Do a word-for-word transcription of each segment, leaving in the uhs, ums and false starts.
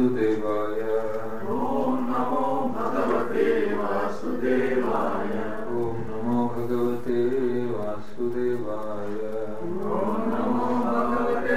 ವಾಸುದೇವಾಯ. ಓಂ ನಮೋ ಭಗವತೆ ವಾಸುದೇವಾಯ. ಓಂ ನಮೋ ಭಗವತೆ ವಾಸುದೇವಾಯ. ಓಂ ನಮೋ ಭಗವತೆ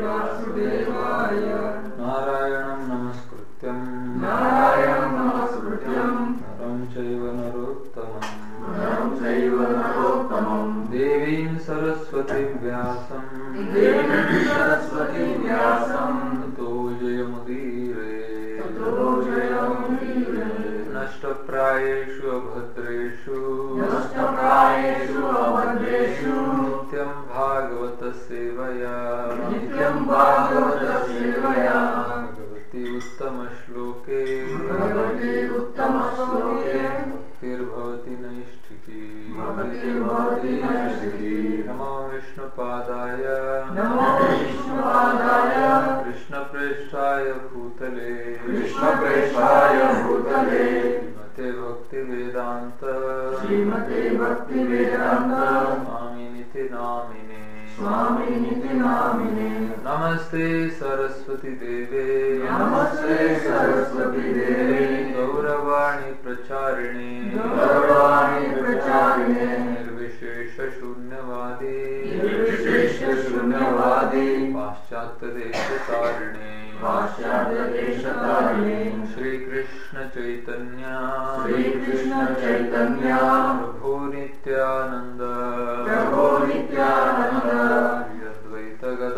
ವಾಸುದೇವಾಯ. ನಾರಾಯಣಂ ನಮಸ್ಕೃತ್ಯಂ ನಾರಾಯಣಂ ನಮಸ್ಕೃತ್ಯಂ ನರಂ ಚೈವ ನರೋತ್ತಮಂ ನರಂ ಚೈವ ನರೋತ್ತಮಂ ದೇವೀಂ ಸರಸ್ವತಿಂ ವ್ಯಾಸಂ ದೇವೀಂ ಸರಸ್ವತಿಂ ವ್ಯಾಸಂ ತತೋ ಜಯಮುದೀರೇ ತತೋ ಜಯಮುದೀರೇ. ನಷ್ಟಪ್ರಾಯೇಷು ಅಭದ್ರೇಷು ನಷ್ಟಪ್ರಾಯೇಷು ಅಭದ್ರೇಷು ನಿತ್ಯಂ ಭಾಗವತ ಸೇವಯಾ ನಿತ್ಯಂ ಭಾಗವತ ಸೇವಯಾ ಭಗವತಿ ಉತ್ತಮ ಶ್ಲೋಕೆ ಭಗವತಿ ಉತ್ತಮ ಶ್ಲೋಕೆ ಭಕ್ತಿರ್ಭವತಿ ನೈಷ್ಠಿಕಿ ಭಕ್ತಿರ್ಭವತಿ ನೈಷ್ಠಿಕಿ. ನಮೋ ವಿಷ್ಣುಪಾದಾಯ ನಮೋ ವಿಷ್ಣುಪಾದಾಯ ಕೃಷ್ಣಪ್ರೇಷ್ಠಾಯ ಭೂತಲೆ ಕೃಷ್ಣಪ್ರೇಷ್ಠಾಯ ಭೂತಲೆ ಶ್ರೀಮತೆ ಭಕ್ತಿ ವೇದಾಂತ ಶ್ರೀಮತೆ ಭಕ್ತಿ ವೇದಾಂತ ಸ್ವಾಮಿನಿತಿ ನಾಮಿನೇ ಸ್ವಾಮಿನಿತಿ ನಾಮಿನೇ. ನಮಸ್ತೆ ಸರಸ್ವತಿ ದೇವೇ ನಮಸ್ತೆ ಸರಸ್ವತಿ ದೇವಿ ಗೌರವಾಣಿ ಪ್ರಚಾರಿಣೆ ಗೌರವಾಣಿ ಪ್ರಚಾರಿಣೆ ನಿರ್ವಿಶೇಷ ಶೂನ್ಯವಾದಿ ನಿರ್ವಿಶೇಷ ಶೂನ್ಯವಾದಿ ಪಾಶ್ಚಾತ್ಯ ದೇಶ ತಾರಿಣೆ ಪಾಶ್ಚಾತ್ಯ ದೇಶ ತಾರಿಣೆ ಶ್ರೀಕೃಷ್ಣ ಚೈತನ್ಯ ಶ್ರೀಕೃಷ್ಣ ಚೈತನ್ಯ ಪ್ರಭು ನಿತ್ಯಾನಂದ ಪ್ರಭೋ ನಿತ್ಯಾನಂದ ಶ್ರೀ ಅದ್ವೈತ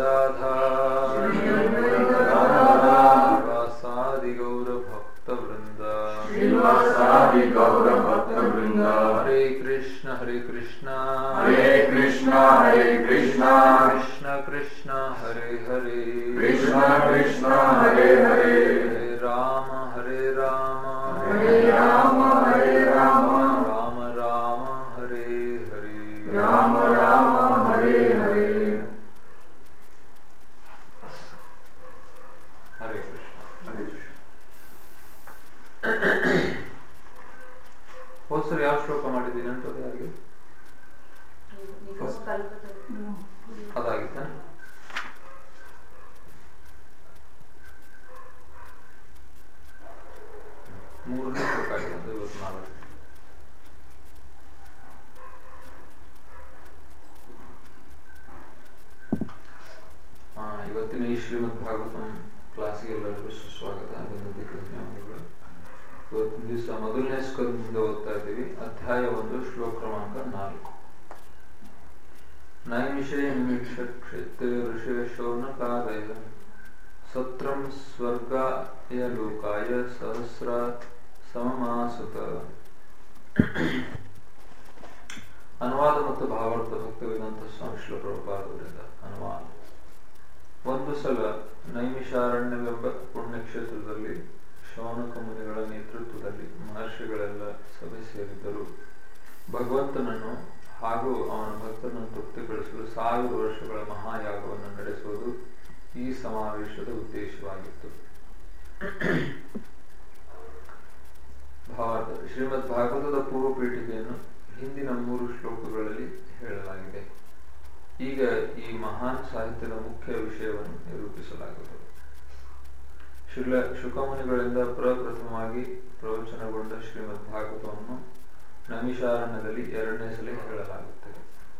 ಗದಾಧರ ಶ್ರೀ ಅದ್ವೈತ ಗದಾಧರ ವಾಸಾದಿ ಗೌರ ಭಕ್ತ ವೃಂದ ಶ್ರೀವಾಸಾದಿ ಗೌರ ಭಕ್ತ ವೃಂದ. ಹರೇ ಕೃಷ್ಣ ಹರೇ ಕೃಷ್ಣ ಹರೇ ಕೃಷ್ಣ ಹರೇ ಕೃಷ್ಣ ಕೃಷ್ಣ ಕೃಷ್ಣ ಹರೇ ಹರೇ ಕೃಷ್ಣ ಕೃಷ್ಣ ಹರೇ ಹರೇ ಹರೇ ರಾಮ ಹರೇ ರಾಮ ಹರೇ ರಾಮ ಹರೇ ರಾಮ ರಾಮ ರಾಮ ಹರೇ ಹರೇ ರಾಮ ರಾಮ ಹರೇ ಹರೇ. ಹರೇ ಕೃಷ್ಣ ಹರೇ ಕೃಷ್ಣ. ಹೋದ್ಸರಿ ಯಾವ ಶ್ಲೋಕ ಮಾಡಿದ್ದೀನಿ ಅಂತ ಯಾರಿಗೆ ಅದಾಗಿತ್ತ? ಮೂರನೇ ಶ್ಲೋಕ ಆಗಿದೆ ಅಂತ ಇವತ್ತು ನಾಲ್ಕು. ಹಾ, ಇವತ್ತಿನ ಈ ಶ್ರೀಮದ್ ಭಾಗವತಂ ಕ್ಲಾಸಿಗೆ ಎಲ್ಲರಿಗೂ ಸುಸ್ವಾಗತ. ಧನ್ಯವಾದಗಳು. ಇವತ್ತಿನ ದಿವಸ ಮೊದಲನೇ ಸ್ಕಂದದಿಂದ ಓದ್ತಾ ಇದ್ದೀವಿ. ಅಧ್ಯಾಯ ಒಂದು, ಶ್ಲೋಕ ಕ್ರಮಾಂಕ ನಾಲ್ಕು. ನೈಮಿಷೇ ನಿಮಿಷ ಕ್ಷೇತ್ರೇ ಋಷಿಯ ಶೌನಕಾದಯ ಸತ್ರಂ ಸ್ವರ್ಗಾಯ ಲೋಕಾಯ ಸಹಸ್ರ ಸಮಮಾಸುತ. ಅನುವಾದ ಮತ್ತು ಭಾವಾರ್ಥ ಭಕ್ತವೇದಾಂತ ಸ್ವಾಮಿ ಶ್ರೀಲ ಪ್ರಭುಪಾದವರಿಂದ ಅನುವಾದ. ಒಂದು ಸಲ ನೈಮಿಷಾರಣ್ಯವೆಂಬ ಪುಣ್ಯಕ್ಷೇತ್ರದಲ್ಲಿ ಶೌನಕ ಮುನಿಗಳ ನೇತೃತ್ವದಲ್ಲಿ ಮಹರ್ಷಿಗಳೆಲ್ಲ ಸಭೆ ಸೇರಿದ್ದರು. ಭಗವಂತನನ್ನು ಹಾಗೂ ಅವನ ಭಕ್ತರನ್ನು ತೃಪ್ತಿಗೊಳಿಸಲು ಸಾವಿರ ವರ್ಷಗಳ ಮಹಾಯಾಗವನ್ನು ನಡೆಸುವುದು ಈ ಸಮಾವೇಶದ ಉದ್ದೇಶವಾಗಿತ್ತು. ಭಾವಾರ್ಥ. ಶ್ರೀಮದ್ ಭಾಗವತದ ಪೂರ್ವ ಪೀಠಿಕೆಯನ್ನು ಹಿಂದಿನ ಮೂರು ಶ್ಲೋಕಗಳಲ್ಲಿ ಹೇಳಲಾಗಿದೆ. ಈಗ ಈ ಮಹಾನ್ ಸಾಹಿತ್ಯದ ಮುಖ್ಯ ವಿಷಯವನ್ನು ನಿರೂಪಿಸಲಾಗುತ್ತದೆ. ಶ್ರೀಲ ಶುಕಮುನಿಗಳಿಂದ ಪ್ರಪ್ರಥಮವಾಗಿ ಪ್ರವಚನಗೊಂಡ ಶ್ರೀಮದ್ ಭಾಗವತವನ್ನು ನೈಮಿಷಾರಣ್ಯದಲ್ಲಿ ಎರಡನೇ ಸಲ ಹೇಳಲಾಗುತ್ತದೆ.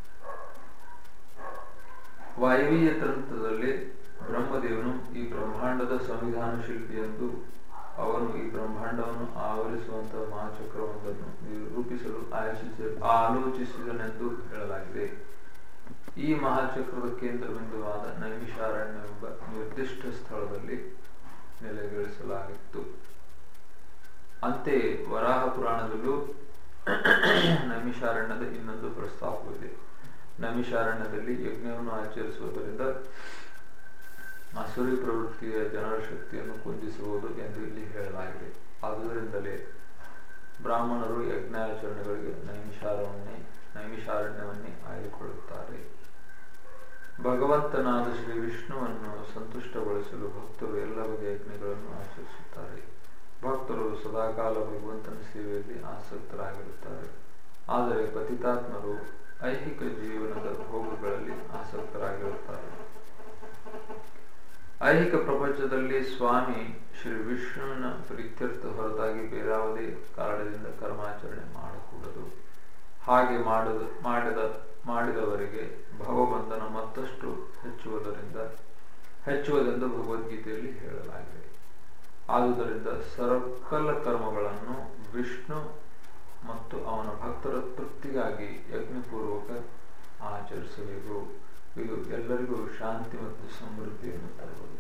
ವಾಯುವೀಯ ತಂತ್ರದಲ್ಲಿ ಬ್ರಹ್ಮದೇವನು ಈ ಬ್ರಹ್ಮಾಂಡದ ಸಂವಿಧಾನ ಶಿಲ್ಪಿ ಎಂದು, ಅವನು ಈ ಬ್ರಹ್ಮಾಂಡವನ್ನು ಆವರಿಸುವಂತಹ ಮಹಾಚಕ್ರವೊಂದನ್ನು ರೂಪಿಸಲು ಆಯೋಜಿಸ ಆಲೋಚಿಸಿದನೆಂದು ಹೇಳಲಾಗಿದೆ. ಈ ಮಹಾಚಕ್ರದ ಕೇಂದ್ರ ಬಿಂದುವಾದ ನೈಮಿಷಾರಣ್ಯವೆಂಬ ನಿರ್ದಿಷ್ಟ ಸ್ಥಳದಲ್ಲಿ ನೆಲೆಗಳಿಸಲಾಗಿತ್ತು. ಅಂತೆಯೇ ವರಾಹ ಪುರಾಣದಲ್ಲೂ ನೈಮಿಷಾರಣ್ಯದ ಇನ್ನೊಂದು ಪ್ರಸ್ತಾಪವಿದೆ. ನೈಮಿಷಾರಣ್ಯದಲ್ಲಿ ಯಜ್ಞವನ್ನು ಆಚರಿಸುವುದರಿಂದ ಅಸುರಿ ಪ್ರವೃತ್ತಿಯ ಜನರ ಶಕ್ತಿಯನ್ನು ಕುಂದಿಸಬಹುದು ಎಂದು ಇಲ್ಲಿ ಹೇಳಲಾಗಿದೆ. ಆದುದರಿಂದಲೇ ಬ್ರಾಹ್ಮಣರು ಯಜ್ಞಾಚರಣೆಗಳಿಗೆ ನೈಮಿಷಾರಣ್ಯ ನೈಮಿಷಾರಣ್ಯವನ್ನೇ ಆಯ್ದುಕೊಳ್ಳುತ್ತಾರೆ. ಭಗವಂತನಾದ ಶ್ರೀ ವಿಷ್ಣುವನ್ನು ಸಂತುಷ್ಟಗೊಳಿಸಲು ಭಕ್ತರು ಎಲ್ಲ ಬಗೆಯ ಯಜ್ಞಗಳನ್ನು ಆಚರಿಸುತ್ತಾರೆ. ಭಕ್ತರು ಸದಾಕಾಲ ಭಗವಂತನ ಸೇವೆಯಲ್ಲಿ ಆಸಕ್ತರಾಗಿರುತ್ತಾರೆ. ಆದರೆ ಪತಿತಾತ್ಮರು ಐಹಿಕ ಜೀವನದ ಭೋಗಗಳಲ್ಲಿ ಆಸಕ್ತರಾಗಿರುತ್ತಾರೆ. ಐಹಿಕ ಪ್ರಪಂಚದಲ್ಲಿ ಸ್ವಾಮಿ ಶ್ರೀ ವಿಷ್ಣುವಿನ ಪ್ರೀತ್ಯರ್ಥ ಹೊರತಾಗಿ ಬೇರಾವುದೇ ಕಾರಣದಿಂದ ಕರ್ಮಾಚರಣೆ ಮಾಡಕೂಡದು. ಹಾಗೆ ಮಾಡದ ಮಾಡಿದ ಮಾಡಿದವರಿಗೆ ಭವಬಂಧನ ಮತ್ತಷ್ಟು ಹೆಚ್ಚುವುದರಿಂದ ಹೆಚ್ಚುವುದೆಂದು ಭಗವದ್ಗೀತೆಯಲ್ಲಿ ಹೇಳಲಾಗಿದೆ. ಆದುದರಿಂದ ಸಕಲ ಕರ್ಮಗಳನ್ನು ವಿಷ್ಣು ಮತ್ತು ಅವನ ಭಕ್ತರ ತೃಪ್ತಿಗಾಗಿ ಯಜ್ಞಪೂರ್ವಕ ಆಚರಿಸಬೇಕು. ಇದು ಎಲ್ಲರಿಗೂ ಶಾಂತಿ ಮತ್ತು ಸಮೃದ್ಧಿಯನ್ನು ತರುವುದು.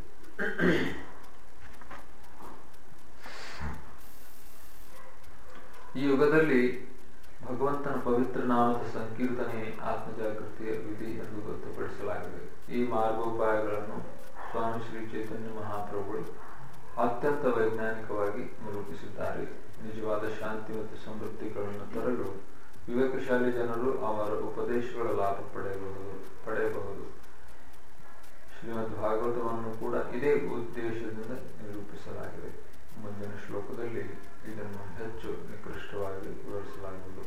ಈ ಯುಗದಲ್ಲಿ ಭಗವಂತನ ಪವಿತ್ರ ನಾಮದ ಸಂಕೀರ್ತನೆ ಆತ್ಮಜಾಗೃತಿಯ ವಿಧಿ ಎಂದು ಗೊತ್ತುಪಡಿಸಲಾಗಿದೆ. ಈ ಮಾರ್ಗೋಪಾಯಗಳನ್ನು ಸ್ವಾಮಿ ಶ್ರೀ ಚೈತನ್ಯ ಮಹಾಪ್ರಭುಗಳು ಅತ್ಯಂತ ವೈಜ್ಞಾನಿಕವಾಗಿ ನಿರೂಪಿಸಿದ್ದಾರೆ. ನಿಜವಾದ ಶಾಂತಿ ಮತ್ತು ಸಮೃದ್ಧಿಗಳನ್ನು ತರಲು ವಿವೇಕಶಾಲಿ ಜನರು ಅವರ ಉಪದೇಶಗಳ ಲಾಭ ಪಡೆಯಬಹುದು ಪಡೆಯಬಹುದು ಶ್ರೀಮದ್ ಭಾಗವತವನ್ನು ಕೂಡ ಇದೇ ಉದ್ದೇಶದಿಂದ ನಿರೂಪಿಸಲಾಗಿದೆ. ಮುಂದಿನ ಶ್ಲೋಕದಲ್ಲಿ ಇದನ್ನು ಹೆಚ್ಚು ನಿಕೃಷ್ಟವಾಗಿ ವಿವರಿಸಲಾಗುವುದು.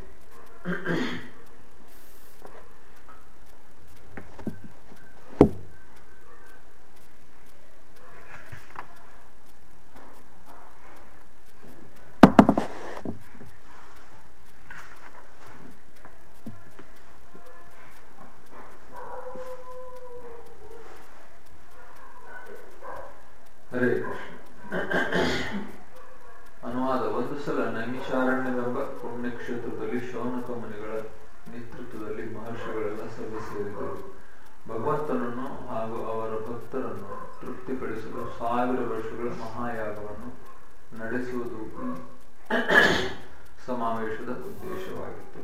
ಹರೇ ಕೃಷ್ಣ. ಅನುವಾದ. ಒಂದು ಸಲ ನೈಮಿಷಾರಣ್ಯವೆಂಬ ಪುಣ್ಯಕ್ಷೇತ್ರದಲ್ಲಿ ಶೌನಕ ಮುನಿಗಳ ನೇತೃತ್ವದಲ್ಲಿ ಮಹರ್ಷಿಗಳೆಲ್ಲ ಸಭೆ ಸೇರಿದರು. ಭಗವಂತನನ್ನು ಹಾಗೂ ಅವರ ಭಕ್ತರನ್ನು ತೃಪ್ತಿಪಡಿಸಲು ಸಾವಿರ ವರ್ಷಗಳ ಮಹಾಯಾಗವನ್ನು ನಡೆಸುವುದು ಸಮಾವೇಶದ ಉದ್ದೇಶವಾಗಿತ್ತು.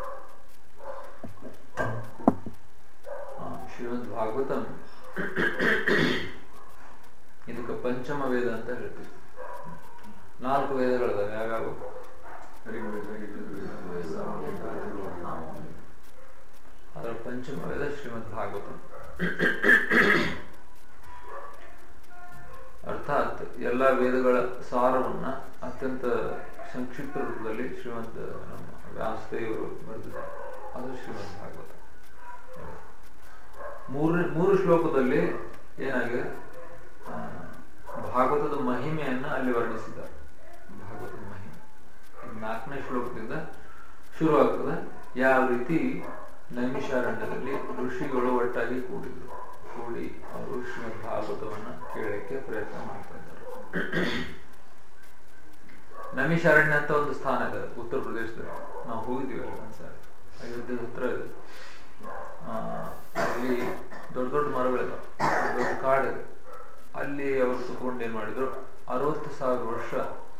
ಶ್ರೀಮದ್ ಭಾಗವತಂ ಇದಕ್ಕೆ ಪಂಚಮ ವೇದ ಅಂತ ಹೇಳ್ತೀವಿ. ನಾಲ್ಕು ವೇದಗಳಿದಾವೆ. ಯಾವ್ಯಾವ? ಅದರ ಪಂಚಮ ವೇದ ಶ್ರೀಮದ್ ಭಾಗವತ. ಅರ್ಥಾತ್ ಎಲ್ಲ ವೇದಗಳ ಸಾರವನ್ನ ಅತ್ಯಂತ ಸಂಕ್ಷಿಪ್ತ ರೂಪದಲ್ಲಿ ಶ್ರೀಮದ್ ನಮ್ಮ ವ್ಯಾಸದೇವರು ಬರೆದಿದ್ದಾರೆ. ಅದು ಶ್ರೀಮದ್ ಭಾಗವತ. ಮೂರು ಮೂರು ಶ್ಲೋಕದಲ್ಲಿ ಏನಾಗಿದೆ, ಭಾಗವತದ ಮಹಿಮೆಯನ್ನ ಅಲ್ಲಿ ವರ್ಣಿಸಿದ್ದಾರೆ. ಭಾಗವತದ ಮಹಿಮೆ ನಾಲ್ಕನೇ ಶ್ಲೋಕದಿಂದ ಶುರುವಾಗ್ತದೆ. ಯಾವ ರೀತಿ ನೈಮಿಷಾರಣ್ಯದಲ್ಲಿ ಋಷಿಗಳು ಒಟ್ಟಾಗಿ ಕೂಡಿದ್ರು, ಕೂಡಿ ಅವರು ಶ್ರೀಮದ್ ಭಾಗವತವನ್ನ ಕೇಳಲಿಕ್ಕೆ ಪ್ರಯತ್ನ ಮಾಡ್ತಾ ಇದ್ದಾರೆ. ನೈಮಿಷಾರಣ್ಯ ಅಂತ ಒಂದು ಸ್ಥಾನ ಇದೆ ಉತ್ತರ ಪ್ರದೇಶದಲ್ಲಿ. ನಾವು ಹೋಗಿದ್ದೀವಿ ಅಲ್ಲಿ ಒಂದ್ಸಾರಿ. ಅಯೋಧ್ಯೆ ಹತ್ರ ಇದೆ. ಆ ಅಲ್ಲಿ ದೊಡ್ಡ ದೊಡ್ಡ ಮರಗಳಿದಾವೆ, ದೊಡ್ಡ ಕಾಡಿದೆ. ಅಲ್ಲಿ ಅವರು ಕುತ್ಕೊಂಡು ಏನ್ ಮಾಡಿದ್ರು, ಅರವತ್ತು ಸಾವಿರ ವರ್ಷ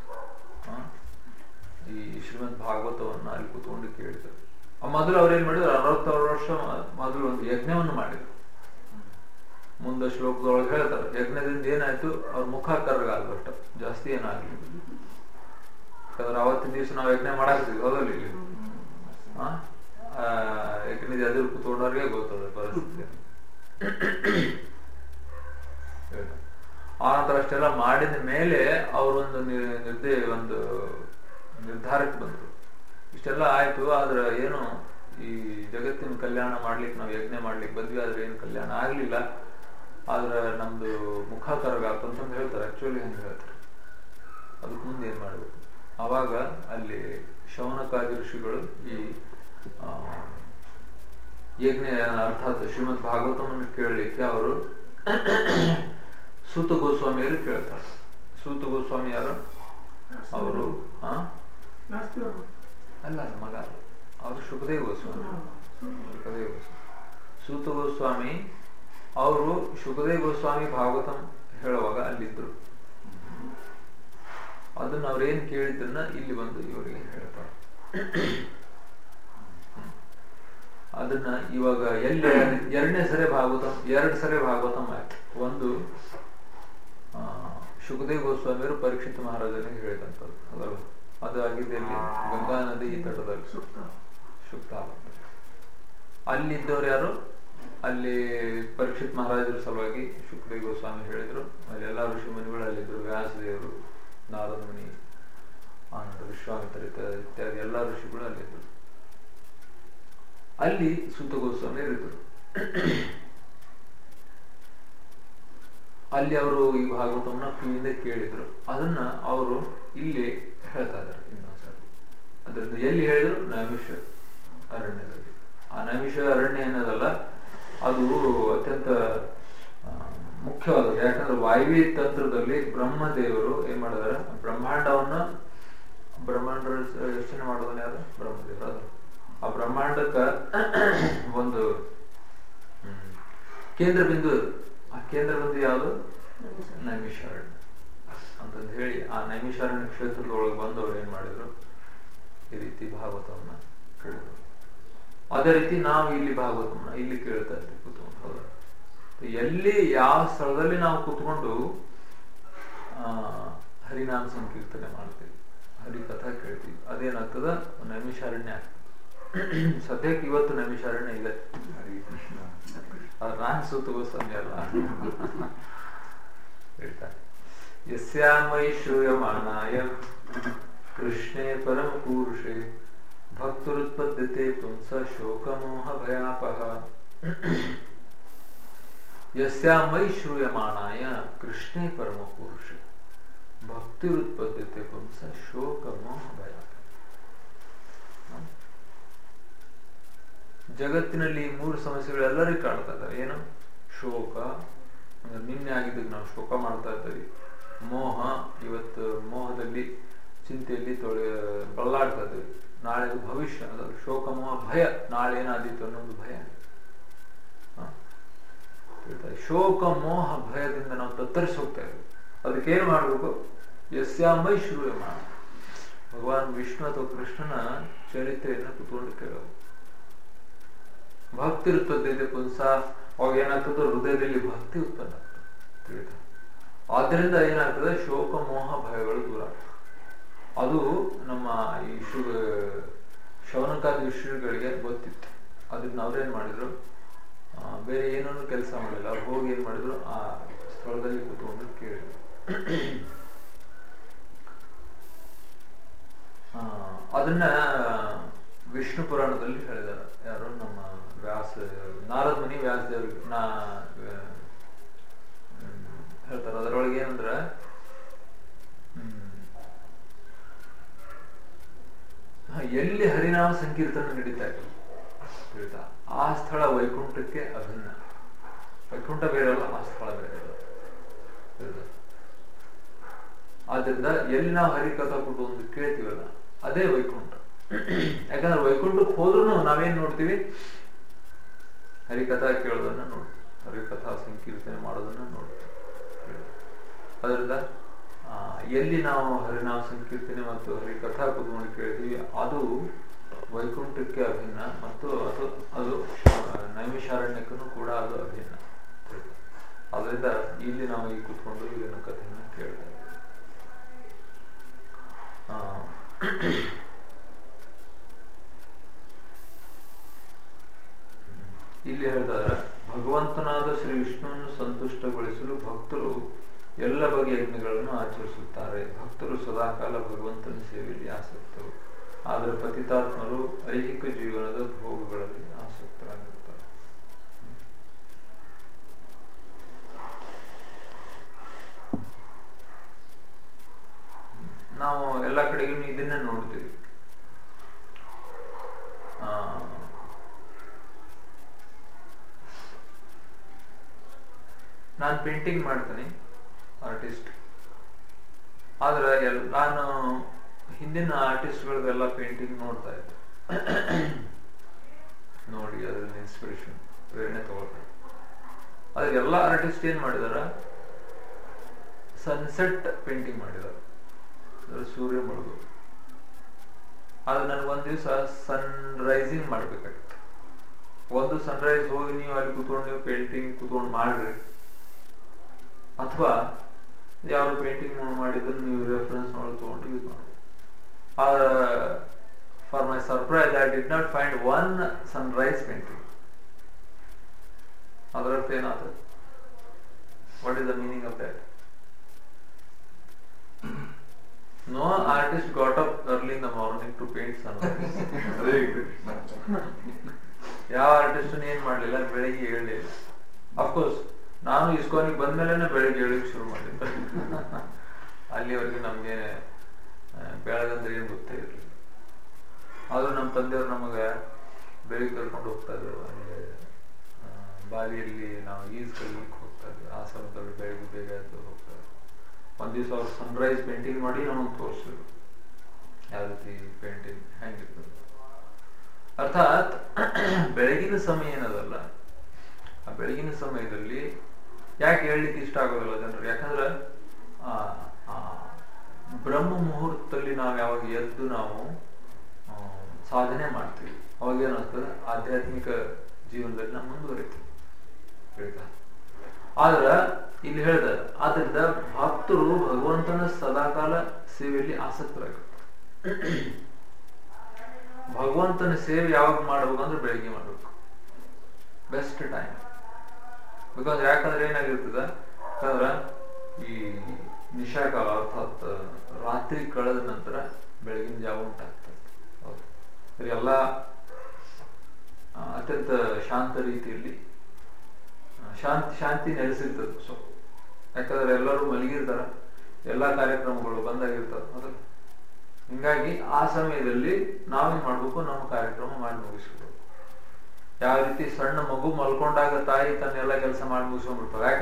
ಈ ಶ್ರೀಮದ್ ಭಾಗವತವನ್ನ ಅಲ್ಲಿ ಕುತ್ಕೊಂಡು ಕೇಳಿದ್ರು. ಮೊದಲು ಅವ್ರು ಏನ್ ಮಾಡಿದ್ರು, ಅರವತ್ತು ಸಾವಿರ ವರ್ಷ ಮೊದಲು ಒಂದು ಯಜ್ಞವನ್ನು ಮಾಡಿದ್ರು. ಮುಂದೆ ಶ್ಲೋಕದೊಳಗೆ ಹೇಳ್ತಾರೆ, ಯಜ್ಞದಿಂದ ಏನಾಯ್ತು, ಅವ್ರ ಮುಖ ಕರ್ಗಾದ್ರು ಅಷ್ಟ, ಜಾಸ್ತಿ ಏನಾಗ್ಲಿ. ಯಾಕಂದ್ರೆ ಅವತ್ತಿನ ದಿವಸ ನಾವು ಯಜ್ಞ ಮಾಡಾಕ್ತಿದ್ವಿ, ಹೌದಲ್ಲ? ಇಲ್ಲಿ ಆ ಯಜ್ಞದ ಎದುರು ಕುತ್ಕೊಂಡವ್ರಿಗೆ ಗೊತ್ತದ ಪರಿಸ್ಥಿತಿ. ಆನಂತರ ಅಷ್ಟೆಲ್ಲ ಮಾಡಿದ ಮೇಲೆ ಅವರೊಂದು ನಿರ್ದೇ ಒಂದು ನಿರ್ಧಾರಕ್ಕೆ ಬಂದರು. ಇಷ್ಟೆಲ್ಲ ಆಯ್ತು, ಆದ್ರೆ ಏನು ಈ ಜಗತ್ತಿನ ಕಲ್ಯಾಣ ಮಾಡ್ಲಿಕ್ಕೆ ನಾವು ಯಜ್ಞ ಮಾಡ್ಲಿಕ್ಕೆ ಬಂದ್ವಿ, ಆದ್ರೆ ಏನು ಕಲ್ಯಾಣ ಆಗ್ಲಿಲ್ಲ. ಆದ್ರೆ ನಮ್ದು ಮುಖ ಕರಗಾತು ಅಂತಂದು ಹೇಳ್ತಾರೆ. ಆಕ್ಚುಲಿ ಹಂಗೆ ಹೇಳ್ತಾರೆ. ಅದಕ್ಕೆ ಮುಂದೆ ಏನ್ ಮಾಡ್ಬೇಕು? ಆವಾಗ ಅಲ್ಲಿ ಶೌನಕಾದಿ ಋಷಿಗಳು ಈ ಯಜ್ಞ ಅರ್ಥಾತ್ ಶ್ರೀಮದ್ ಭಾಗವತವನ್ನು ಕೇಳಲಿಕ್ಕೆ ಅವರು ಸೂತ ಗೋಸ್ವಾಮಿಯರು ಕೇಳ್ತಾರೆ. ಸೂತ ಗೋಸ್ವಾಮಿ ಯಾರು? ಅವರು ಅಲ್ಲ ಮಗ, ಅವರು ಶುಕದೇವ್ ಗೋಸ್ವಾಮಿ. ಶುಕದೇವ್ ಗೋಸ್ವಾಮಿ ಸೂತ ಗೋಸ್ವಾಮಿ ಅವರು ಶುಕದೇವ್ ಗೋಸ್ವಾಮಿ ಭಾಗವತಂ ಹೇಳುವಾಗ ಅಲ್ಲಿದ್ರು. ಅದನ್ನ ಅವ್ರೇನ್ ಕೇಳಿದ್ದನ್ನ ಇಲ್ಲಿ ಬಂದು ಇವರಿಗೆ ಹೇಳ್ತಾರೆ. ಅದನ್ನ ಇವಾಗ ಎಲ್ಲಿ ಎರಡನೇ ಸರಿ ಭಾಗವತಂ ಎರಡು ಸರಿ ಭಾಗವತಂ ಆಯ್ತು. ಒಂದು ಆ ಶುಕದೇವ್ ಗೋಸ್ವಾಮಿಯವರು ಪರೀಕ್ಷಿತ ಮಹಾರಾಜನಿಗೆ ಹೇಳಿದಂಥದ್ದು ಅದಲ್ಲ, ಅದು ಆಗಿದ್ದಲ್ಲಿ ಗಂಗಾ ನದಿ ಈ ತಟದಲ್ಲಿ ಸುಕ್ತ. ಅಲ್ಲಿದ್ದವ್ರು ಯಾರು? ಅಲ್ಲಿ ಪರೀಕ್ಷಿತ್ ಮಹಾರಾಜರ ಸಲುವಾಗಿ ಶುಕದೇವ್ ಗೋಸ್ವಾಮಿ ಹೇಳಿದ್ರು. ಅಲ್ಲಿ ಎಲ್ಲಾ ಋಷಿ ಮುನಿಗಳು ಅಲ್ಲಿದ್ರು. ವ್ಯಾಸದೇವರು, ನಾರದ ಮುನಿ, ಆನಂದ ವಿಶ್ವಾಮಿತ್ರ ಇತ್ಯಾದಿ ಎಲ್ಲಾ ಋಷಿಗಳು ಅಲ್ಲಿದ್ರು. ಅಲ್ಲಿ ಸೂತ ಗೋಸ್ವಾಮಿ ಇರಿದ್ರು. ಅಲ್ಲಿ ಅವರು ಈ ಭಾಗವತವನ್ನ ಕಿವಿಯಿಂದ ಕೇಳಿದ್ರು. ಅದನ್ನ ಅವರು ಇಲ್ಲಿ ಹೇಳ್ತಾ ಇದ್ದಾರೆ ಇನ್ನೊಂದ್ಸರಿ. ಅದರಿಂದ ಎಲ್ಲಿ ಹೇಳಿದ್ರು? ನೈಮಿಷ ಅರಣ್ಯದಲ್ಲಿ. ಆ ನೈಮಿಷ ಅರಣ್ಯ ಏನದಲ್ಲ, ಅದು ಅತ್ಯಂತ ಮುಖ್ಯವಾದದ್ದು. ಯಾಕಂದ್ರೆ ವಾಯುವ್ಯ ತಂತ್ರದಲ್ಲಿ ಬ್ರಹ್ಮದೇವರು ಏನ್ ಮಾಡಿದಾರೆ, ಬ್ರಹ್ಮಾಂಡವನ್ನ ಬ್ರಹ್ಮಾಂಡ ಯೋಚನೆ ಮಾಡೋದನ್ನ ಯಾರು? ಬ್ರಹ್ಮದೇವರು. ಅದು ಆ ಬ್ರಹ್ಮಾಂಡಕ್ಕ ಒಂದು ಕೇಂದ್ರ ಬಿಂದು. ಆ ಕೇಂದ್ರ ಬಿಂದು ಯಾವುದು? ನೈಮಿಷಾರಣ್ಯ ಅಂತಂದು ಹೇಳಿ ಆ ನೈಮಿಷಾರಣ್ಯ ಕ್ಷೇತ್ರದೊಳಗೆ ಬಂದವರು ಏನ್ ಮಾಡಿದ್ರು, ಈ ರೀತಿ ಭಾಗವತವನ್ನ ಕೇಳಿದ್ರು. ಅದೇ ರೀತಿ ನಾವು ಇಲ್ಲಿ ಭಾಗವತವನ್ನ ಇಲ್ಲಿ ಕೇಳ್ತಾ ಇರ್ತೀವಿ ಕೂತ್ಕೊಂಡು. ಹೌದಾ? ಎಲ್ಲಿ ಯಾವ ಸ್ಥಳದಲ್ಲಿ ನಾವು ಕೂತ್ಕೊಂಡು ಆ ಹರಿನಾಮ ಸಂಕೀರ್ತನೆ ಮಾಡ್ತೀವಿ, ಹರಿಕಥಾ ಕೇಳ್ತೀವಿ, ಅದೇನಾಗ್ತದ? ನೈಮಿಷಾರಣ್ಯ ಆಗ್ತದೆ. ಸದ್ಯಕ್ಕೆ ಇವತ್ತು ನೈಮಿಷಾರಣ್ಯ ಇದೆ. ನಾನ್ ಸುತ್ತಗೋ ಸಮಯ ಅಲ್ಲ ಹೇಳ್ತಾರೆ. ಯಸ್ಯಾಮೈ ಶ್ರೂಯಮಾನಾಯ ಕೃಷ್ಣೇ ಪರಮ ಪುರುಷೇ ಭಕ್ತರುತ್ಪದ್ಯತೆ ಪುಂಸ ಶೋಕಮೋಹ ಭಯಾಪಹ. ಯಸ್ಯಾಮೈ ಶ್ರೂಯಮಾನಾಯ ಕೃಷ್ಣೇ ಪರಮ ಪುರುಷೇ ಭಕ್ತಿರುತ್ಪದ್ಯತೆ ಪುಂಸ ಶೋಕಮೋಹ ಭಯಾಪಹ. ಜಗತ್ತಿನಲ್ಲಿ ಈ ಮೂರು ಸಮಸ್ಯೆಗಳು ಎಲ್ಲರಿಗೂ ಕಾಡ್ತಾ ಇದ್ದಾವೆ. ಏನು? ಶೋಕ, ಅಂದ್ರೆ ನಿನ್ನೆ ಆಗಿದ್ದಕ್ಕೆ ನಾವು ಶೋಕ ಮಾಡ್ತಾ ಇದ್ದೀವಿ. ಮೋಹ, ಇವತ್ತು ಮೋಹದಲ್ಲಿ ಚಿಂತೆಯಲ್ಲಿ ತೊಳೆ ಬಳ್ಳಾಡ್ತಾ ಇದ್ದೀವಿ. ನಾಳೆ ಭವಿಷ್ಯ, ಅಂದ್ರೆ ಶೋಕ ಮೋಹ ಭಯ, ನಾಳೆ ಏನಾದೀತು ಅನ್ನೋದು ಭಯ. ಶೋಕ ಮೋಹ ಭಯದಿಂದ ನಾವು ತತ್ತರಿಸಿ ಹೋಗ್ತಾ ಇದ್ದೀವಿ. ಅದಕ್ಕೇನು ಮಾಡಬೇಕು? ಯಸ್ಯಾಮೈ ಶ್ರೂಯಮಾನ, ಭಗವಾನ್ ವಿಷ್ಣು ಅಥವಾ ಕೃಷ್ಣನ ಚರಿತ್ರೆಯನ್ನು ಕುತ್ಕೊಂಡು ಕೇಳೋದು. ಭಕ್ತಿ ಉತ್ಪತ್ತಿದೆ ಪುಂಸ, ಅವಾಗ ಏನಾಗ್ತದೆ? ಹೃದಯದಲ್ಲಿ ಭಕ್ತಿ ಉತ್ಪನ್ನ ಆಗ್ತದೆ. ಆದ್ದರಿಂದ ಏನಾಗ್ತದೆ? ಶೋಕ ಮೋಹ ಭಯಗಳು ದೂರ ಆಗ್ತದೆ. ಅದು ನಮ್ಮ ಈ ಶು ಶೌನಕಾದಿ ಋಷಿಗಳಿಗೆ ಗೊತ್ತಿತ್ತು. ಅದನ್ನ ಅವ್ರೇನ್ ಮಾಡಿದ್ರು, ಬೇರೆ ಏನನ್ನು ಕೆಲಸ ಮಾಡಿಲ್ಲ. ಅವ್ರು ಹೋಗಿ ಏನ್ ಮಾಡಿದ್ರು, ಆ ಸ್ಥಳದಲ್ಲಿ ಕೂತ್ಕೊಂಡು ಕೇಳಿದ್ರು. ಆ ಅದನ್ನ ವಿಷ್ಣು ಪುರಾಣದಲ್ಲಿ ಹೇಳಿದಾರೆ. ಯಾರು? ನಮ್ಮ ವ್ಯಾಸ ನಾರದ ಮುನಿ ವ್ಯಾಸದೇವ್ರಿಗೆ ನಾ ಹೇಳ್ತಾರ. ಅದರೊಳಗೆ ಏನಂದ್ರ, ಎಲ್ಲಿ ಹರಿನಾಮ ಸಂಕೀರ್ತನ ನಡೀತಾ ಇತ್ತು ಆ ಸ್ಥಳ ವೈಕುಂಠಕ್ಕೆ ಅಭಿನ್ನ. ವೈಕುಂಠ ಬೇರೆ ಅಲ್ಲ, ಆ ಸ್ಥಳ ಬೇರೆ ಅಲ್ಲ. ಆದ್ರಿಂದ ಎಲ್ಲಿ ನಾವು ಹರಿಕಥಾ ಕೊಟ್ಟು ಒಂದು ಕೇಳ್ತೀವಲ್ಲ, ಅದೇ ವೈಕುಂಠ. ಯಾಕಂದ್ರೆ ವೈಕುಂಠಕ್ಕೆ ಹೋದ್ರೂ ನಾವೇನ್ ನೋಡ್ತೀವಿ? ಹರಿಕಥಾ ಕೇಳೋದನ್ನ ನೋಡ್ತೀವಿ, ಹರಿಕಥಾ ಸಂಕೀರ್ತನೆ ಮಾಡೋದನ್ನ ನೋಡ್ತೀವಿ. ಅದರಿಂದ ಎಲ್ಲಿ ನಾವು ಹರಿನಾಮ ಸಂಕೀರ್ತನೆ ಮತ್ತು ಹರಿಕಥಾ ಕುತ್ಕೊಂಡು ಕೇಳ್ತೀವಿ ಅದು ವೈಕುಂಠಕ್ಕೆ ಅಭಿನ್ನ, ಮತ್ತು ಅದು ಅದು ನೈಮಿಷಾರಣ್ಯಕ್ಕೂ ಕೂಡ ಅದು ಅಭಿನ್ನ. ಅದರಿಂದ ಇಲ್ಲಿ ನಾವು ಈ ಕುತ್ಕೊಂಡು ಇದನ್ನ ಕಥೆಯನ್ನು ಕೇಳ್ತೇವೆ. ಇಲ್ಲಿ ಹೇಳಿದಾರೆ, ಭಗವಂತನಾದ ಶ್ರೀ ವಿಷ್ಣುವನ್ನು ಸಂತುಷ್ಟಗೊಳಿಸಲು ಭಕ್ತರು ಎಲ್ಲ ಬಗೆಯ ಯಜ್ಞಗಳನ್ನು ಆಚರಿಸುತ್ತಾರೆ. ಭಕ್ತರು ಸದಾಕಾಲ ಭಗವಂತನ ಸೇವೆಯಲ್ಲಿ ಆಸಕ್ತರು, ಆದರೆ ಪತಿತಾತ್ಮರು ಐಹಿಕ ಜೀವನದ ಭೋಗಗಳಲ್ಲಿ ಆಸಕ್ತರಾಗಿರ್ತಾರೆ. ನಾವು ಎಲ್ಲ ಕಡೆಗೂ ಇದನ್ನೇ ನೋಡ್ತೀವಿ. ಆ ನಾನು ಪೇಂಟಿಂಗ್ ಮಾಡ್ತೀನಿ, ಆರ್ಟಿಸ್ಟ್. ಆದ್ರೆ ಎಲ್ ನಾನು ಹಿಂದಿನ ಆರ್ಟಿಸ್ಟ್ಗಳದೆಲ್ಲ ಪೇಂಟಿಂಗ್ ನೋಡ್ತಾ ಇದ್ದೆ, ನೋಡಿ ಅದರಿಂದ ಇನ್ಸ್ಪಿರೇಷನ್, ಪ್ರೇರಣೆ ತಗೊಳ್ತಾರೆ. ಆದ್ರೆ ಎಲ್ಲ ಆರ್ಟಿಸ್ಟ್ ಏನ್ ಮಾಡಿದಾರ? ಸನ್ಸೆಟ್ ಪೇಂಟಿಂಗ್ ಮಾಡಿದಾರೆ, ಸೂರ್ಯ ಮುಳುಗು. ಆದ್ರೆ ನನಗೆ ಒಂದ್ ದಿವಸ ಸನ್ ರೈಸಿಂಗ್ ಮಾಡ್ಬೇಕಾಗಿತ್ತು. ಒಂದು ಸನ್ ರೈಸ್ ಹೋಗಿ ನೀವು ಅಲ್ಲಿ ಕೂತ್ಕೊಂಡು ನೀವು ಪೇಂಟಿಂಗ್ ಕೂತ್ಕೊಂಡು ಮಾಡ್ರಿ, ಅಥವಾ ಯಾರು ಪೇಂಟಿಂಗ್ ಮಾಡಿದ್ರು ನೀವು ರೆಫರೆನ್ಸ್ ನೋಡಿ ತಗೊಂಡು ಯೂಸ್ ಮಾಡಿ. For my surprise I did not find one sunrise painting. ಅದರ ಅರ್ಥ ಏನಾದ್ರು? What is the meaning of that? No artist got up early in the morning to paint sunrise. ಯಾವ artist ಏನ್ ಮಾಡ್ಲಿಲ್ಲ, ಬೆಳಿಗ್ಗೆ ಹೇಳಲಿಲ್ಲ. ಅಫ್ಕೋರ್ಸ್ ನಾನು ಇಸ್ಕಾನಿಗೆ ಬಂದ್ಮೇಲೆ ಬೆಳಿಗ್ಗೆ ಏಳಕ್ಕೆ ಶುರು ಮಾಡಿದ್ದೆ. ಅಲ್ಲಿವರೆಗೆ ನಮ್ಗೆ ಬೆಳಗಂದ್ರೆ ಏನು ಗೊತ್ತೇ ಇರಲಿಲ್ಲ. ಆದ್ರೂ ನಮ್ಮ ತಂದೆಯವರು ನಮಗೆ ಬೆಳಿಗ್ಗೆ ಕರ್ಕೊಂಡು ಹೋಗ್ತಾ ಇದ್ರು. ಅಲ್ಲಿ ಬಾಲಿಯಲ್ಲಿ ನಾವು ಈಜ್ ಕಲಿಯಕ್ಕೆ ಹೋಗ್ತಾ ಇದ್ವಿ. ಆ ಸಮಯದಲ್ಲಿ ಬೆಳಿಗ್ಗೆ ಬೇಗ ಎದ್ದು ಹೋಗ್ತಾ ಇದ್ವಿ. ಒಂದ್ ದಿವಸ ಅವ್ರು ಸನ್ರೈಸ್ ಪೇಂಟಿಂಗ್ ಮಾಡಿ ನಮಗೆ ತೋರಿಸಿದ್ರು ಯಾವ ರೀತಿ ಪೇಂಟಿಂಗ್ ಹೆಂಗಿರ್ತದೆ. ಅರ್ಥಾತ್ ಬೆಳಗಿನ ಸಮಯ ಏನದಲ್ಲ, ಆ ಬೆಳಗಿನ ಸಮಯದಲ್ಲಿ ಯಾಕೆ ಹೇಳಲಿಕ್ಕೆ ಇಷ್ಟ ಆಗೋದಿಲ್ಲ ಜನರು, ಯಾಕಂದ್ರೆ ಆ ಬ್ರಹ್ಮ ಮುಹೂರ್ತದಲ್ಲಿ ನಾವು ಯಾವಾಗ ಎದ್ದು ನಾವು ಸಾಧನೆ ಮಾಡ್ತೀವಿ ಅವಾಗ ಏನಾಗ್ತದೆ, ಆಧ್ಯಾತ್ಮಿಕ ಜೀವನದಲ್ಲಿ ನಾವು ಮುಂದುವರಿತೀವಿ. ಹೇಳ್ತಾ ಆದ್ರ ಇಲ್ಲಿ ಹೇಳ್ದ, ಆದ್ರಿಂದ ಭಕ್ತರು ಭಗವಂತನ ಸದಾಕಾಲ ಸೇವೆಯಲ್ಲಿ ಆಸಕ್ತರಾಗಿರ್ತಾರೆ. ಭಗವಂತನ ಸೇವೆ ಯಾವಾಗ ಮಾಡ್ಬೇಕು ಅಂದ್ರೆ ಬೆಳಿಗ್ಗೆ ಮಾಡ್ಬೇಕು, ಬೆಸ್ಟ್ ಟೈಮ್. ಬಿಕಾಸ್ ಯಾಕಂದ್ರೆ ಏನಾಗಿರ್ತದ ಯಾಕಂದ್ರ ಈ ನಿಶಾಕಾಲ ಅರ್ಥಾತ್ ರಾತ್ರಿ ಕಳೆದ ನಂತರ ಬೆಳಗಿನ ಜಾವ ಉಂಟಾಗ್ತದೆ. ಹೌದು, ಎಲ್ಲ ಅತ್ಯಂತ ಶಾಂತ ರೀತಿಯಲ್ಲಿ ಶಾಂತಿ ಶಾಂತಿ ನೆಲೆಸಿರ್ತದೆ. ಸೊ ಯಾಕಂದ್ರೆ ಎಲ್ಲರೂ ಮಲಗಿರ್ತಾರ, ಎಲ್ಲಾ ಕಾರ್ಯಕ್ರಮಗಳು ಬಂದಾಗಿರ್ತಾರ. ಹೌದಲ್ಲ, ಹಿಂಗಾಗಿ ಆ ಸಮಯದಲ್ಲಿ ನಾವೇನ್ ಮಾಡ್ಬೇಕು, ನಮ್ಮ ಕಾರ್ಯಕ್ರಮ ಮಾಡಿ ಮುಗಿಸ್ಬೇಕು. ಯಾವ ರೀತಿ ಸಣ್ಣ ಮಗು ಮಲ್ಕೊಂಡಾಗ ತಾಯಿ ತನ್ನೆಲ್ಲ ಕೆಲಸ ಮಾಡಿ ಮುಗಿಸ್ಕೊಂಡ್ಬಿಡ್ತಾವ. ಯಾಕ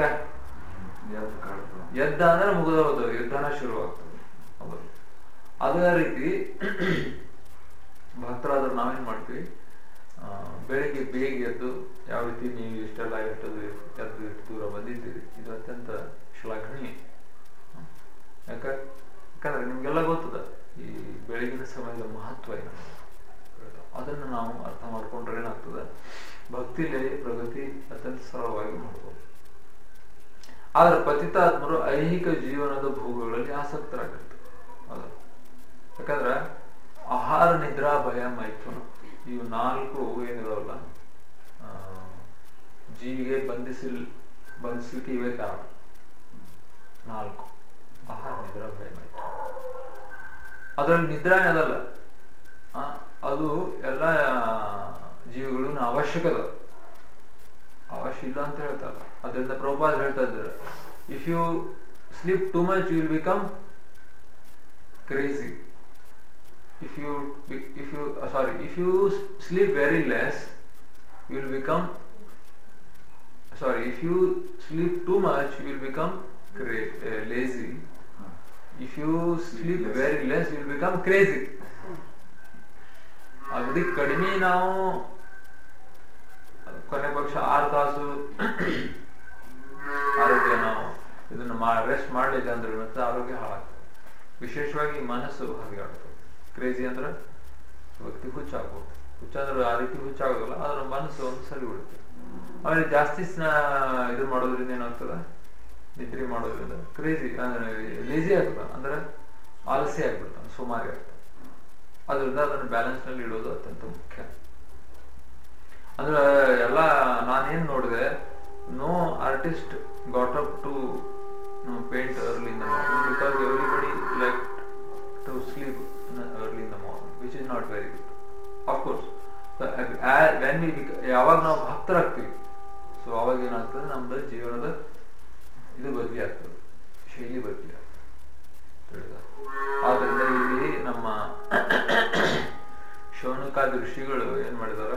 ಎದ್ದ ಅಂದ್ರೆ ಮುಗಿದ ಹೋದ ಯುದ್ಧನ ಶುರುವಾಗ್ತದೆ. ಹೌದು, ಅದೇ ರೀತಿ ಭಕ್ತರಾದ್ರೆ ನಾವೇನ್ ಮಾಡ್ತೀವಿ, ಬೆಳಿಗ್ಗೆ ಬೇಗ ಎದ್ದು ಯಾವ ರೀತಿ ನೀವು ಇಷ್ಟೆಲ್ಲ ಎಷ್ಟದು ಎದ್ದು ಎಷ್ಟು ದೂರ ಬಂದಿದ್ದೀರಿ, ಇದು ಅತ್ಯಂತ ಶ್ಲಾಘನೀಯ. ಯಾಕ ಯಾಕಂದ್ರೆ ನಿಮ್ಗೆಲ್ಲ ಗೊತ್ತದ ಈ ಬೆಳಗಿನ ಸಮಯದ ಮಹತ್ವ ಏನು, ಅದನ್ನು ನಾವು ಅರ್ಥ ಮಾಡ್ಕೊಂಡ್ರೆ ಏನಾಗ್ತದೆ, ಭಕ್ತಿಲೇ ಪ್ರಗತಿ ಅತ್ಯಂತ ಸರಳವಾಗಿ ಮಾಡ್ಬೋದು. ಆದ್ರೆ ಪತಿತಾತ್ಮರು ಐಹಿಕ ಜೀವನದ ಭೋಗಗಳಲ್ಲಿ ಆಸಕ್ತರಾಗಿರ್ತಾರೆ. ಹೌದು, ಯಾಕಂದ್ರ ಆಹಾರ, ನಿದ್ರಾ, ಭಯ, ಮೈಥುನ ಇವು ನಾಲ್ಕು ಏನಿದಾವಲ್ಲ, ಜೀವಿಗೆ ಬಂಧಿಸಿಲ್ ಬಂಧಿಸಲಿಕ್ಕೆ ಇವೇ ಕಾರಣ. ನಾಲ್ಕು ಆಹಾರ, ನಿದ್ರಾ, ಭಯ, ಮೈಥುನ. ಅದ್ರಲ್ಲಿ ನಿದ್ರಾ ಅದಲ್ಲ, ಅದು ಎಲ್ಲ ಜೀವಿಗಳು ಅವಶ್ಯಕದ ಅವಶ್ಯ ಇಲ್ಲ ಅಂತ ಹೇಳ್ತಾರ. ಅದರಿಂದ ಪ್ರಭುಪಾದ ಹೇಳ್ತಾ ಇದ್ದಾರೆ, if you sleep too much you will become crazy. If you if you uh, sorry if you sleep very less you will become sorry if you sleep too much you will become cra- uh, lazy. If you sleep very less you will become crazy. ಅಗದಿ ಕಡಿಮೆ ನಾವು ಕೊನೆ ಪಕ್ಷ ಆರು ತಾಸು ಆರೋಗ್ಯ ನಾವು ಇದನ್ನ ರೆಸ್ಟ್ ಮಾಡಲಿಲ್ಲ ಅಂದ್ರೆ ಮತ್ತೆ ಆರೋಗ್ಯ ಹಾಳಾಗ್ತದೆ. ವಿಶೇಷವಾಗಿ ಮನಸ್ಸು ಹಾಗೆ ಆಡ್ತದೆ. ಕ್ರೇಜಿ ಅಂದ್ರೆ ವ್ಯಕ್ತಿ ಹುಚ್ಚಾಗ್ಬೋದು. ಹುಚ್ಚಾದ್ರೆ ಆ ರೀತಿ ಹುಚ್ಚಾಗೋದಿಲ್ಲ, ಆದ್ರೆ ಮನಸ್ಸು ಒಂದು ಸರಿ ಬಿಡುತ್ತೆ. ಆಮೇಲೆ ಜಾಸ್ತಿ ಸ್ನಾ ಇದು ಮಾಡೋದ್ರಿಂದ ಏನಾಗ್ತದ, ನಿದ್ರೆ ಮಾಡೋದ್ರಿಂದ ಕ್ರೇಜಿ ಅಂದ್ರೆ ಲೇಜಿ ಆಗ್ತದ, ಅಂದ್ರೆ ಆಲಸ್ಯ ಆಗ್ಬಿಡ್ತಾನೆ, ಸುಮಾರಿ ಆಗ್ತದೆ. ಅದರಿಂದ ಅದನ್ನು ಬ್ಯಾಲೆನ್ಸ್ ನಲ್ಲಿ ಇಡೋದು ಅತ್ಯಂತ ಮುಖ್ಯ. ಅಂದ್ರೆ ಎಲ್ಲ ನಾನೇನ್ ನೋಡಿದೆ, no artist got up to paint early in the morning because everybody like to sleep early in the morning, which is not very good. Of course, so, uh, when we ಯಾವಾಗ ನಾವು ಭಕ್ತರಾಗ್ತೀವಿ, ಸೊ ಅವಾಗ ಏನಾಗ್ತದೆ, ನಮ್ದು ಜೀವನದ ಇದು ಬದಲಿ ಆಗ್ತದೆ, ಶೈಲಿ ಬದಲಿ ಆಗ್ತದೆ. ಆದ್ರಿಂದ ಇಲ್ಲಿ ನಮ್ಮ ಶೌನಕಾದಿ ಋಷಿಗಳು ಏನ್ ಮಾಡಿದಾರ,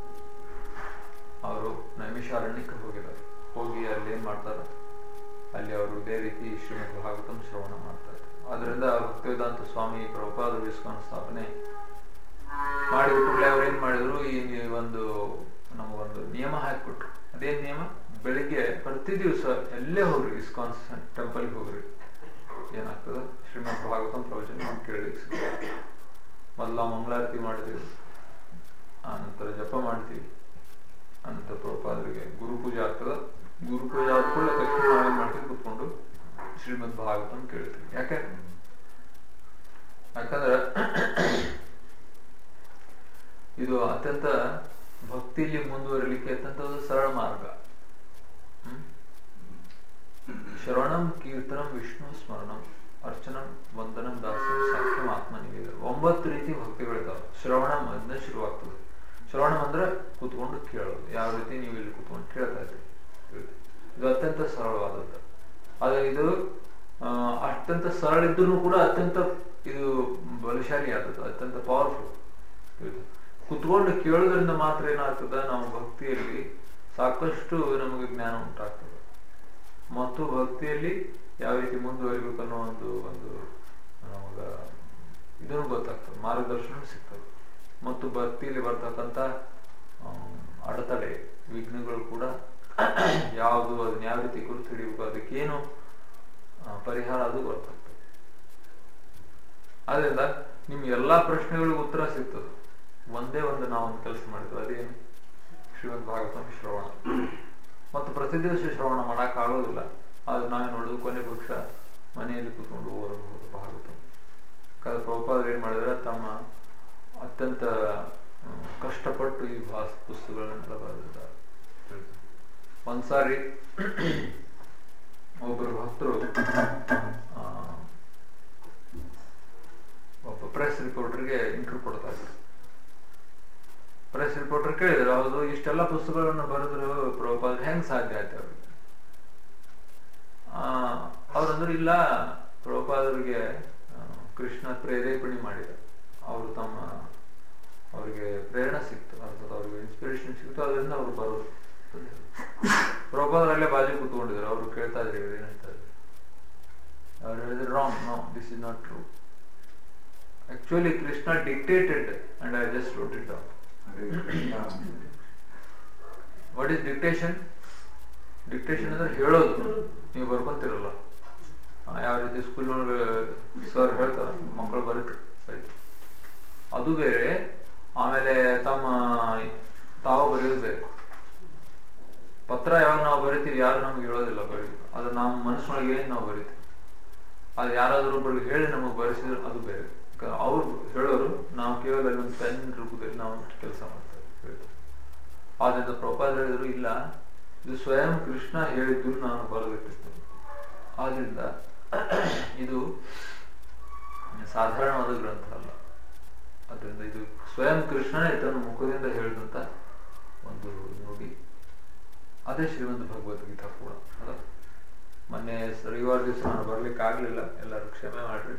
ಅವರು ನೈಮಿಷಾರಣ್ಯಕ್ಕೆ ಹೋಗಿದ್ದಾರೆ. ಹೋಗಿ ಅಲ್ಲಿ ಏನ್ ಮಾಡ್ತಾರ, ಅಲ್ಲಿ ಅವರು ಇದೇ ರೀತಿ ಶ್ರೀಮದ್ ಭಾಗವತಂ ಶ್ರವಣ ಮಾಡ್ತಾರೆ. ಅದರಿಂದ ಭಕ್ತಿವೇದಾಂತ ಸ್ವಾಮಿ ಪ್ರಭುಪಾದರು ಇಸ್ಕಾನ್ ಸ್ಥಾಪನೆ ಮಾಡಿದ ಕೂಡಲೇ ಅವ್ರು ಏನ್ ಮಾಡಿದ್ರು, ಈ ಒಂದು ನಮಗೊಂದು ನಿಯಮ ಹಾಕಿಬಿಟ್ರು. ಅದೇನ್ ನಿಯಮ, ಬೆಳಿಗ್ಗೆ ಪ್ರತಿ ದಿವಸ ಎಲ್ಲೇ ಹೋಗ್ರಿ, ಇಸ್ಕಾನ್ ಟೆಂಪಲ್ಗೆ ಹೋಗ್ರಿ, ಏನಾಗ್ತದ, ಶ್ರೀಮದ್ ಭಾಗವತಂ ಪ್ರವಚನ ನಾವು ಕೇಳಲಿಕ್ಕೆ ಮೊದಲ ಮಂಗಳಾರತಿ ಮಾಡ್ತೀವಿ, ಆನಂತರ ಜಪ ಮಾಡ್ತೀವಿ, ಅನಂತರ ಪ್ರಭುಪಾದರಿಗೆ ಗುರುಪೂಜೆ ಆಗ್ತದ. ಗುರುಪೂಜೆ ಆದ ಕೂಡಲೇ ತಕ್ಷಣ ನಾವೇನ್ ಮಾಡ್ತೀವಿ, ಕೂತ್ಕೊಂಡು ಶ್ರೀಮದ್ ಭಾಗವತಂ ಕೇಳ್ತೀವಿ. ಯಾಕೆ ಯಾಕಂದ್ರೆ ಇದು ಅತ್ಯಂತ ಭಕ್ತಿಯಲ್ಲಿ ಮುಂದುವರಿಲಿಕ್ಕೆ ಅತ್ಯಂತ ಸರಳ ಮಾರ್ಗ. ಹ್ಮ್ ಶ್ರವಣಂ, ಕೀರ್ತನಂ, ವಿಷ್ಣು ಸ್ಮರಣಂ, ಅರ್ಚನಂ, ವಂದನಂ, ದಾಸಂ, ಸಾಖ್ಯಂ, ಆತ್ಮನಿವೇದನ. ಒಂಬತ್ತು ರೀತಿ ಭಕ್ತಿಗಳಿದಾವೆ. ಶ್ರವಣಂ ಅದನ್ನ ಶುರುವಾಗ್ತದೆ. ಶ್ರವಣಂ ಅಂದ್ರೆ ಕೂತ್ಕೊಂಡು ಕೇಳೋದು. ಯಾವ ರೀತಿ ನೀವು ಇಲ್ಲಿ ಕೂತ್ಕೊಂಡು ಕೇಳ್ತಾ ಇದ್ದೀರಿ. ಇದು ಅತ್ಯಂತ ಸರಳವಾದದ್ದು. ಆದ್ರೆ ಇದು ಅತ್ಯಂತ ಸರಳ ಇದ್ರೂ ಕೂಡ ಅತ್ಯಂತ ಇದು ಬಲಶಾಲಿ ಆದದ್ದು, ಅತ್ಯಂತ ಪವರ್ಫುಲ್. ಕುತ್ಕೊಂಡು ಕೇಳೋದ್ರಿಂದ ಮಾತ್ರ ಏನಾಗ್ತದೆ, ನಾವು ಭಕ್ತಿಯಲ್ಲಿ ಸಾಕಷ್ಟು ನಮಗೆ ಜ್ಞಾನ ಉಂಟಾಗ್ತದೆ ಮತ್ತು ಭಕ್ತಿಯಲ್ಲಿ ಯಾವ ರೀತಿ ಮುಂದುವರಿಬೇಕು ಅನ್ನೋ ಒಂದು ಒಂದು ನಮಗ ಇದನ್ನು ಗೊತ್ತಾಗ್ತದೆ, ಮಾರ್ಗದರ್ಶನ ಸಿಗ್ತದೆ. ಮತ್ತು ಭಕ್ತಿಯಲ್ಲಿ ಬರ್ತಕ್ಕಂಥ ಅಡೆತಡೆ ವಿಘ್ನಗಳು ಕೂಡ ಯಾವುದು ಅದನ್ನ ಯಾವ ರೀತಿ ಗುರುತು ಹಿಡಿಬೇಕು, ಅದಕ್ಕೇನು ಪರಿಹಾರ ಅದು ಗೊತ್ತಾಗ್ತದೆ. ಆದ್ರಿಂದ ನಿಮ್ ಎಲ್ಲಾ ಪ್ರಶ್ನೆಗಳಿಗೂ ಉತ್ತರ ಸಿಗ್ತದೆ. ಒಂದೇ ಒಂದು ನಾವೊಂದು ಕೆಲಸ ಮಾಡಿದ್ವಿ, ಅದೇನು ಶ್ರೀಮದ್ ಭಾಗವತಂ ಶ್ರವಣ. ಮತ್ತು ಪ್ರತಿ ದಿವಸ ಶ್ರವಣ ಮಾಡಕ್ ಆಗೋದಿಲ್ಲ, ಆದ್ರೆ ನಾವೇ ನೋಡುದು ಕೊನೆ ಪಕ್ಷ ಮನೆಯಲ್ಲಿ ಕೂತ್ಕೊಂಡು ಓದಬಹುದು ಭಾಗವತ. ಯಾಕಂದ್ರೆ ಪ್ರಭುಪಾದರು ಏನ್ ಮಾಡಿದ್ರೆ ತಮ್ಮ ಅತ್ಯಂತ ಕಷ್ಟಪಟ್ಟು ಈ ಭಾಷ ಪುಸ್ತಕಗಳನ್ನೆಲ್ಲ ಬರೆದಿದ್ದಾರೆ. ಒಂದ್ಸಾರಿ ಒಬ್ಬರು ಭಕ್ತರು ಒಬ್ಬ ಪ್ರೆಸ್ ರಿಪೋರ್ಟರ್ಗೆ ಇಂಟರ್ವ್ಯೂ ಕೊಡ್ತಾ ಇದ್ರು. ಪ್ರೆಸ್ ರಿಪೋರ್ಟರ್ ಕೇಳಿದ್ರು, ಹೌದು ಇಷ್ಟೆಲ್ಲ ಪುಸ್ತಕಗಳನ್ನು ಬರೆದ್ರು ಪ್ರಭುಪಾದರು ಹೆಂಗ್ ಸಾಧ್ಯ ಆಯ್ತು ಅವ್ರಿಗೆ? ಆ ಅವ್ರಂದ್ರು, ಇಲ್ಲ ಪ್ರಭುಪಾದರಿಗೆ ಕೃಷ್ಣ ಪ್ರೇರೇಪಣೆ ಮಾಡಿದ, ಅವರು ತಮ್ಮ ಅವ್ರಿಗೆ ಪ್ರೇರಣೆ ಸಿಕ್ತು, ಅರ್ಥಾತ್ ಅವ್ರಿಗೆ ಇನ್ಸ್ಪಿರೇಷನ್ ಸಿಕ್ತು, ಅದರಿಂದ ಅವ್ರು ಬರೋದು. ಪ್ರಭುಪಾದರಲ್ಲೇ ಬಾಜು ಕೂತ್ಕೊಂಡಿದ್ರು, ಅವರು ಕೇಳ್ತಾ ಇದ್ರು ಏನ್ ಹೇಳ್ತಾ ಇದ್ರು. ಅವ್ರು ಹೇಳಿದ್ರು, wrong, no, this is not true. Actually Krishna dictated and I just wrote it down. What is dictation? Dictation ಅಂದ್ರೆ ಹೇಳೋದು, ನೀವು ಬರ್ಕೊಂತಿರಲ್ಲ. ಯಾವ ರೀತಿ ಸ್ಕೂಲ್ನೊಳಗೆ ಸರ್ ಹೇಳ್ತಾರ, ಮಕ್ಕಳು ಬರೀತಾರೆ, ಸರಿ, ಅದು ಬೇರೆ. ಆಮೇಲೆ ತಮ್ಮ ತಾವು ಬರೆಯೋದು ಬೇರೆ. ಪತ್ರ ಯಾವಾಗ ನಾವು ಬರಿತೀವಿ ಯಾರು ನಮ್ಗೆ ಹೇಳೋದಿಲ್ಲ ಬರೀ, ಅದು ನಮ್ಮ ಮನಸ್ಸಿನೊಳಗೆ ಏನ್ ನಾವು ಬರಿತೀವಿ. ಅದು ಯಾರಾದ್ರೂ ಒಬ್ಬರಿಗೆ ಹೇಳಿ ನಮಗೆ ಬರೆಸಿದ್ರೆ ಅದು ಬೇರೆ. ಅವ್ರು ಹೇಳೋರು, ನಾವು ಕೇವಲ ಒಂದು ಪೆನ್ ರೂಪದಲ್ಲಿ ನಾವು ಕೆಲಸ ಮಾಡ್ತೇವೆ. ಆದ್ರಿಂದ ಪ್ರಭುಪಾದರು ಹೇಳಿದ್ರು, ಇಲ್ಲ ಇದು ಸ್ವಯಂ ಕೃಷ್ಣ ಹೇಳಿದ್ದು ನಾನು ಬರೆದಿಟ್ಟಿರ್ತೇನೆ. ಆದ್ರಿಂದ ಇದು ಸಾಧಾರಣವಾದ ಗ್ರಂಥ ಅಲ್ಲ. ಅದರಿಂದ ಇದು ಸ್ವಯಂ ಕೃಷ್ಣನೇ ತನ್ನ ಮುಖದಿಂದ ಹೇಳಿದಂತ ಒಂದು ನುಡಿ. ಅದೇ ಶ್ರೀಮದ್ ಭಗವದ್ಗೀತಾ ಕೂಡ ಅದ. ಮೊನ್ನೆ ರವಿವಾರ ದಿವಸ ನಾನು ಬರ್ಲಿಕ್ಕೆ ಆಗ್ಲಿಲ್ಲ, ಎಲ್ಲರೂ ಕ್ಷಮೆ ಮಾಡ್ರಿ.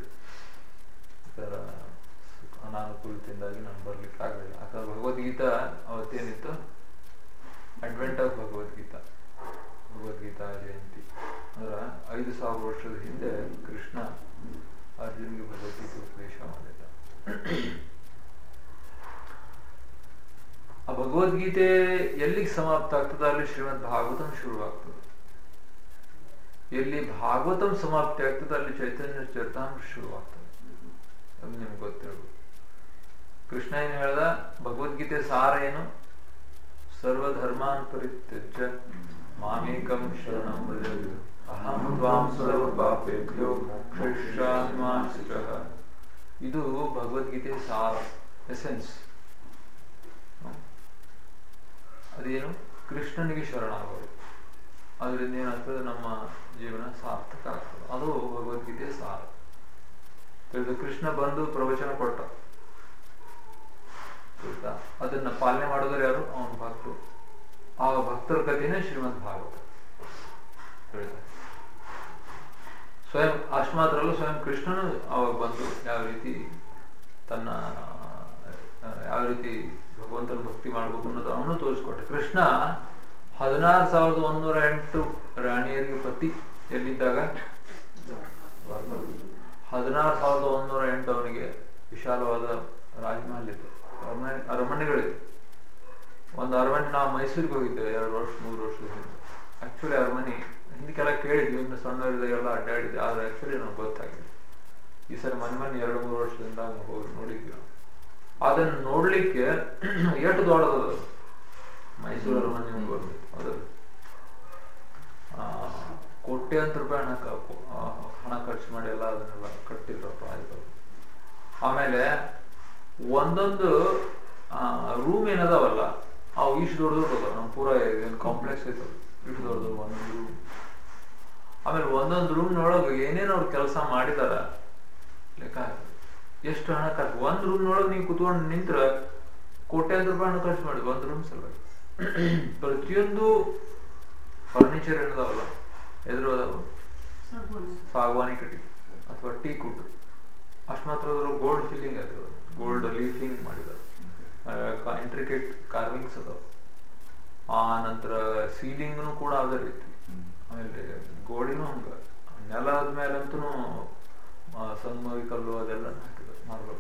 ಅನಾನುಕೂಲತೆಯಿಂದಾಗಿ ನಾನು ಬರ್ಲಿಕ್ಕೆ ಆಗ್ಲಿಲ್ಲ. ಯಾಕಂದ್ರೆ ಭಗವದ್ಗೀತಾ ಅವತ್ತೇನಿತ್ತು, ಅಡ್ವೆಂಟ್ ಆಫ್ ಭಗವದ್ಗೀತಾ, ಭಗವದ್ಗೀತಾ ಜಯಂತಿ. ಅಂದ್ರ ಐದು ಸಾವಿರ ವರ್ಷದ ಹಿಂದೆ ಕೃಷ್ಣ ಅರ್ಜುನ್ಗೆ ಭಗವದ್ಗೀತೆ ಉಪದೇಶ ಮಾಡಿದ. ಆ ಭಗವದ್ಗೀತೆ ಎಲ್ಲಿಗೆ ಸಮಾಪ್ತ ಆಗ್ತದೆ, ಅಲ್ಲಿ ಶ್ರೀಮದ್ ಭಾಗವತಂ ಶುರುವಾಗ್ತದೆ. ಎಲ್ಲಿ ಭಾಗವತಂ ಸಮಾಪ್ತಿ ಆಗ್ತದೆ, ಅಲ್ಲಿ ಚೈತನ್ಯ ಚರಿತಾಮೃತ ಶುರುವಾಗ್ತದೆ. ಅದು ನಿಮ್ಗೆ ಗೊತ್ತಿರ್ಬೋದು. ಕೃಷ್ಣ ಏನ್ ಹೇಳ್ದ, ಭಗವದ್ಗೀತೆ ಸಾರ ಏನು? ಸರ್ವಧರ್ಮಾನ್ ಪರಿತ್ಯಜ್ಯ ಮಾಮೇಕಂ ಶರಣಂ ವ್ರಜ ಅಹಂ ತ್ವಾಂ ಸರ್ವ ಪಾಪೇಭ್ಯೋ ಮೋಕ್ಷಯಿಷ್ಯಾಮಿ ಮಾ ಶುಚಃ. ಇದು ಭಗವದ್ಗೀತೆ ಸಾರ, ಎಸೆನ್ಸ್. ಅದೇನು? ಕೃಷ್ಣನಿಗೆ ಶರಣಾಗೋದು. ಅದರಿಂದ ಏನಾಗ್ತದೆ, ನಮ್ಮ ಜೀವನ ಸಾರ್ಥಕ ಆಗ್ತದೆ. ಅದು ಭಗವದ್ಗೀತೆ ಸಾರ. ಕೃಷ್ಣ ಬಂದು ಪ್ರವಚನ ಕೊಟ್ಟ, ಅದನ್ನ ಪಾಲನೆ ಮಾಡೋದ್ರೆ ಯಾರು? ಅವನ ಭಕ್ತರು. ಆ ಭಕ್ತರ ಕಥೆನೇ ಶ್ರೀಮದ್ ಭಾಗವತ. ಸ್ವಯಂ ಅಷ್ಟು ಮಾತ್ರ ಅಲ್ಲ, ಸ್ವಯಂ ಕೃಷ್ಣನು ಅವಾಗ ಬಂದು ಯಾವ ರೀತಿ ತನ್ನ ಯಾವ ರೀತಿ ಭಗವಂತನ ಭಕ್ತಿ ಮಾಡ್ಬೇಕು ಅನ್ನೋದು ಅವನು ತೋರಿಸ್ಕೊಟ್ಟೆ. ಕೃಷ್ಣ ಹದಿನಾರು ಸಾವಿರದ ಒಂದೂರ ಎಂಟು ರಾಣಿಯರಿಗೆ ಪತಿ ಎಲ್ಲಿದ್ದಾಗ, ಹದಿನಾರು ಸಾವಿರದ ಒಂದೂರ ಎಂಟು ಅವನಿಗೆ ವಿಶಾಲವಾದ ರಾಜಮಹಲ್ ಇತ್ತು, ಅರಮನೆ ಅರಮನೆಗಳಿವೆ. ಒಂದು ಅರಮನೆ, ನಾವು ಮೈಸೂರಿಗೆ ಹೋಗಿದ್ದೇವೆ ಎರಡು ವರ್ಷ ಮೂರು ವರ್ಷದ ಹಿಂದೆ. ಆಕ್ಚುಲಿ ಅರಮನೆ ಹಿಂದಕ್ಕೆಲ್ಲ ಕೇಳಿದ್ವಿ, ಇನ್ನು ಸಣ್ಣವರಿದ್ದಾಗೆಲ್ಲ ಅಡ್ಡಾಡಿದ್ವಿ, ಆದ್ರೆ ಆಕ್ಚುಲಿ ನಮ್ಗೆ ಗೊತ್ತಾಗಿದೆ. ಈ ಸರಿ ಮನೆ ಮನೆ ಎರಡು ಮೂರು ವರ್ಷದಿಂದ ಹೋಗಿ ನೋಡಿದ್ವಿ. ಅದನ್ನ ನೋಡ್ಲಿಕ್ಕೆ ಎಷ್ಟು ದೊಡ್ಡದದು ಮೈಸೂರು ಅರಮನೆ ಬರ್ಬೇಕು. ಅದ್ರ ಕೋಟ್ಯಾಂತರ ರೂಪಾಯಿ ಹಣ ಹಣ ಖರ್ಚು ಮಾಡಿ ಎಲ್ಲ ಅದನ್ನೆಲ್ಲ ಕಟ್ಟಿದ್ರಪ್ಪ. ಆಯ್ತು. ಆಮೇಲೆ ಒಂದೊಂದು ರೂಮ್ ಏನದಾವಲ್ಲ, ಅವು ಇಷ್ಟು ದೊಡ್ಡದು ಅದಾವ. ನಮ್ ಪೂರ ಏನು ಕಾಂಪ್ಲೆಕ್ಸ್ ಐತದ, ಇಷ್ಟು ದೊಡ್ಡದು ಒಂದೊಂದು ರೂಮ್. ಆಮೇಲೆ ಒಂದೊಂದು ರೂಮ್ನೊಳಗೆ ಏನೇನು ಅವ್ರು ಕೆಲಸ ಮಾಡಿದಾರ ಲೆಕ್ಕ ಎಷ್ಟು ಹಣ ಖರ್ಚು. ಒಂದ್ ರೂಮ್ನೊಳಗೆ ನೀವು ಕುತ್ಕೊಂಡು ನಿಂತ್ರ ಕೋಟ್ಯಾಂತರ ರೂಪಾಯಿ ಹಣ ಖರ್ಚು ಮಾಡಿದ್ವಿ ಒಂದು ರೂಮ್ ಸಲುವಾಗಿ. ಪ್ರತಿಯೊಂದು ಫರ್ನಿಚರ್ ಏನದಾವಲ್ಲ ಎದುರು ಅದಾವ ಸಾಗವಾನಿ ಕಟ್ಟಿಗೆ ಅಥವಾ ಟೀ ಕುಡ್ ಅಷ್ಟು ಮಾತ್ರ ಅದ್ರ ಗೋಲ್ಡ್ ಫಿಲ್ಲಿಂಗ್ ಆಗ್ತದೆ, ಗೋಲ್ಡ್ ಲೀಫಿಂಗ್ ಮಾಡಿದ್ದಾರೆ, ಇಂಟ್ರಿಕೇಟ್ ಕಾರ್ವಿಂಗ್ಸ್ ಅದಾವ. ಆ ನಂತರ ಸೀಲಿಂಗ್ನು ಕೂಡ ಅದೇ ರೀತಿ. ಆಮೇಲೆ ಗೋಡಿನೂ ಹಂಗ ನೆಲದ ಮೇಲಂತೂ ಸಂಗಮವಿ ಕಲ್ಲು ಅದೆಲ್ಲ ಹಾಕಿದ್ದಾರೆ ಮಾರ್ಬಲ್.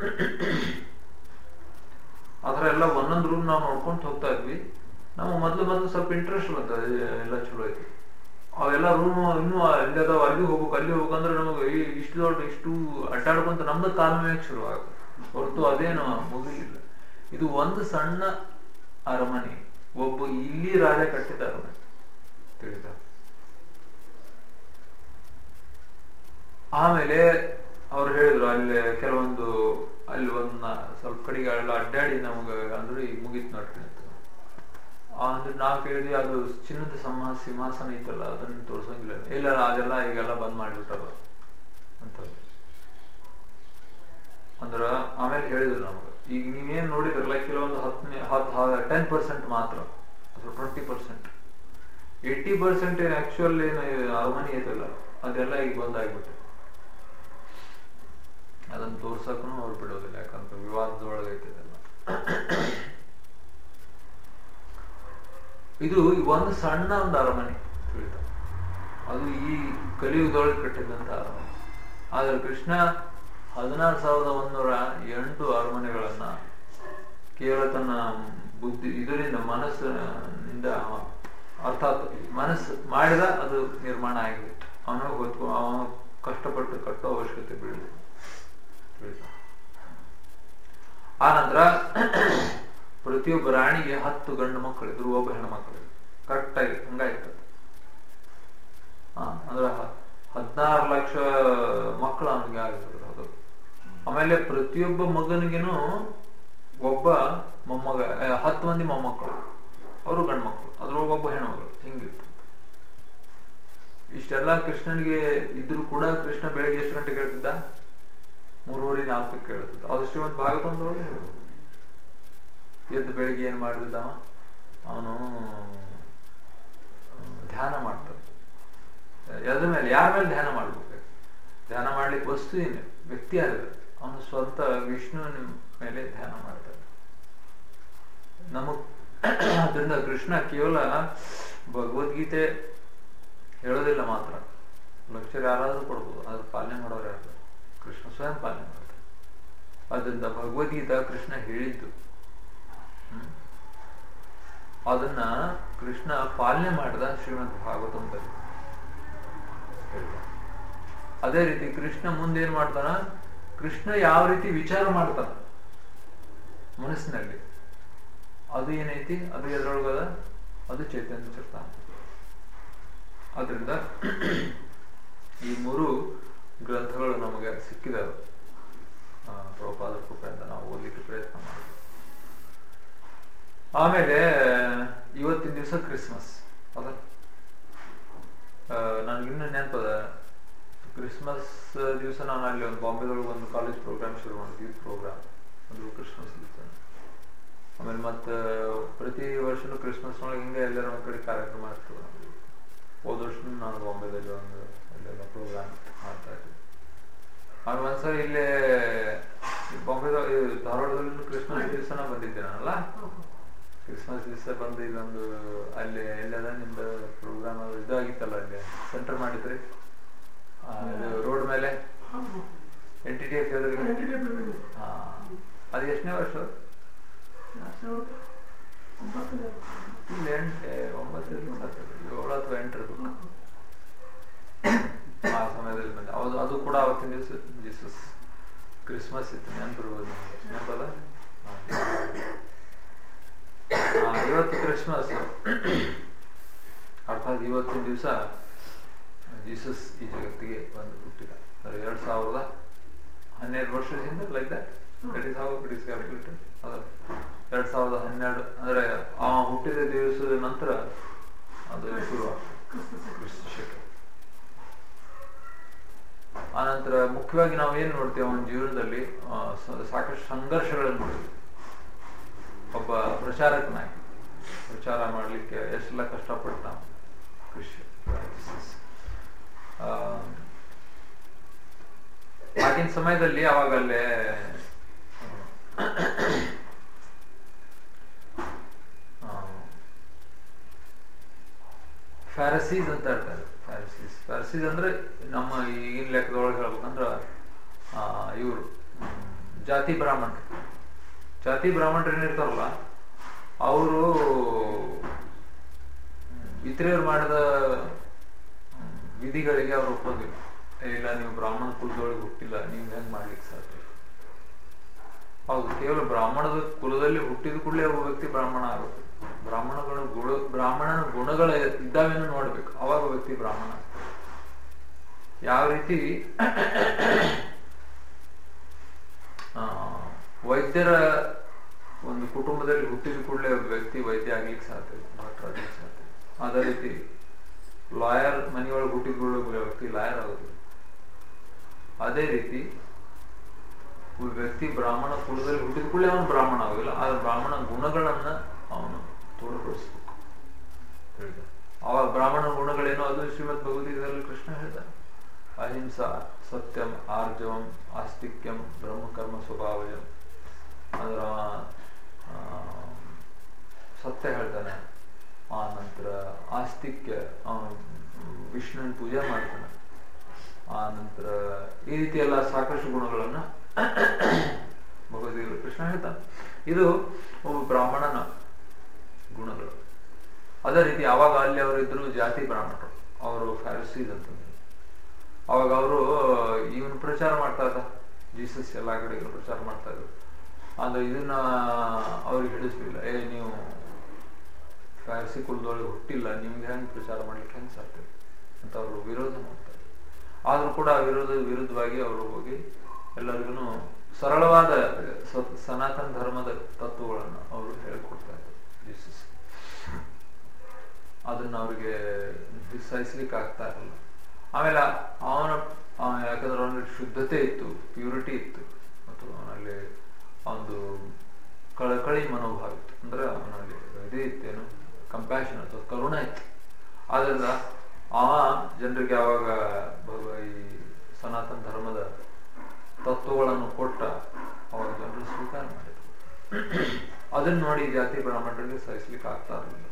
ಆ ಥರ ಎಲ್ಲ ಒಂದೊಂದು ರೂಮ್ ನಾವು ನೋಡ್ಕೊಂಡು ಹೋಗ್ತಾ ಇದ್ವಿ. ನಾವು ಮೊದಲು ಮೊದಲು ಸ್ವಲ್ಪ ಇಂಟ್ರೆಸ್ಟ್ ಬಂತ, ಎಲ್ಲ ಚಲೋ ಐತಿ. ಅವೆಲ್ಲ ರೂಮ್ ಇನ್ನೂ ಅಲ್ಲಿ ಅದಾವ, ಅಲ್ಲಿ ಹೋಗ್ಬೇಕು ಅಲ್ಲಿ ಹೋಗಂದ್ರೆ ನಮಗೆ ಈ ಇಷ್ಟು ದೊಡ್ಡ ಇಷ್ಟು ಅಡ್ಡಾಡ್ಕೊಂತ ನಮ್ದು ಕಾಲ ಮೇಲೆ ಶುರು ಆಗುತ್ತೆ ಹೊರತು ಅದೇನು ಮುಗಿಲಿಲ್ಲ. ಇದು ಒಂದು ಸಣ್ಣ ಅರಮನೆ, ಒಬ್ಬ ಇಲ್ಲಿ ರಾಜ ಕಟ್ಟಿದ ಅರಮನೆ ತಿಳಿದ. ಆಮೇಲೆ ಅವ್ರು ಹೇಳಿದ್ರು ಅಲ್ಲಿ ಕೆಲವೊಂದು ಅಲ್ಲಿ ಒಂದ್ ಸ್ವಲ್ಪ ಕಡೆಗಳೆಲ್ಲ ಅಡ್ಡಾಡಿ ನಮ್ಗೆ ಅಂದ್ರೆ ಈಗ ಮುಗೀತು ನೋಡ್ರಿ ಅಂತ. ಅಂದ್ರೆ ನಾವ್ ಕೇಳಿದ್ವಿ ಅದು ಚಿನ್ನದ ಸಮ ಸಿಂಹಾಸನ ಐತಲ್ಲ ಅದನ್ನ ತೋರ್ಸಂಗಿಲ್ಲ, ಇಲ್ಲ ಅದೆಲ್ಲ ಈಗೆಲ್ಲ ಬಂದ್ ಮಾಡ್ಬಿಟ್ಟಾರ ಅಂತ ಅಂದ್ರ. ಆಮೇಲೆ ಹೇಳಿದ್ರು ನಮ್ಗೆ ಈಗ ನೀವೇನ್ ನೋಡಿದ್ರಲ್ಲ ಕೆಲವೊಂದು ಹತ್ತನೇ ಹತ್ತು ಟೆನ್ ಪರ್ಸೆಂಟ್ ಮಾತ್ರ ಅಥವಾ ಟ್ವೆಂಟಿ ಪರ್ಸೆಂಟ್ ಏಯ್ಟಿ ಪರ್ಸೆಂಟ್ ಏನ್ ಆಕ್ಚುಲ್ ಏನು ಅರಮನೆ ಐತಲ್ಲ ಅದೆಲ್ಲ ಈಗ ಬಂದಾಗ್ಬಿಟ್ಟು ಅದನ್ನ ತೋರ್ಸಕ್ಕೂ ಅವ್ರು ಬಿಡೋದಿಲ್ಲ, ಯಾಕಂದ್ರೆ ವಿವಾದದೊಳಗೈತಿದೆಲ್ಲ. ಇದು ಒಂದು ಸಣ್ಣ ಒಂದು ಅರಮನೆ ತಿಳಿದ, ಅದು ಈ ಕಲಿಯುಗದೊಳಗೆ ಕಟ್ಟಿದಂತ ಅರಮನೆ. ಆದ್ರೆ ಕೃಷ್ಣ ಹದಿನಾರು ಸಾವಿರದ ಒಂದೂರ ಎಂಟು ಅರಮನೆಗಳನ್ನ ಕೇವಲ ತನ್ನ ಬುದ್ಧಿ ಇದರಿಂದ ಮನಸ್ಸಿನಿಂದ ಅರ್ಥಾತ್ ಮನಸ್ಸು ಮಾಡಿದ ಅದು ನಿರ್ಮಾಣ ಆಗಿಬಿಟ್ಟು ಅವನಿಗೆ ಗೊತ್ತು, ಅವನು ಕಷ್ಟಪಟ್ಟು ಕಟ್ಟೋ ಅವಶ್ಯಕತೆ ಬೀಳಿಲ್ಲ. ಆ ನಂತರ ಪ್ರತಿಯೊಬ್ಬ ರಾಣಿಗೆ ಹತ್ತು ಗಂಡು ಮಕ್ಕಳಿದ್ರು, ಒಬ್ಬ ಹೆಣ್ಣು ಮಕ್ಕಳಿದ್ರು. ಕರೆಕ್ಟ್ ಆಗಿ ಹಂಗಾಯ್ತದ. ಹ ಅಂದ್ರ ಹದಿನಾರು ಲಕ್ಷ ಮಕ್ಕಳು ಅವನಿಗೆ ಆಗಿದ್ರು ಅದು. ಆಮೇಲೆ ಪ್ರತಿಯೊಬ್ಬ ಮಗನಿಗೇನು ಒಬ್ಬ ಮೊಮ್ಮಗ, ಹತ್ತು ಮಂದಿ ಮೊಮ್ಮಕ್ಕಳು, ಅವರು ಗಂಡು ಮಕ್ಕಳು, ಅದ್ರೊಳಗೆ ಒಬ್ಬ ಹೆಣ್ಮಗಳು. ಹಿಂಗಿತ್ತು. ಇಷ್ಟೆಲ್ಲ ಕೃಷ್ಣನಿಗೆ ಇದ್ರು ಕೂಡ ಕೃಷ್ಣ ಬೆಳಿಗ್ಗೆ ಎಷ್ಟು ಗಂಟೆಗೆ ಹೇಳ್ತಿದ್ದ? ಮೂರುವರೆ ನಾಲ್ಕಕ್ಕೆ ಕೇಳ್ತಿದ್ದ. ಅದಷ್ಟು ಒಂದು ಭಾಗವತಂದ್ರೊಳಗೆ ಹೇಳ್ಬೋದು. ಎದ್ದು ಬೆಳಿಗ್ಗೆ ಏನ್ ಮಾಡಿದ್ದ ಅವನು ಧ್ಯಾನ ಮಾಡ್ತಾನೆ. ಎದ್ರ ಮೇಲೆ ಯಾರ ಮೇಲೆ ಧ್ಯಾನ ಮಾಡ್ಬೇಕು? ಧ್ಯಾನ ಮಾಡ್ಲಿಕ್ಕೆ ವಸ್ತು ಏನು ವ್ಯಕ್ತಿ ಆಗಿದೆ, ಅವನು ಸ್ವಂತ ವಿಷ್ಣುವಿನ ಮೇಲೆ ಧ್ಯಾನ ಮಾಡ್ತಾನೆ. ನಮಗ್ ಅದರಿಂದ ಕೃಷ್ಣ ಕೇವಲ ಭಗವದ್ಗೀತೆ ಹೇಳೋದಿಲ್ಲ ಮಾತ್ರ, ಲೆಕ್ಚರ್ ಯಾರಾದ್ರೂ ಕೊಡ್ಬೋದು, ಅದ್ರ ಪಾಲನೆ ಮಾಡೋರು ಯಾರು? ಕೃಷ್ಣ ಸ್ವಯಂ ಪಾಲನೆ ಮಾಡ್ತಾರೆ. ಅದರಿಂದ ಭಗವದ್ಗೀತಾ ಕೃಷ್ಣ ಹೇಳಿದ್ದು ಹ್ಮ್ ಅದನ್ನ ಕೃಷ್ಣ ಪಾಲನೆ ಮಾಡಿದ ಶ್ರೀಮದ್ ಭಾಗವತಂದಲ್ಲಿ. ಅದೇ ರೀತಿ ಕೃಷ್ಣ ಮುಂದೆ ಏನ್ ಮಾಡ್ತಾನ, ಕೃಷ್ಣ ಯಾವ ರೀತಿ ವಿಚಾರ ಮಾಡ್ತಾನ ಮನಸ್ಸಿನಲ್ಲಿ, ಅದು ಏನೈತಿ ಅದು ಎದ್ರೊಳಗದ, ಅದು ಚೈತನ್ಯ ಚರ್ತ. ಆದ್ರಿಂದ ಈ ಮೂರು ಗ್ರಂಥಗಳು ನಮಗೆ ಸಿಕ್ಕಿದವು. ಪ್ರಭುಪಾದ ಕೃಪೆಯಿಂದ ನಾವು ಓದಲಿಕ್ಕೆ ಪ್ರಯತ್ನ ಮಾಡಿದ್ವಿ. ಆಮೇಲೆ ಇವತ್ತಿನ ದಿವಸ ಕ್ರಿಸ್ಮಸ್ ಅದ. ನನ್ಗಿನ್ನೂ ನೆನಪದ, ಕ್ರಿಸ್ಮಸ್ ದಿವಸ ನಾನು ಅಲ್ಲಿ ಒಂದು ಬಾಂಬೆದೊಳಗೆ ಒಂದು ಕಾಲೇಜ್ ಪ್ರೋಗ್ರಾಮ್ ಶುರು ಮಾಡಿದ್ವಿ, ಯೂತ್ ಪ್ರೋಗ್ರಾಮ್. ಅದು ಕ್ರಿಸ್ಮಸ್ ದಿವಸ. ಆಮೇಲೆ ಮತ್ತೆ ಪ್ರತಿ ವರ್ಷನೂ ಕ್ರಿಸ್ಮಸ್ ಒಳಗೆ ಹಿಂಗೆ ಎಲ್ಲರ ಒಂದ್ ಕಡೆ ಕಾರ್ಯಕ್ರಮ ಆಗ್ತದೆ. ಹೋದ ವರ್ಷ ನಾನು ಬಾಂಬೆದಲ್ಲಿ ಒಂದು ಅಲ್ಲೆಲ್ಲ ಪ್ರೋಗ್ರಾಮ್ ಮಾಡ್ತಾ ಇದ್ವಿ. ಆಮೇಲೆ ಒಂದ್ಸರಿ ಇಲ್ಲೇ ಬಾಂಬೆದ ಧಾರವಾಡದಲ್ಲೂ ಕ್ರಿಸ್ಮಸ್ ದಿವಸನ ಬಂದಿದ್ದೆ ನಾನಲ್ಲ. ಕ್ರಿಸ್ಮಸ್ ದಿವಸ ಬಂದು ಇಲ್ಲೊಂದು ಅಲ್ಲಿ ಎಲ್ಲದ ನಿಮ್ದು ಪ್ರೋಗ್ರಾಮ್ ಇದಾಗಿತ್ತಲ್ಲ, ಅಲ್ಲಿ ಸೆಂಟರ್ ಮಾಡಿದ್ರಿ ರೋಡ್ ಮೇಲೆ ಎನ್ ಟಿ ಟಿ ಎಫ್ ಎದುರಿಗೆ. ಹಾ, ಅದು ಎಷ್ಟನೇ ವರ್ಷ? ಇಲ್ಲ ಎಂಟೆ ಒಂಬತ್ತು ಏಳು ಅಥವಾ ಎಂಟರದು ಆ ಸಮಯದಲ್ಲಿ ಬಂದೆ. ಅದು ಅದು ಕೂಡ ಅವತ್ತಿನ ದಿವಸ ಜೀಸಸ್ ಕ್ರಿಸ್ಮಸ್ ಇತ್ತು. ನೆನಪಿರ್ಬೋದು ನೆನಪಲ್ಲ. ಇವತ್ತು ಕ್ರಿಸ್ಮಸ್, ಅರ್ಥಾತ್ ಇವತ್ತಿನ ದಿವಸ ಜೀಸಸ್ ಈ ಜಗತ್ತಿಗೆ ಬಂದು ಹುಟ್ಟಿದ. ಎರಡ್ ಸಾವಿರದ ಹನ್ನೆರಡು ವರ್ಷದಿಂದ like that that is how it is calculated. ಎರಡ್ ಸಾವಿರದ ಹನ್ನೆರಡು ಅಂದ್ರೆ ಆ ಹುಟ್ಟಿದ ದಿವಸದ ನಂತರ ಅದು ಶುರು ಆಗ್ತದೆ. ಆ ನಂತರ ಮುಖ್ಯವಾಗಿ ನಾವು ಏನ್ ನೋಡ್ತೇವೆ, ಅವನ ಜೀವನದಲ್ಲಿ ಸಾಕಷ್ಟು ಸಂಘರ್ಷಗಳನ್ನು ನೋಡ್ತೀವಿ. ಒಬ್ಬ ಪ್ರಚಾರಕನಾಗಿ ಪ್ರಚಾರ ಮಾಡ್ಲಿಕ್ಕೆ ಎಷ್ಟೆಲ್ಲ ಕಷ್ಟಪಡ್ತಾನೆ. ಆಗಿನ ಸಮಯದಲ್ಲಿ ಅವಾಗಲ್ಲೇ ಫ್ಯಾರಸೀಸ್ ಅಂತ ಹೇಳ್ತಾರೆ. ಫ್ಯಾರಸೀಸ್ ಫ್ಯಾರಸೀಸ್ ಅಂದ್ರೆ ನಮ್ಮ ಈಗಿನ ಲೆಕ್ಕದೊಳಗೆ ಹೇಳ್ಬೇಕಂದ್ರ ಇವರು ಜಾತಿ ಬ್ರಾಹ್ಮಣರು. ಜಾತಿ ಬ್ರಾಹ್ಮಣರು ಏನಿರ್ತಾರಲ್ಲ ಅವರು ಇತರೆಯವರು ಮಾಡಿದ ವಿಧಿಗಳಿಗೆ ಅವ್ರು ಒಪ್ಪೋದಿಲ್ಲ. ಇಲ್ಲ, ನೀವು ಬ್ರಾಹ್ಮಣ ಕುಲದೊಳಗೆ ಹುಟ್ಟಿಲ್ಲ, ನೀವು ಹೆಂಗ್ ಮಾಡ್ಲಿಕ್ಕೆ ಸಾಧ್ಯ? ಹೌದು, ಕೇವಲ ಬ್ರಾಹ್ಮಣದ ಕುಲದಲ್ಲಿ ಹುಟ್ಟಿದ ಕೂಡಲೇ ಒಬ್ಬ ವ್ಯಕ್ತಿ ಬ್ರಾಹ್ಮಣ ಆಗುತ್ತೆ. ಬ್ರಾಹ್ಮಣಗಳು ಗುಣ ಬ್ರಾಹ್ಮಣನ ಗುಣಗಳ ಇದ್ದಾವೇನು ನೋಡ್ಬೇಕು, ಅವಾಗ ವ್ಯಕ್ತಿ ಬ್ರಾಹ್ಮಣ. ಯಾವ ರೀತಿ ಆ ವೈದ್ಯರ ಒಂದು ಕುಟುಂಬದಲ್ಲಿ ಹುಟ್ಟಿದ ಕೂಡಲೇ ಒಬ್ಬ ವ್ಯಕ್ತಿ ವೈದ್ಯ ಆಗ್ಲಿಕ್ಕೆ ಸಾಧ್ಯ, ಡಾಕ್ಟರ್ ಆಗ್ಲಿಕ್ಕೆ ಸಾಧ್ಯ. ಅದೇ ರೀತಿ ಲಾಯರ್ ಮನೆಯೊಳಗೆ ಹುಟ್ಟಿದ ಕೂಡಲೇ ಒಬ್ಬ ವ್ಯಕ್ತಿ ಲಾಯರ್ ಆಗೋದು. ಅದೇ ರೀತಿ ಒಬ್ಬ ವ್ಯಕ್ತಿ ಬ್ರಾಹ್ಮಣ ಕುಲದಲ್ಲಿ ಹುಟ್ಟಿದ ಕೂಡಲೇ ಅವನು ಬ್ರಾಹ್ಮಣ ಆಗೋದಿಲ್ಲ, ಆದ್ರೆ ಬ್ರಾಹ್ಮಣ ಗುಣಗಳನ್ನ ಅವನು ತೋರ್ಪಡಿಸ್ಬೇಕು. ಹೇಳಿದ ಅವಾಗ ಬ್ರಾಹ್ಮಣ ಗುಣಗಳೇನೋ ಅದು ಶ್ರೀಮದ್ ಭಗವದ್ಗೀತೆಯಲ್ಲಿ ಕೃಷ್ಣ ಹೇಳ್ತಾನೆ. ಅಹಿಂಸಾ, ಸತ್ಯಂ, ಆರ್ಜವಂ, ಆಸ್ತಿಕ್ಯಂ, ಬ್ರಹ್ಮಕರ್ಮ ಸ್ವಭಾವಯಂ. ಅದರ ಸತ್ಯ ಹೇಳ್ತಾನೆ. ಆ ನಂತರ ಆಸ್ತಿಕ್ಯ, ಅವನು ವಿಷ್ಣುವಿನ ಪೂಜೆ ಮಾಡ್ತಾನೆ. ಆ ನಂತರ ಈ ರೀತಿ ಎಲ್ಲ ಸಾಕಷ್ಟು ಗುಣಗಳನ್ನ ಭಗವದ್ಗೀತೆ ಕೃಷ್ಣ ಹೇಳ್ತಾನೆ. ಇದು ಒಬ್ಬ ಬ್ರಾಹ್ಮಣನ ಗುಣಗಳು. ಅದೇ ರೀತಿ ಅವಾಗ ಅಲ್ಲಿ ಅವರು ಇದ್ರು ಜಾತಿ ಬ್ರಾಹ್ಮಣರು, ಅವರು ಫ್ಯಾರಿಸೀಸ್ ಅಂತಂದ್ರೆ. ಅವಾಗ ಅವರು ಇವನ್ ಪ್ರಚಾರ ಮಾಡ್ತಾ ಇದ್ದ, ಜೀಸಸ್ ಎಲ್ಲಾ ಕಡೆಗೂ ಪ್ರಚಾರ ಮಾಡ್ತಾ ಇದ್ರು. ಅಂದ್ರೆ ಇದನ್ನ ಅವ್ರಿಗೆ ಹಿಡಿಸ್ಲಿಲ್ಲ. ಏ, ನೀವು ಫ್ಯಾರಿಸಿ ಕುಲದೊಳಗೆ ಹುಟ್ಟಿಲ್ಲ, ನಿಮ್ಗೆ ಹೆಂಗ್ ಪ್ರಚಾರ ಮಾಡ್ಲಿಕ್ಕೆ ಹೆಂಗ್ ಸಾಧ್ಯ ಅಂತ ಅವರು ವಿರೋಧ ಮಾಡ್ತಾರೆ. ಆದ್ರೂ ಕೂಡ ಆ ವಿರೋಧ ವಿರುದ್ಧವಾಗಿ ಅವರು ಹೋಗಿ ಎಲ್ಲರಿಗೂ ಸರಳವಾದ ಸನಾತನ ಧರ್ಮದ ತತ್ವಗಳನ್ನು ಅವರು ಹೇಳ್ಕೊಡ್ತಾ ಇದ್ರು ಜೀಸಸ್. ಅದನ್ನ ಅವ್ರಿಗೆ ಸಹಿಸ್ಲಿಕ್ಕೆ ಆಗ್ತಾ ಇರಲಿಲ್ಲ. ಆಮೇಲೆ ಅವನ ಯಾಕಂದ್ರೆ ಅವನಲ್ಲಿ ಶುದ್ಧತೆ ಇತ್ತು, ಪ್ಯೂರಿಟಿ ಇತ್ತು, ಮತ್ತು ಅವನಲ್ಲಿ ಒಂದು ಕಳಕಳಿ ಮನೋಭಾವ ಇತ್ತು. ಅಂದ್ರೆ ಅವನಲ್ಲಿ ಇದೇ ಇತ್ತೇನು, ಕಂಪ್ಯಾಷನ್ ಅಥವಾ ಕರುಣ ಇತ್ತು. ಆದ್ರಿಂದ ಆ ಜನರಿಗೆ ಯಾವಾಗ ಈ ಸನಾತನ ಧರ್ಮದ ತತ್ವಗಳನ್ನು ಕೊಟ್ಟ ಅವಾಗ ಜನರು ಸ್ವೀಕಾರ ಮಾಡಿದ್ರು. ಅದನ್ನ ನೋಡಿ ಜಾತಿ ಬ್ರಾಹ್ಮಣರಿಗೆ ಸಹಿಸ್ಲಿಕ್ಕೆ ಆಗ್ತಾ ಇರಲಿಲ್ಲ.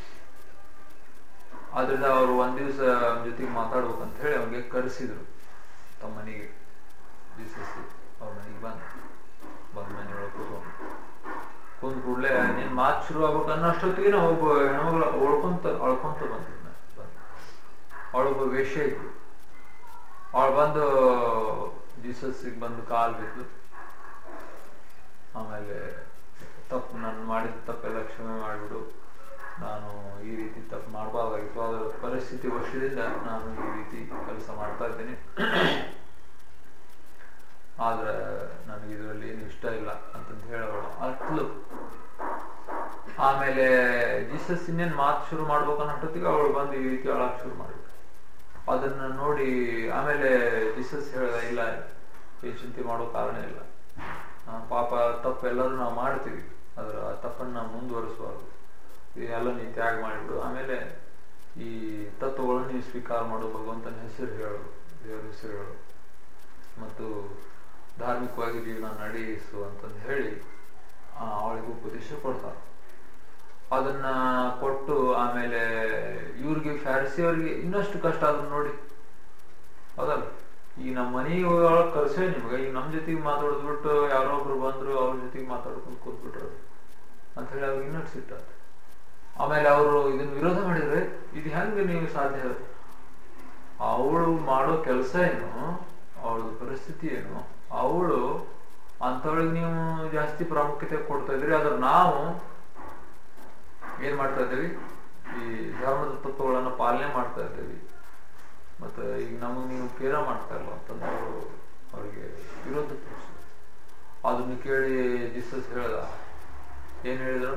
ಆದ್ರಿಂದ ಅವರು ಒಂದ್ ದಿವ್ಸ ಜೊತೆಗೆ ಮಾತಾಡ್ಬೇಕಂತ ಹೇಳಿ ಅವ್ನಿಗೆ ಕರೆಸಿದ್ರು ತಮ್ಮ ಮನೆಗೆ. ಜೀಸಸ್ ಅವ್ರ ಮನೆಗೆ ಬಂದ ಬಂದ ಮನೆಯೊಳಗೆ ಕೂತ್ಕೊಂಡು ಕುಂದ್ ಕೂಡ್ಲೆ ನೀನ್ ಮಾತು ಶುರು ಆಗ್ಬೇಕು ಅನ್ನೋಷ್ಟೊತ್ತಿಗೆ ಒಬ್ಬ ಹೆಣ್ಮಗಳ ಒಳ್ಕೊಂತ ಅಳ್ಕೊಂತ ಬಂದಿದ್ನ. ಅವಳೊಬ್ಬ ವೇಶ್ಯ ಇದ್ರು. ಅವಳು ಬಂದು ಜೀಸಸ್ಸಿಗೆ ಬಂದು ಕಾಲ್ ಬಿದ್ದು, ಆಮೇಲೆ ತಪ್ಪು ನಾನು ಮಾಡಿದ ತಪ್ಪೆಲ್ಲ ಕ್ಷಮೆ ಮಾಡಿಬಿಡು, ನಾನು ಈ ರೀತಿ ತಪ್ಪು ಮಾಡಬಾರ್ದಾಗಿತ್ತು, ಅದರ ಪರಿಸ್ಥಿತಿ ವರ್ಷದಿಂದ ನಾನು ಈ ರೀತಿ ಕೆಲಸ ಮಾಡ್ತಾ ಇದ್ದೇನೆ, ಆದ್ರೆ ನನಗೆ ಇದರಲ್ಲಿ ಏನು ಇಷ್ಟ ಇಲ್ಲ ಅಂತಂತ ಹೇಳೋಳು ಅಟ್ಲು. ಆಮೇಲೆ ಜೀಸಸ್ ಇನ್ನೇನ್ ಮಾತು ಶುರು ಮಾಡ್ಬೇಕು ಅನ್ನೋಷ್ಟೊತ್ತಿಗೆ ಅವಳು ಬಂದು ಈ ರೀತಿ ಅಳಕ್ ಶುರು ಮಾಡಿಬಿಟ್ಟು. ಅದನ್ನ ನೋಡಿ ಆಮೇಲೆ ಜೀಸಸ್ ಹೇಳ್ದ, ಇಲ್ಲ, ಏನ್ ಚಿಂತೆ ಮಾಡೋ ಕಾರಣ ಇಲ್ಲ, ಪಾಪ ತಪ್ಪು ಎಲ್ಲರೂ ನಾವು ಮಾಡ್ತೀವಿ, ಅದ್ರ ಆ ತಪ್ಪನ್ನ ನಾವು ಮುಂದುವರಿಸಬಾರ್ದು, ಎಲ್ಲ ನೀವು ತ್ಯಾಗ ಮಾಡಿಬಿಡು. ಆಮೇಲೆ ಈ ತತ್ವಗಳನ್ನು ನೀವು ಸ್ವೀಕಾರ ಮಾಡು, ಭಗವಂತನ ಹೆಸರು ಹೇಳು, ದೇವರ ಹೆಸರು ಹೇಳು, ಮತ್ತು ಧಾರ್ಮಿಕವಾಗಿ ಜೀವನ ನಡೆಸು ಅಂತಂದು ಹೇಳಿ ಅವಳಿಗೆ ಉಪದೇಶ ಕೊಡ್ತಾರೆ. ಅದನ್ನ ಕೊಟ್ಟು ಆಮೇಲೆ ಇವ್ರಿಗೆ ಫ್ಯಾರಿಸಿ ಅವ್ರಿಗೆ ಇನ್ನಷ್ಟು ಕಷ್ಟ ಅದನ್ನ ನೋಡಿ. ಹೌದಲ್ಲ, ಈಗ ನಮ್ಮ ಮನೆಗೆ ಒಳಗೆ ಕರ್ಸೇ ನಿಮ್ಗೆ, ಈಗ ನಮ್ಮ ಜೊತೆಗೆ ಮಾತಾಡೋದು ಬಿಟ್ಟು ಯಾರೋ ಒಬ್ರು ಬಂದ್ರು ಅವ್ರ ಜೊತೆಗೆ ಮಾತಾಡ್ಕೊಂಡು ಕೂತ್ಬಿಟ್ರು ಅಂತ ಹೇಳಿ ಅವ್ರಿಗೆ ಇನ್ನಷ್ಟು ಸಿಟ್ಟಾದ. ಆಮೇಲೆ ಅವರು ಇದನ್ನ ವಿರೋಧ ಮಾಡಿದ್ರೆ, ಇದು ಹೆಂಗೆ ನೀವು ಸಾಧ್ಯ? ಅವಳು ಮಾಡೋ ಕೆಲಸ ಏನು, ಅವಳದು ಪರಿಸ್ಥಿತಿ ಏನು, ಅವಳು ಅಂತವಳಿಗೆ ನೀವು ಜಾಸ್ತಿ ಪ್ರಾಮುಖ್ಯತೆ ಕೊಡ್ತಾ ಇದ್ರಿ, ಆದ್ರೆ ನಾವು ಏನ್ ಮಾಡ್ತಾ ಇದ್ದೇವೆ, ಈ ಧರ್ಮದ ತತ್ವಗಳನ್ನ ಪಾಲನೆ ಮಾಡ್ತಾ ಇದ್ದೇವೆ, ಮತ್ತೆ ಈಗ ನಮಗ್ ನೀವು ಕೇರ ಮಾಡ್ತಾ ಇಲ್ಲ ಅಂತಂದ್ರೆ ಅವರು ಅವ್ರಿಗೆ ವಿರೋಧ ತೋರಿಸಿದ್ರು. ಅದನ್ನು ಕೇಳಿ ಜೀಸಸ್ ಹೇಳ್ದ, ಏನ್ ಹೇಳಿದ್ರು,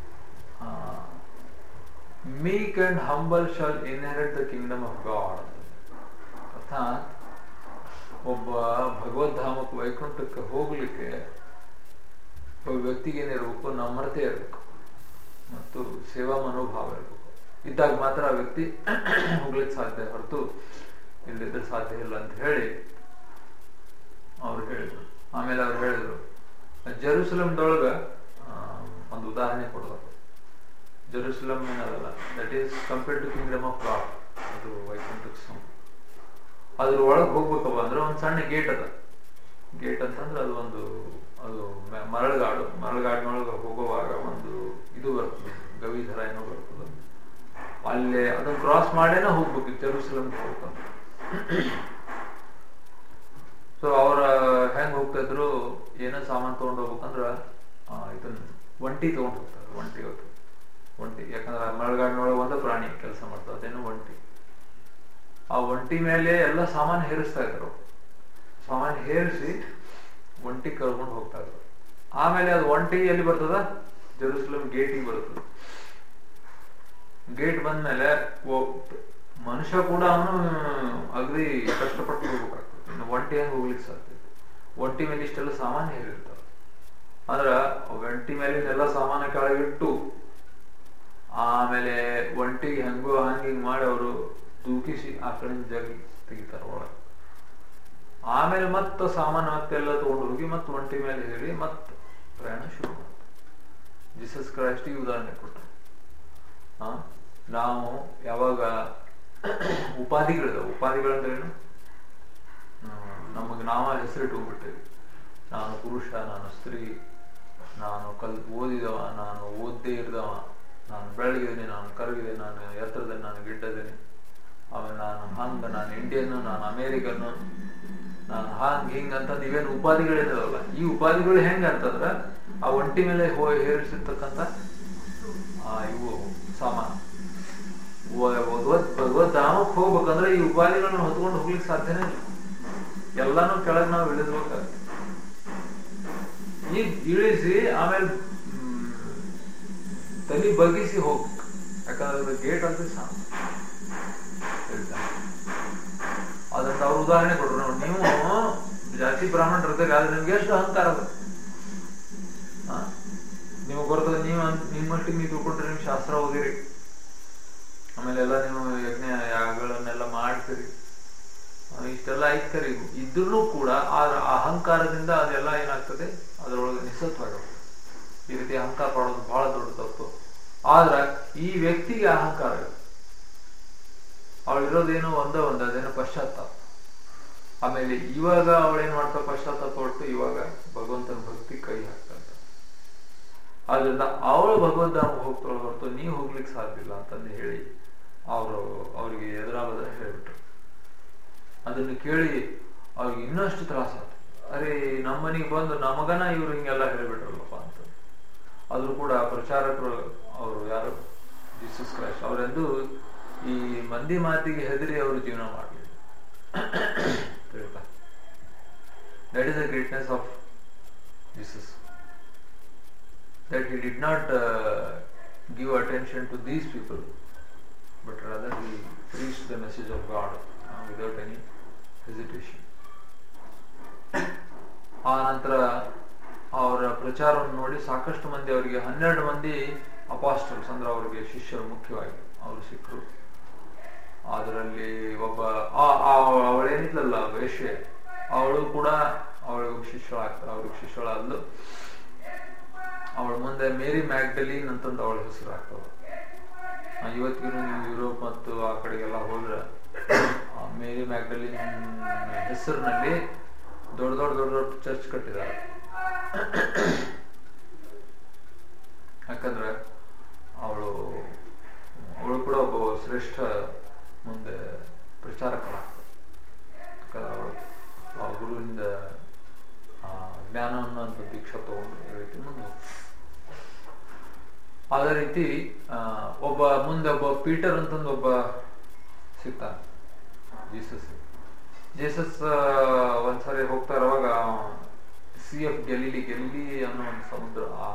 meek and humble shall inherit the kingdom of God. ಅರ್ಥಾತ್ ಒಬ್ಬ ಭಗವದ್ಧಾಮಕ್ಕೆ ವೈಕುಂಠಕ್ಕೆ ಹೋಗ್ಲಿಕ್ಕೆ ಒಬ್ಬ ವ್ಯಕ್ತಿಗೆ ಏನಿರ್ಬೇಕು, ನಮ್ರತೆ ಇರಬೇಕು ಮತ್ತು ಸೇವಾ ಮನೋಭಾವ ಇರಬೇಕು. ಇದ್ದಾಗ ಮಾತ್ರ ಆ ವ್ಯಕ್ತಿ ಹೋಗ್ಲಿಕ್ಕೆ ಸಾಧ್ಯ, ಹೊರತು ಇಲ್ಲಿದ್ರೆ ಸಾಧ್ಯ ಇಲ್ಲ ಅಂತ ಹೇಳಿ ಅವ್ರು ಹೇಳಿದ್ರು. ಆಮೇಲೆ ಅವ್ರು ಹೇಳಿದ್ರು ಜೆರೂಸಲಂದೊಳಗ ಒಂದು ಉದಾಹರಣೆ ಕೊಡೋದು. ಜೆರೂಸಲಂ ಏನದಲ್ಲ, that is compared to kingdom of God. ಅದು ವೈಕುಂಠಕ್ಕೆ ಸಮ. ಅದ್ರ ಒಳಗೆ ಹೋಗ್ಬೇಕಪ್ಪ ಅಂದ್ರೆ ಒಂದು ಸಣ್ಣ ಗೇಟ್ ಅದ. ಗೇಟ್ ಅಂತಂದ್ರೆ ಅದು ಒಂದು ಅದು ಮರಳುಗಾಡು. ಮರಳುಗಾಡಿನೊಳಗೆ ಹೋಗುವಾಗ ಒಂದು ಇದು ಬರ್ತದೆ, ಗವಿಧರ ಏನೋ ಬರ್ತದೆ. ಅಲ್ಲೇ ಅದನ್ನ ಕ್ರಾಸ್ ಮಾಡೇನ ಹೋಗ್ಬೇಕು ಜೆರೂಸಲಂ ಹೋಗ್ತಾರೆ. ಸೊ ಅವ್ರ ಹೆಂಗ್ ಹೋಗ್ತಾ ಇದ್ರು, ಏನೋ ಸಾಮಾನು ತಗೊಂಡು ಹೋಗ್ಬೇಕಂದ್ರ ಇದನ್ನ ಒಂಟಿ ತಗೊಂಡು ಹೋಗ್ತಾರೆ. ಒಂಟಿ ಹೊತ್ತು ಒಂಟಿ, ಯಾಕಂದ್ರೆ ಮರಳುಗಾಡಿನೊಳಗೆ ಒಂದು ಪ್ರಾಣಿ ಕೆಲಸ ಮಾಡ್ತಾರೆ, ಅದೇನು ಒಂಟಿ. ಆ ಒಂಟಿ ಮೇಲೆ ಎಲ್ಲ ಸಾಮಾನು ಹೇರಿಸ್ತಾ ಇದ್ರು. ಸಾಮಾನು ಹೇರಿಸಿ ಒಂಟಿ ಕರ್ಕೊಂಡು ಹೋಗ್ತಾ ಇದ್ರು. ಆಮೇಲೆ ಅದು ಒಂಟಿ ಎಲ್ಲಿ ಬರ್ತದ, ಜೆರೂಸಲಂ ಗೇಟಿಗೆ ಬರ್ತದೆ. ಗೇಟ್ ಬಂದ್ಮೇಲೆ ಮನುಷ್ಯ ಕೂಡ ಅವನು ಅಗದಿ ಕಷ್ಟಪಟ್ಟು ಹೋಗ್ಬೇಕಾಗ್ತದೆ. ಇನ್ನು ಒಂಟಿ ಹೆಂಗ್ ಹೋಗ್ಲಿಕ್ಕೆ ಸಾಧ್ಯ? ಒಂಟಿ ಮೇಲೆ ಇಷ್ಟೆಲ್ಲ ಸಾಮಾನು ಹೇರಿರ್ತಾವ. ಅಂದ್ರ ಒಂಟಿ ಮೇಲಿನೆಲ್ಲ ಸಾಮಾನ ಕೆಳಗಿಟ್ಟು ಆಮೇಲೆ ಒಂಟಿಗೆ ಹೆಂಗೋ ಹಂಗಿಂಗ್ ಮಾಡಿ ಅವರು ದೂಕಿಸಿ ಆ ಕಡೆ ಜಗಿ ತೆಗಿತಾರ ಒಳಗೆ. ಆಮೇಲೆ ಮತ್ತ ಸಾಮಾನು ಮತ್ತೆಲ್ಲ ತಗೊಂಡು ಹೋಗಿ ಮತ್ ಒಂಟಿ ಮೇಲೆ ಹೇಳಿ ಮತ್ ಪ್ರಯಾಣ ಶುರು ಮಾಡ್ತಾರೆ. ಜೀಸಸ್ ಕ್ರೈಸ್ಟ್ ಈ ಉದಾಹರಣೆ ಕೊಟ್ಟರು. ಹ ನಾವು ಯಾವಾಗ ಉಪಾಧಿಗಳಿದಾವೆ, ಉಪಾಧಿಗಳಂದ್ರೇನು, ನಮಗ್ ನಾವ ಹೆಸರಿಟ್ಕೊಂಡ್ಬಿಟ್ಟೇವಿ. ನಾನು ಪುರುಷ, ನಾನು ಸ್ತ್ರೀ, ನಾನು ಕಲ್ ಓದಿದವ, ನಾನು ಓದ್ದೇ ಇರ್ದವ, ನಾನು ಬೆಳಗಿದ್ದೀನಿ, ನಾನು ಕರಗಿದೆ, ನಾನು ಎತ್ತರದೇನೆ, ನಾನು ಗಿಡ್ಡದೇನೆ, ಆಮೇಲೆ ನಾನು ಹಂಗ, ನಾನು ಇಂಡಿಯನ್, ನಾನು ಅಮೇರಿಕನ್, ನಾನು ಹಾಂಗ್ ಹಿಂಗ್ ಅಂತ ನೀವೇನು ಉಪಾಧಿಗಳೇನಿದಾವಲ್ಲ, ಈ ಉಪಾಧಿಗಳು ಹೆಂಗ ಅಂತಂದ್ರ ಆ ಒಂಟಿ ಮೇಲೆ ಹೋ ಹೇರಿಸಿರ್ತಕ್ಕಂಥ ಆ ಇವು ಸಾಮಾನು. ಭಗವದ್ ಭಗವದ್ ಧಾಮಕ್ಕೆ ಹೋಗ್ಬೇಕಂದ್ರೆ ಈ ಉಪಾಧಿಗಳನ್ನ ಹೊತ್ಕೊಂಡು ಹೋಗ್ಲಿಕ್ಕೆ ಸಾಧ್ಯನೇ ಇಲ್ಲ. ಎಲ್ಲಾನು ಕೆಳಗೆ ನಾವು ಇಳಿದ್ಬೇಕಾಗ್ತದೆ. ಈಗ ಇಳಿಸಿ ಆಮೇಲೆ ತಲೆ ಬಗ್ಗಿಸಿ ಹೋಗ್ಬೇಕು. ಯಾಕಂದ್ರೆ ಗೇಟ್ ಅಂತ ಸಾಕು. ಅದನ್ನ ಅವ್ರು ಉದಾಹರಣೆ ಕೊಟ್ರು. ನೋಡಿ, ನೀವು ಜಾಸ್ತಿ ಬ್ರಾಹ್ಮಣರಿದ್ದಾಗ ಆದ್ರೆ ನಿಮ್ಗೆ ಎಷ್ಟು ಅಹಂಕಾರ ಬರ್ತದೆ. ನೀವು ಬರ್ತದೆ, ನೀವು ನಿಮ್ಮಷ್ಟಿಗೆ ನೀವು ತಿಳ್ಕೊಂಡ್ರೆ ನಿಮ್ ಶಾಸ್ತ್ರ ಓದಿರಿ, ಆಮೇಲೆ ಎಲ್ಲ ನೀವು ಯಜ್ಞ ಯಾಗಗಳನ್ನೆಲ್ಲ ಮಾಡ್ತೀರಿ, ಇಷ್ಟೆಲ್ಲ ಐತರಿ. ಇದ್ರೂ ಕೂಡ ಆ ಅಹಂಕಾರದಿಂದ ಅದೆಲ್ಲ ಏನಾಗ್ತದೆ, ಅದರೊಳಗೆ ನಿಸ್ಸತ್ವಾಗುತ್ತೆ. ಈ ರೀತಿ ಅಹಂಕಾರ ಪಡೋದು ಬಹಳ ದೊಡ್ಡ ತಪ್ಪು. ಆದ್ರ ಈ ವ್ಯಕ್ತಿಗೆ ಅಹಂಕಾರ, ಅವಳಿರೋದೇನೋ ಒಂದೇ ಒಂದ ಅದೇನೋ ಪಶ್ಚಾತ್ತಾಪ. ಆಮೇಲೆ ಇವಾಗ ಅವಳೇನ್ ಮಾಡ್ತಾ ಪಶ್ಚಾತ್ತಾಪ ಹೊರಟು ಇವಾಗ ಭಗವಂತನ ಭಕ್ತಿ ಕೈ ಹಾಕ್ತಾ ಇದ್ದ. ಆದ್ರಿಂದ ಅವಳು ಭಗವದ್ಧಾಮ ಹೋಗ್ತಾಳ ಹೊರತು ನೀ ಹೋಗ್ಲಿಕ್ಕೆ ಸಾಧ್ಯ ಇಲ್ಲ ಅಂತಂದು ಹೇಳಿ ಅವರು ಅವ್ರಿಗೆ ಎದುರಾಬದ್ರ ಹೇಳ್ಬಿಟ್ರು. ಅದನ್ನು ಕೇಳಿ ಅವ್ರಿಗೆ ಇನ್ನಷ್ಟು ತ್ರಾಸ ಆಯ್ತು. ಅರೆ, ನಮ್ಮನಿಗೆ ಬಂದು ನಮಗನ ಇವ್ರು ಹಿಂಗೆಲ್ಲ ಹೇಳ್ಬಿಟ್ರಲ್ಲಪ್ಪ ಅಂತ. ಆದ್ರೂ ಕೂಡ ಪ್ರಚಾರಕರು ಅವರು ಯಾರು, ಜೀಸಸ್ ಕ್ರೈಸ್ಟ್, ಅವರೆಂದು ಈ ಮಂದಿ ಮಾತಿಗೆ ಹೆದರಿ ಅವರು ಜೀವನ ಮಾಡಲಿಲ್ಲ. That is the greatness of Jesus, that he did not uh, give attention to these people, but rather he preached the message of God uh, without any hesitation. ಆ ನಂತರ ಅವರ ಪ್ರಚಾರವನ್ನು ನೋಡಿ ಸಾಕಷ್ಟು ಮಂದಿ, ಅವರಿಗೆ ಹನ್ನೆರಡು ಮಂದಿ ಅಪಾಸ್ಟಲ್ಸ್ ಅಂದ್ರೆ ಅವರಿಗೆ ಶಿಷ್ಯರು ಮುಖ್ಯವಾಗಿ ಅವರು ಸಿಕ್ಕರು. ಅದರಲ್ಲಿ ಒಬ್ಬ ಅವಳೇನಿದ್ಲಲ್ಲ ವೇಶ್ಯೆ, ಅವಳು ಕೂಡ ಅವಳಿಗೆ ಶಿಷ್ಯಳಾಗ್ತಾರೆ. ಅವ್ರಿಗೆ ಶಿಷ್ಯಳಾದ್ಲು. ಅವಳ ಮುಂದೆ ಮೇರಿ ಮ್ಯಾಗ್ಡಲಿನ್ ಅಂತಂದು ಅವಳ ಹೆಸರು ಆಗ್ತವ. ಇವತ್ತಿಗೂ ನೀವು ಯುರೋಪ್ ಮತ್ತು ಆ ಕಡೆಗೆಲ್ಲ ಹೋದ್ರೆ ಮೇರಿ ಮ್ಯಾಗ್ಡಲಿನ್ ಹೆಸರಿನಲ್ಲಿ ದೊಡ್ಡ ದೊಡ್ಡ ದೊಡ್ಡ ದೊಡ್ಡ ಚರ್ಚ್ ಕಟ್ಟಿದ್ದಾರೆ. ಯಾಕಂದ್ರೆ ಅವಳು ಅವಳು ಕೂಡ ಒಬ್ಬ ಶ್ರೇಷ್ಠ ಮುಂದೆ ಪ್ರಚಾರಕರಾಗ್ತದೆ. ಯಾಕಂದ್ರೆ ಅವಳು ಆ ಗುರುವಿಂದ ಜ್ಞಾನವನ್ನು ಅಂತ ದೀಕ್ಷಾ ತಗೊಂಡು ರೀತಿ ಮುಂದೆ. ಅದೇ ರೀತಿ ಒಬ್ಬ ಮುಂದೆ ಒಬ್ಬ ಪೀಟರ್ ಅಂತಂದು ಒಬ್ಬ ಸಿಗ್ತಾನೆ ಜೀಸಸ್. ಜೀಸಸ್ ಒಂದ್ಸರಿ ಹೋಗ್ತಾ ಇರುವಾಗ ಸಿ ಎಫ್ ಗೆಲಿಲಿ ಗೆಲಿಲಿ ಅನ್ನೋ ಒಂದು ಸಮುದ್ರ, ಆ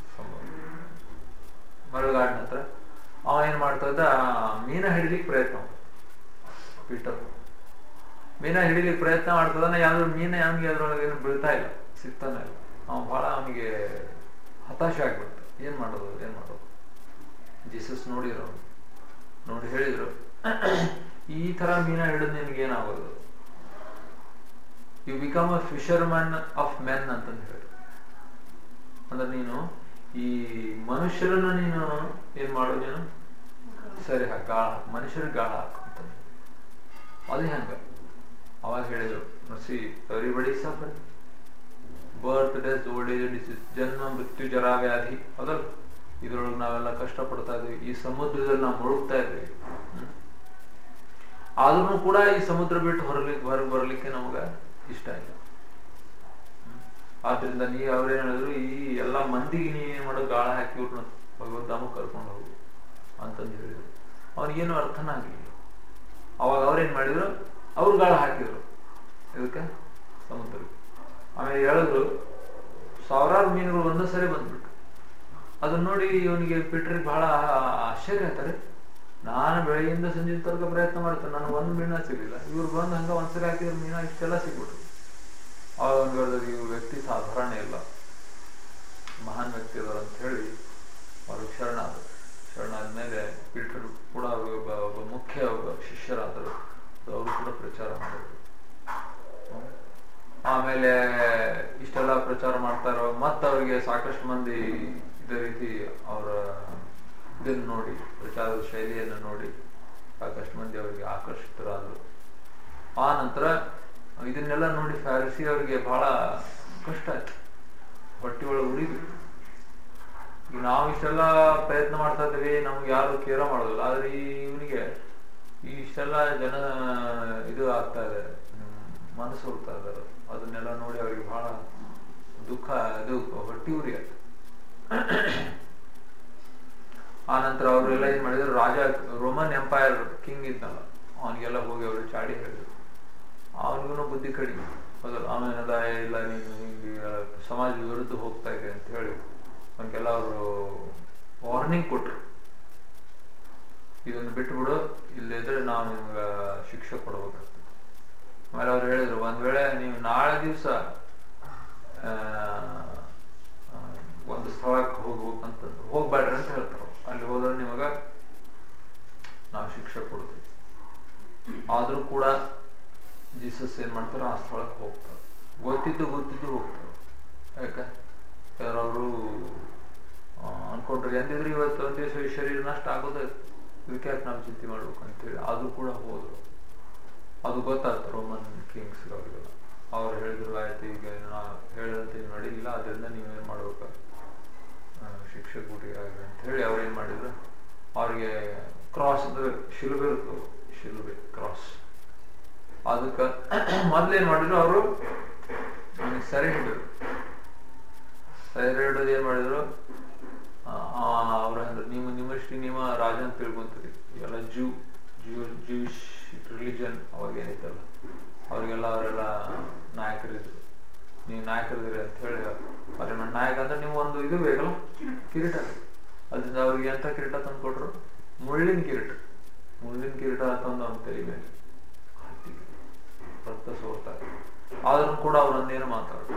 ಮರಳುಗಾಡಿನ ಹತ್ರ ಅವ ಏನ್ ಮಾಡ್ತಾ ಇದ್ದ, ಮೀನ ಹಿಡಿಲಿಕ್ಕೆ ಪ್ರಯತ್ನ ಪೀಟರ್ ಮೀನ ಹಿಡಿಲಿಕ್ಕೆ ಪ್ರಯತ್ನ ಮಾಡ್ತದಾನೆ. ಯಾವ್ದು ಮೀನ ಅವನಿಗೆ ಅದ್ರೊಳಗೆ ಏನು ಬೀಳ್ತಾ ಇಲ್ಲ, ಸಿಗ್ತಾನೆ ಇಲ್ಲ. ಅವನು ಬಹಳ ಅವನಿಗೆ ಹತಾಶೆ ಆಗ್ಬಿಡ್ತು. ಏನ್ ಮಾಡೋದು ಏನ್ ಮಾಡೋದು ಜೀಸಸ್ ನೋಡಿದ್ರು, ನೋಡಿ ಹೇಳಿದ್ರು, ಈ ತರ ಮೀನ ಹಿಡಿದು ನಿನ್ಗೆ ಏನಾಗೋದು, you become a fisherman of men ಅಂತಂದು ಹೇಳಿ. ಅಂದ್ರೆ ನೀನು ಈ ಮನುಷ್ಯರನ್ನ ನೀನು ಏನ್ ಮಾಡೋ, ನೀನು ಸರಿ ಹಾಕ ಗಾಳ ಮನುಷ್ಯರಿಗೆ ಗಾಳ ಹಾಕು ಅಂತ. ಅದೇ ಹಂಗ ಅವಾಗ ಹೇಳಿದ್ರು, see everybody suffer, birth death old age disease, ಜನ್ಮ ಮೃತ್ಯು ಜರಾ ವ್ಯಾಧಿ, ಅದಲ್ಲ ಇದ್ರೊಳಗೆ ನಾವೆಲ್ಲ ಕಷ್ಟ ಪಡ್ತಾ ಇದ್ವಿ, ಈ ಸಮುದ್ರದಲ್ಲಿ ನಾವು ಮುಳುಗ್ತಾ ಇದ್ವಿ. ಆದ್ರೂ ಕೂಡ ಈ ಸಮುದ್ರ ಬಿಟ್ಟು ಹೊರಲಿಕ್ಕೆ ಹೊರಗೆ ಬರ್ಲಿಕ್ಕೆ ನಮಗ ಇಷ್ಟ ಇಲ್ಲ. ಆದ್ರಿಂದ ನೀ ಅವ್ರೇನ್ ಹೇಳಿದ್ರು, ಈ ಎಲ್ಲಾ ಮಂದಿಗೆ ನೀ ಏನ್ ಮಾಡೋ ಗಾಳ ಹಾಕಿ ಇವ್ರನ್ನ ಭಗವದ್ಧಾಮ ಕರ್ಕೊಂಡು ಹೋಗು ಅಂತಂದು ಹೇಳಿದ್ರು. ಅವ್ನಿಗೇನು ಅರ್ಥನ ಆಗ್ಲಿಲ್ಲ. ಅವಾಗ ಅವ್ರೇನ್ ಮಾಡಿದ್ರು, ಅವ್ರು ಗಾಳ ಹಾಕಿದ್ರು ಇದಕ್ಕೆ ಸಮುದ್ರಕ್ಕೆ. ಆಮೇಲೆ ಹೇಳಿದ್ರು ಸಾವಿರಾರು ಮೀನುಗಳು ಒಂದೇ ಸರಿ ಬಂದ್ಬಿಟ್ಟು. ಅದನ್ನ ನೋಡಿ ಇವನಿಗೆ ಪಿಟ್ರಿಗೆ ಬಹಳ ಆಶ್ಚರ್ಯ ಆಯ್ತಾರೆ. ನಾನು ಬೆಳಗ್ಗೆಯಿಂದ ಸಂಜೆ ತನಕ ಪ್ರಯತ್ನ ಮಾಡ್ತೇನೆ, ನಾನು ಒಂದು ಮೀನ ಸಿಗಲಿಲ್ಲ. ಇವ್ರು ಬಂದು ಹಂಗ ಒಂದ್ಸರಿ ಹಾಕಿದ್ರೆ ಮೀನ ಇಷ್ಟೆಲ್ಲ ಸಿಗ್ಬಿಟ್ರು. ಅವಾಗ ಒಂದು ಹೇಳಿದ್ರೆ ಇವ್ರ ವ್ಯಕ್ತಿ ಸಾಧಾರಣ ಇಲ್ಲ, ಮಹಾನ್ ವ್ಯಕ್ತಿ ಅದಾರ ಅಂತ ಹೇಳಿ ಅವ್ರಿಗೆ ಶರಣಾದರು. ಶರಣಾದ್ಮೇಲೆ ಪೀಟರ್ ಕೂಡ ಅವ್ರಿಗೆ ಒಬ್ಬ ಒಬ್ಬ ಮುಖ್ಯ ಒಬ್ಬ ಶಿಷ್ಯರಾದರು. ಅವರು ಕೂಡ ಪ್ರಚಾರ ಮಾಡಿದ್ರು. ಆಮೇಲೆ ಇಷ್ಟೆಲ್ಲ ಪ್ರಚಾರ ಮಾಡ್ತಾರೋ ಮತ್ತ ಅವ್ರಿಗೆ ಸಾಕಷ್ಟು ಮಂದಿ ಇದೇ ರೀತಿ ಅವರ ಇದನ್ನು ನೋಡಿ, ಪ್ರಚಾರದ ಶೈಲಿಯನ್ನು ನೋಡಿ ಸಾಕಷ್ಟು ಮಂದಿ ಅವರಿಗೆ ಆಕರ್ಷಿತರಾದರು. ಆ ನಂತರ ಇದನ್ನೆಲ್ಲ ನೋಡಿ ಫ್ಯಾರಿಸಿ ಅವರಿಗೆ ಬಹಳ ಕಷ್ಟ ಆಯ್ತು, ಹೊಟ್ಟೆ ಒಳಗೆ ಉರಿದ್ರು. ಈಗ ನಾವು ಇಷ್ಟೆಲ್ಲ ಪ್ರಯತ್ನ ಮಾಡ್ತಾ ಇದ್ದೀವಿ, ನಮ್ಗೆ ಯಾರು ಕೇರ ಮಾಡೋದಿಲ್ಲ. ಆದ್ರೆ ಈ ಇವನಿಗೆ ಈ ಇಷ್ಟೆಲ್ಲ ಜನ ಇದು ಆಗ್ತಾ ಇದೆ, ಮನಸ್ಸು ಹೋಗ್ತಾ ಇದ್ದಾರೆ. ಅದನ್ನೆಲ್ಲ ನೋಡಿ ಅವ್ರಿಗೆ ಬಹಳ ದುಃಖ, ಇದು ಹೊಟ್ಟಿ ಉರಿ ಆಯ್ತು. ಆ ನಂತರ ಅವರೆಲ್ಲ ಏನ್ ಮಾಡಿದ್ರು, ರಾಜ ರೋಮನ್ ಎಂಪೈರ್ ಕಿಂಗ್ ಇದ್ನಲ್ಲ ಅವನಿಗೆಲ್ಲ ಹೋಗಿ ಅವರು ಚಾಡಿ ಹೇಳಿದ್ರು. ಅವನಿಗೂ ಬುದ್ಧಿ ಕಡಿಮೆ ಹೌದಲ್ಲ. ಆಮೇಲೆ ಇಲ್ಲ ನೀನು ಹಿಂಗೆ ಸಮಾಜ ವಿರುದ್ಧ ಹೋಗ್ತಾ ಇದೆ ಅಂತ ಹೇಳಿ ಅವನಿಗೆಲ್ಲ ಅವರು ವಾರ್ನಿಂಗ್ ಕೊಟ್ರು, ಇದನ್ನು ಬಿಟ್ಟು ಬಿಡು, ಇಲ್ಲಿದ್ರೆ ನಾವು ನಿಮ್ಗೆ ಶಿಕ್ಷೆ ಕೊಡ್ಬೇಕಾಗ್ತದೆ. ಆಮೇಲೆ ಅವ್ರು ಹೇಳಿದ್ರು, ಒಂದ್ ವೇಳೆ ನೀವು ನಾಳೆ ದಿವಸ ಒಂದು ಸ್ಥಳಕ್ಕೆ ಹೋಗ್ಬೇಕಂತ ಹೋಗ್ಬೇಡ್ರಿ ಅಂತ ಹೇಳ್ತಾರ. ಅಲ್ಲಿ ಹೋದ್ರೆ ನಿಮಗ ನಾವು ಶಿಕ್ಷೆ ಕೊಡ್ತೀವಿ. ಆದ್ರೂ ಕೂಡ ಜೀಸಸ್ ಏನ್ ಮಾಡ್ತಾರ, ಆ ಸ್ಥಳಕ್ಕೆ ಹೋಗ್ತಾರೆ. ಗೊತ್ತಿದ್ದು ಗೊತ್ತಿದ್ದು ಹೋಗ್ತಾರೆ. ಯಾಕೆ ಅವರು ಅನ್ಕೊಂಡ್ರಿ ಎಂದಿದ್ರು ಇವತ್ತು ಒಂದ್ ದಿವಸ ಈ ಶರೀರ ನಷ್ಟ ಆಗೋದೇ, ಇದಕ್ಕೆ ಯಾಕೆ ನಾವು ಚಿಂತೆ ಮಾಡ್ಬೇಕು ಅಂತೇಳಿ ಆದ್ರೂ ಕೂಡ ಹೋದ್ರು. ಅದು ಗೊತ್ತಾಗ್ತು ರೋಮನ್ ಕಿಂಗ್ಸ್ ಅವ್ರಿಗೆಲ್ಲ. ಅವ್ರು ಹೇಳಿದ್ರು, ಆಯ್ತು ಈಗ ನಾ ಹೇಳಿದಂತೆ ನಡೀಲಿಲ್ಲ, ಅದರಿಂದ ನೀವೇನ್ ಮಾಡ್ಬೇಕು, ಶಿಕ್ಷೆ ಕೊಡಿ ಅಂತ ಹೇಳಿ ಅವ್ರು ಏನ್ ಮಾಡಿದ್ರು, ಅವ್ರಿಗೆ ಕ್ರಾಸ್ ಅಂದ್ರೆ ಶಿಲುಬೆ ಇರ್ತವೆ, ಶಿಲುಬೆ ಕ್ರಾಸ್, ಅದಕ್ಕೆ ಮೊದ್ಲೇನ್ ಮಾಡಿದ್ರು ಅವರು ಸೆರೆ ಹಿಡಿದ್ರು. ಸೆರೆ ಹಿಡಿದು ಏನ್ ಮಾಡಿದ್ರು, ಅವ್ರ ಅಂದ್ರೆ ನೀವು ನಿಮ್ಮಷ್ಟು ನಿಮ್ಮ ರಾಜ ಅಂತ ತಿಳ್ಕೊಂತೀರಿ, ಎಲ್ಲ ಜೂ ಜೂ ಜೂಯಿಶ್ ರಿಲಿಜನ್ ಅವಾಗ ಏನಿತ್ತಲ್ಲ ಅವ್ರಿಗೆಲ್ಲ ಅವರೆಲ್ಲ ನಾಯಕರಿದ್ರು. ನೀವು ನಾಯಕರಿದ್ರಿ ಅಂತ ಹೇಳಿ ಅವ್ರ ನಾಯಕ ಅಂದ್ರೆ ನೀವು ಒಂದು ಇದು ಬೇಕಲ್ಲ, ಕಿರೀಟ. ಅದರಿಂದ ಅವ್ರಿಗೆ ಎಂತ ಕಿರೀಟ ತಂದು ಕೊಟ್ರು, ಮುಳ್ಳಿನ ಕಿರೀಟ. ಮುಳ್ಳಿನ ಕಿರೀಟ ತಂದು ಅವ್ನ ತಲೆ ಮೇಲೆ ರಕ್ತ ಸೋರ್ತಾರೆ. ಆದ್ರೂ ಕೂಡ ಅವ್ರೊಂದೇನು ಮಾತಾಡ್ರು.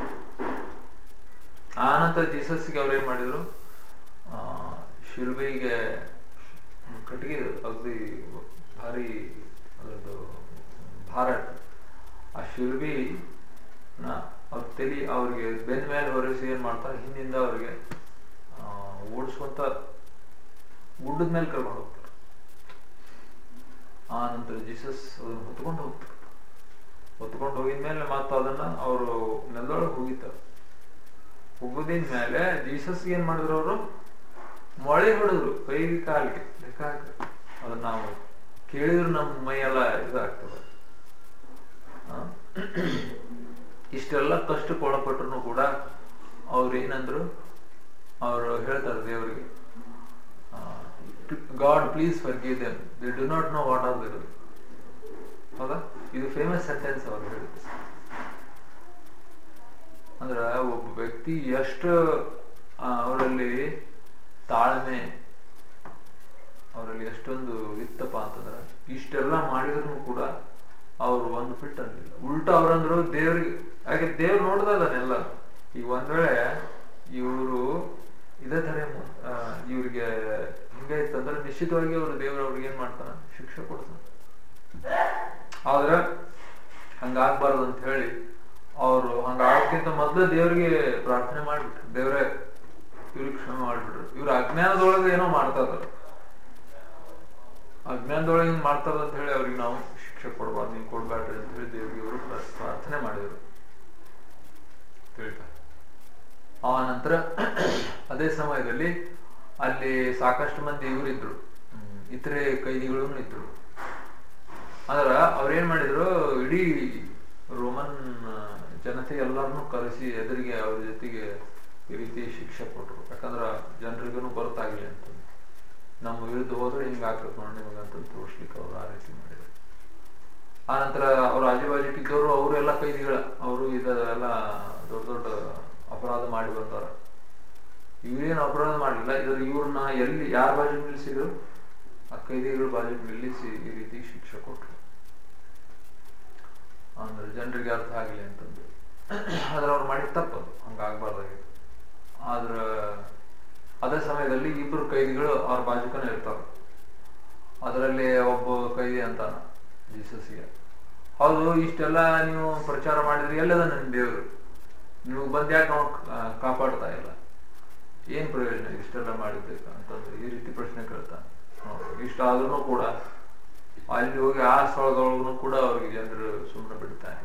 ಆನಂತರ ಜೀಸಸ್ಗೆ ಅವ್ರು ಏನ್ ಮಾಡಿದ್ರು, ಆ ಶಿಲ್ಬೆಗೆ ಕಟ್ಟಿಗೆ ಅಗದಿ ಭಾರಿ ಅದರದ್ದು ಭಾರ. ಆ ಶಿಲ್ಬಿ ಅವ್ರ ತಲೆ ಅವ್ರಿಗೆ ಬೆನ್ ಮೇಲೆ ಹೊರಿಸಿ ಏನ್ ಮಾಡ್ತಾರೆ, ಹಿಂದಿಂದ ಅವ್ರಿಗೆ ಓಡಿಸ್ಕೊಂತ ಗುಡ್ಡದ ಮೇಲೆ ಕರ್ಕೊಂಡು ಹೋಗ್ತಾರೆ. ಆ ನಂತರ ಜೀಸಸ್ ಅದನ್ನ ಹೊತ್ಕೊಂಡು ಹೋಗ್ತಾರೆ. ಹೊತ್ಕೊಂಡು ಹೋಗಿದ್ಮೇಲೆ ಮತ್ತ ಅದನ್ನ ಅವರು ನೆಲದೊಳಗೆ ಹೋಗಿತಾರೆ. ಹೋಗೋದಿನ ಮೇಲೆ ಜೀಸಸ್ ಏನ್ ಮಾಡಿದ್ರು, ಅವರು ಮೊಳೆ ಹೊಡೆದ್ರು ಕೈಗೆ ಕಾಲಿಗೆ ಲೆಕ್ಕ ಹಾಕಿ. ಅದನ್ನ ನಾವು ಕೇಳಿದ್ರು ನಮ್ಮ ಮೈ ಎಲ್ಲ ಇದಾಗ್ತದೆ. ಇಷ್ಟೆಲ್ಲ ಕಷ್ಟಕ್ಕೆ ಒಳಪಟ್ರು ಕೂಡ ಅವ್ರು ಏನಂದ್ರು, ಅವರು ಹೇಳ್ತಾರೆ ದೇವರಿಗೆ, God please forgive them, they do not know what are they doing. ಹೌದಾ, ಇದು ಫೇಮಸ್ ಸೆಂಟೆನ್ಸ್ ಅವ್ರು ಹೇಳಿದ್ರು. ಅಂದ್ರ ಒಬ್ಬ ವ್ಯಕ್ತಿ ಎಷ್ಟು ಅವರಲ್ಲಿ ತಾಳ್ಮೆ, ಅವರಲ್ಲಿ ಎಷ್ಟೊಂದು ಇತ್ತಪ್ಪ ಅಂತಂದ್ರ ಇಷ್ಟೆಲ್ಲ ಮಾಡಿದ್ರು ಕೂಡ ಅವ್ರು ಒಂದು ಫಿಟ್ ಅನ್ನಲಿಲ್ಲ. ಉಲ್ಟಾ ಅವ್ರಂದ್ರು ದೇವ್ರಿಗೆ, ಯಾಕೆ ದೇವ್ರು ನೋಡ್ದ ಅದನ್ನೆಲ್ಲ. ಈಗ ಒಂದ್ ವೇಳೆ ಇವರು ಇದೇ ತರ ಇವ್ರಿಗೆ ಹಿಂಗಾಯ್ತಂದ್ರೆ ನಿಶ್ಚಿತವಾಗಿ ಅವ್ರು ದೇವ್ರ ಅವ್ರಿಗೆ ಏನ್ ಮಾಡ್ತಾನ, ಶಿಕ್ಷೆ ಕೊಡ್ತಾನ. ಆದ್ರೆ ಹಂಗಾಗ್ಬಾರ್ದು ಅಂತ ಹೇಳಿ ಅವರು ಹಂಗಾಗಕ್ಕಿಂತ ಮೊದ್ಲು ದೇವ್ರಿಗೆ ಪ್ರಾರ್ಥನೆ ಮಾಡ್ಬಿಟ್ರು, ದೇವ್ರೇ ಇವ್ರಿಗೆ ಕ್ಷಮೆ ಮಾಡ್ಬಿಟ್ರು. ಇವ್ರ ಅಜ್ಞಾನದೊಳಗೆ ಏನೋ ಮಾಡ್ತಾ ಇದಾರೆ, ಅಜ್ಞಾನದೊಳಗೆ ಹಿಂಗ್ ಮಾಡ್ತಾರ ಅಂತ ಹೇಳಿ ಅವ್ರಿಗೆ ನಾವು ಶಿಕ್ಷೆ ಕೊಡ್ಬಾರ್ದು, ನೀವು ಕೊಡ್ಬೇಡ್ರಿ ಅಂತ ಹೇಳಿ ದೇವ್ರಿಗೆ ಇವರು ಪ್ರಾರ್ಥನೆ ಮಾಡಿದ್ರು. ತಿಳ್ತಾ ಆ ನಂತರ ಅದೇ ಸಮಯದಲ್ಲಿ ಅಲ್ಲಿ ಸಾಕಷ್ಟು ಮಂದಿ ಇವರಿದ್ರು, ಇತರೆ ಕೈದಿಗಳು ಇದ್ರು. ಅಂದ್ರ ಅವ್ರೇನ್ ಮಾಡಿದ್ರು, ಇಡೀ ರೋಮನ್ ಜನತೆ ಎಲ್ಲರನ್ನು ಕರೆಸಿ ಎದುರಿಗೆ ಅವ್ರ ಜೊತೆಗೆ ಈ ರೀತಿ ಶಿಕ್ಷೆ ಕೊಟ್ರು. ಯಾಕಂದ್ರ ಜನರಿಗೂ ಗೊತ್ತಾಗ್ಲಿ ಅಂತ, ನಮ್ಮ ವಿರುದ್ಧ ಹೋದ್ರೆ ಹಿಂಗ ಆಗ್ತದೆ ನೋಡಿ ನಿಮಗಂತ ತೋರ್ಸ್ಲಿಕ್ಕೆ ಅವ್ರು ಆ ರೀತಿ ಮಾಡಿದ್ರು. ಆ ನಂತರ ಅವ್ರ ಆಜುಬಾಜುಕಿದ್ದವರು ಅವರು ಎಲ್ಲ ಕೈದಿಗಳ, ಅವರು ಇದೆಲ್ಲ ದೊಡ್ಡ ದೊಡ್ಡ ಅಪರಾಧ ಮಾಡಿ ಬಂದವ್ರ. ಇವ್ರೇನು ಅಪರಾಧ ಮಾಡಲಿಲ್ಲ, ಇದ್ರ ಇವ್ರನ್ನ ಎಲ್ಲಿ ಯಾರ ಬಾಜು ನಿಲ್ಲಿಸಿದ್ರು, ಆ ಕೈದಿಗಳ ಬಾಜು ನಿಲ್ಲಿಸಿ ಈ ರೀತಿ ಶಿಕ್ಷೆ ಕೊಟ್ರು. ಅಂದ್ರೆ ಜನರಿಗೆ ಅರ್ಥ ಆಗ್ಲಿ ಅಂತಂದು. ಆದ್ರೆ ಅವ್ರು ಮಾಡಿದ ತಪ್ಪದು, ಹಂಗಾಗ್ಬಾರ್ದಾಗಿತ್ತು. ಆದ್ರ ಅದೇ ಸಮಯದಲ್ಲಿ ಇಬ್ರು ಕೈದಿಗಳು ಅವ್ರ ಬಾಜುಕನೇ ಇರ್ತಾರ. ಅದರಲ್ಲಿ ಒಬ್ಬ ಕೈದಿ ಅಂತಾನ ಜೀಸಸ್ಗೆ, ಹೌದು ಇಷ್ಟೆಲ್ಲ ನೀವು ಪ್ರಚಾರ ಮಾಡಿದ್ರಿ, ಎಲ್ಲದ ನನ್ನ ದೇವ್ರು, ನೀವು ಬಂದ್ ಯಾಕೆ ನಾವು ಕಾಪಾಡ್ತಾ ಇಲ್ಲ, ಏನ್ ಪ್ರಯೋಜನ ಇಷ್ಟೆಲ್ಲ ಮಾಡಿದ್ಬೇಕು ಅಂತಂದ್ರೆ ಈ ರೀತಿ ಪ್ರಶ್ನೆ ಕೇಳ್ತಾನೆ. ಇಷ್ಟ ಆದ್ರೂ ಕೂಡ ಅಲ್ಲಿ ಹೋಗಿ ಆ ಸ್ಥಳದೊಳಗೂ ಕೂಡ ಅವ್ರಿಗೆ ಜನರು ಸುಮ್ಮನೆ ಬಿಡ್ತಾನೆ.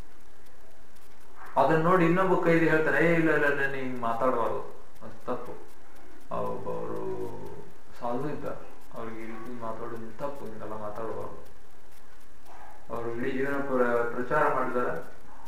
ಅದನ್ನ ನೋಡಿ ಇನ್ನೊಬ್ಬ ಕೈದಿ ಹೇಳ್ತಾನೆ, ಏ ಇಲ್ಲ ಇಲ್ಲ ನಾನು ಹಿಂಗ್ ಮಾತಾಡಬಾರ್ದು, ಅದು ತಪ್ಪು. ಒಬ್ಬ ಅವರು ಸಾಧು ಇದ್ದಾರೆ, ಅವ್ರಿಗೆ ಈ ರೀತಿ ಮಾತಾಡೋದು ತಪ್ಪು, ಹಿಂಗೆಲ್ಲ ಮಾತಾಡಬಾರ್ದು. ಅವರು ಇಡೀ ಜೀವನ ಪ್ರಚಾರ ಮಾಡಿದ್ದಾರೆ,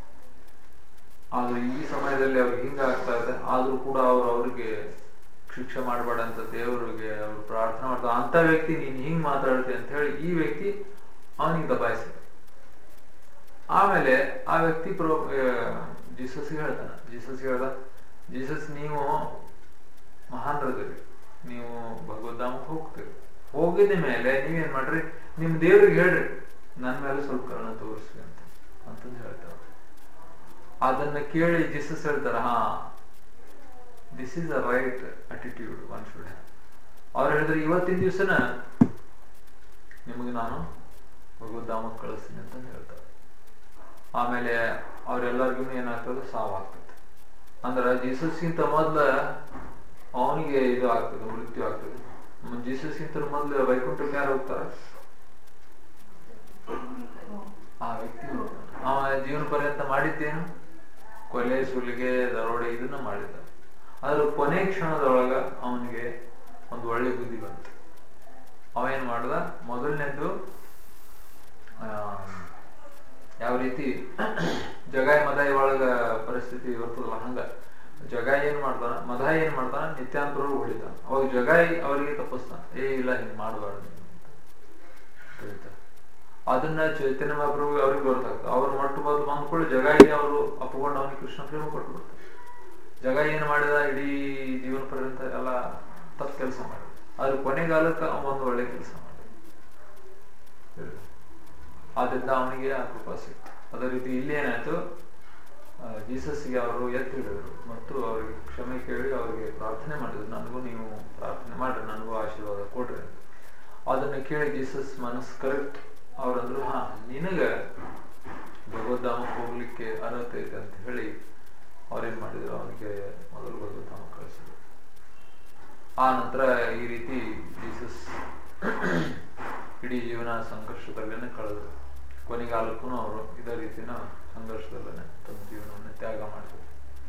ಆದ್ರೆ ಈ ಸಮಯದಲ್ಲಿ ಅವ್ರಿಗೆ ಹಿಂಗ ಆಗ್ತಾ ಇದೆ. ಆದ್ರೂ ಕೂಡ ಅವ್ರು ಅವ್ರಿಗೆ ಶಿಕ್ಷೆ ಮಾಡಬೇಡ ಅಂತ ದೇವರಿಗೆ ಅವ್ರು ಪ್ರಾರ್ಥನೆ ಮಾಡ್ತಾರೆ. ಅಂತ ವ್ಯಕ್ತಿ ನೀನ್ ಹಿಂಗ್ ಮಾತಾಡ್ತಿ ಅಂತ ಹೇಳಿ ಈ ವ್ಯಕ್ತಿ ಅವನಿಗೆ ದಬಾಯಿಸಿದ. ಆಮೇಲೆ ಆ ವ್ಯಕ್ತಿ ಪ್ರೋ ಜೀಸಸ್ ಹೇಳ್ತಾನ, ಜೀಸಸ್ ಹೇಳ್ದ, ಜೀಸಸ್ ನೀವು ಮಹಾನ್ ಹೃದಯ, ನೀವು ಭಗವದ್ಧಾಮಕ್ಕೆ ಹೋಗ್ತೀರಿ, ಹೋಗಿದ ಮೇಲೆ ನೀವೇನ್ ಮಾಡ್ರಿ, ನಿಮ್ ದೇವ್ರಿಗೆ ಹೇಳ್ರಿ ನನ್ ಮೇಲೆ ಸ್ವಲ್ಪ ಕರುಣ ತೋರಿಸ್ರಿ ಅಂತ ಅಂತಂದು ಹೇಳ್ತಾರ. ಅದನ್ನ ಕೇಳಿ ಜೀಸಸ್ ಹೇಳ್ತಾರ, ಹಾ this is a right attitude one should have. ಅವ್ರು ಹೇಳಿದ್ರೆ ಇವತ್ತಿನ ದಿವ್ಸನ ನಿಮಗೆ ನಾನು ಭಗವದ್ಧಾಮಕ್ಕೆ ಕಳಿಸ್ತೀನಿ ಅಂತ ಹೇಳ್ತಾರೆ. ಆಮೇಲೆ ಅವ್ರೆಲ್ಲರಿಗೂ ಏನಾಗ್ತದೆ, ಸಾವಾಗ್ತದೆ. ಅಂದ್ರ ಜೀಸಸ್ಗಿಂತ ಮೊದ್ಲ ಅವನಿಗೆ ಇದು ಆಗ್ತದೆ, ಮೃತ್ಯು ಆಗ್ತದೆ. ಜೀಸಸ್ಗಿಂತ ಮೊದ್ಲು ವೈಕುಂಠಕ್ಕೆ ಯಾರು ಹೋಗ್ತಾರ, ಆ ವ್ಯಕ್ತಿ ಅವ ಜೀವನ ಪರ್ಯಂತ ಮಾಡಿದ್ದೇನು, ಕೊಲೆ ಸುಲಿಗೆ ದರೋಡೆ ಇದನ್ನ ಮಾಡಿದ. ಆದ್ರೆ ಕೊನೆ ಕ್ಷಣದೊಳಗ ಅವನಿಗೆ ಒಂದು ಒಳ್ಳೆ ಬುದ್ಧಿ ಬಂತು. ಅವೇನ್ ಮಾಡ್ದ, ಮೊದಲನೇದು ಆ ಯಾವ ರೀತಿ ಜಗಾಯಿ ಮದಾಯಿ ಒಳಗ ಪರಿಸ್ಥಿತಿ ಇರ್ತದಲ್ಲ, ಹಂಗ ಜಗಾಯಿ ಏನ್ ಮಾಡ್ತಾನ, ಮದಾಯಿ ಏನ್ ಮಾಡ್ತಾನ, ನಿತ್ಯಾಂತರು ಹೊಡಿತಾನ. ಅವಾಗ ಜಗಾಯಿ ಅವರಿಗೆ ತಪ್ಪಿಸ್ತಾನ, ಏ ಇಲ್ಲ ಹಿಂಗ್ ಮಾಡಬಾರ್ದು ಅಂತ. ಅದನ್ನ ಚೈತನ್ಯ ಮಹಾಪ್ರಭು ಅವ್ರಿಗೆ ಗೊತ್ತಾಗ್ತದೆ. ಅವ್ರು ಮಟ್ಟು ಬಂದು ಬಂದ್ಕೊಳ್ಳಿ ಜಗಾಯಿಗೆ ಅವರು ಅಪ್ಪಗೊಂಡು ಅವನಿಗೆ ಕೃಷ್ಣ ಪ್ರೇಮ ಕೊಟ್ಟು ಬಿಡ್ತಾರೆ. ಜಗಾಯಿ ಏನ್ ಮಾಡಿದ, ಇಡೀ ಜೀವನ ಪರ್ಯಂತ ಎಲ್ಲ ತಪ್ಪು ಕೆಲಸ ಮಾಡಿದ. ಆದ್ರೆ ಕೊನೆಗಾಲಕ್ಕೆ ಅವನು ಒಳ್ಳೆ ಕೆಲಸ ಮಾಡಿದ. ಆದ್ರಿಂದ ಅವನಿಗೆ ಆ ಕೃಪಾ ಸಿಕ್ತು. ಅದೇ ರೀತಿ ಇಲ್ಲಿ ಏನಾಯ್ತು, ಜೀಸಸ್ಗೆ ಅವರು ಎತ್ತಿ ಹಿಡಿದ್ರು ಮತ್ತು ಅವ್ರಿಗೆ ಕ್ಷಮೆ ಕೇಳಿ ಅವ್ರಿಗೆ ಪ್ರಾರ್ಥನೆ ಮಾಡಿದ್ರು, ನನಗೂ ನೀವು ಪ್ರಾರ್ಥನೆ ಮಾಡ್ರಿ, ನನಗೂ ಆಶೀರ್ವಾದ ಕೊಡ್ರಿ. ಅದನ್ನ ಕೇಳಿ ಜೀಸಸ್ ಮನಸ್ಸು ಕರೆಕ್ಟ್. ಅವ್ರಂದ್ರು, ಹಾ ನಿನಗ ಭಗವದ್ಧಾಮಕ್ಕೆ ಹೋಗ್ಲಿಕ್ಕೆ ಅರ್ಹತೆ ಇದೆ ಅಂತ ಹೇಳಿ ಅವ್ರೇನ್ ಮಾಡಿದ್ರು, ಅವನಿಗೆ ಮೊದಲು ಭಗವದ್ಧಾಮ ಕಳಿಸಿದ್ರು. ಆ ನಂತರ ಈ ರೀತಿ ಜೀಸಸ್ ಇಡೀ ಜೀವನ ಸಂಘರ್ಷದಲ್ಲೇನೆ ಕಳೆದ್ರು. ಕೊನೆಗಾಲಕ್ಕೂ ಅವರು ಇದೇ ರೀತಿನ ಸಂಘರ್ಷದಲ್ಲೇನೆ ತಮ್ಮ ಜೀವನವನ್ನು ತ್ಯಾಗ ಮಾಡಿದ್ರು.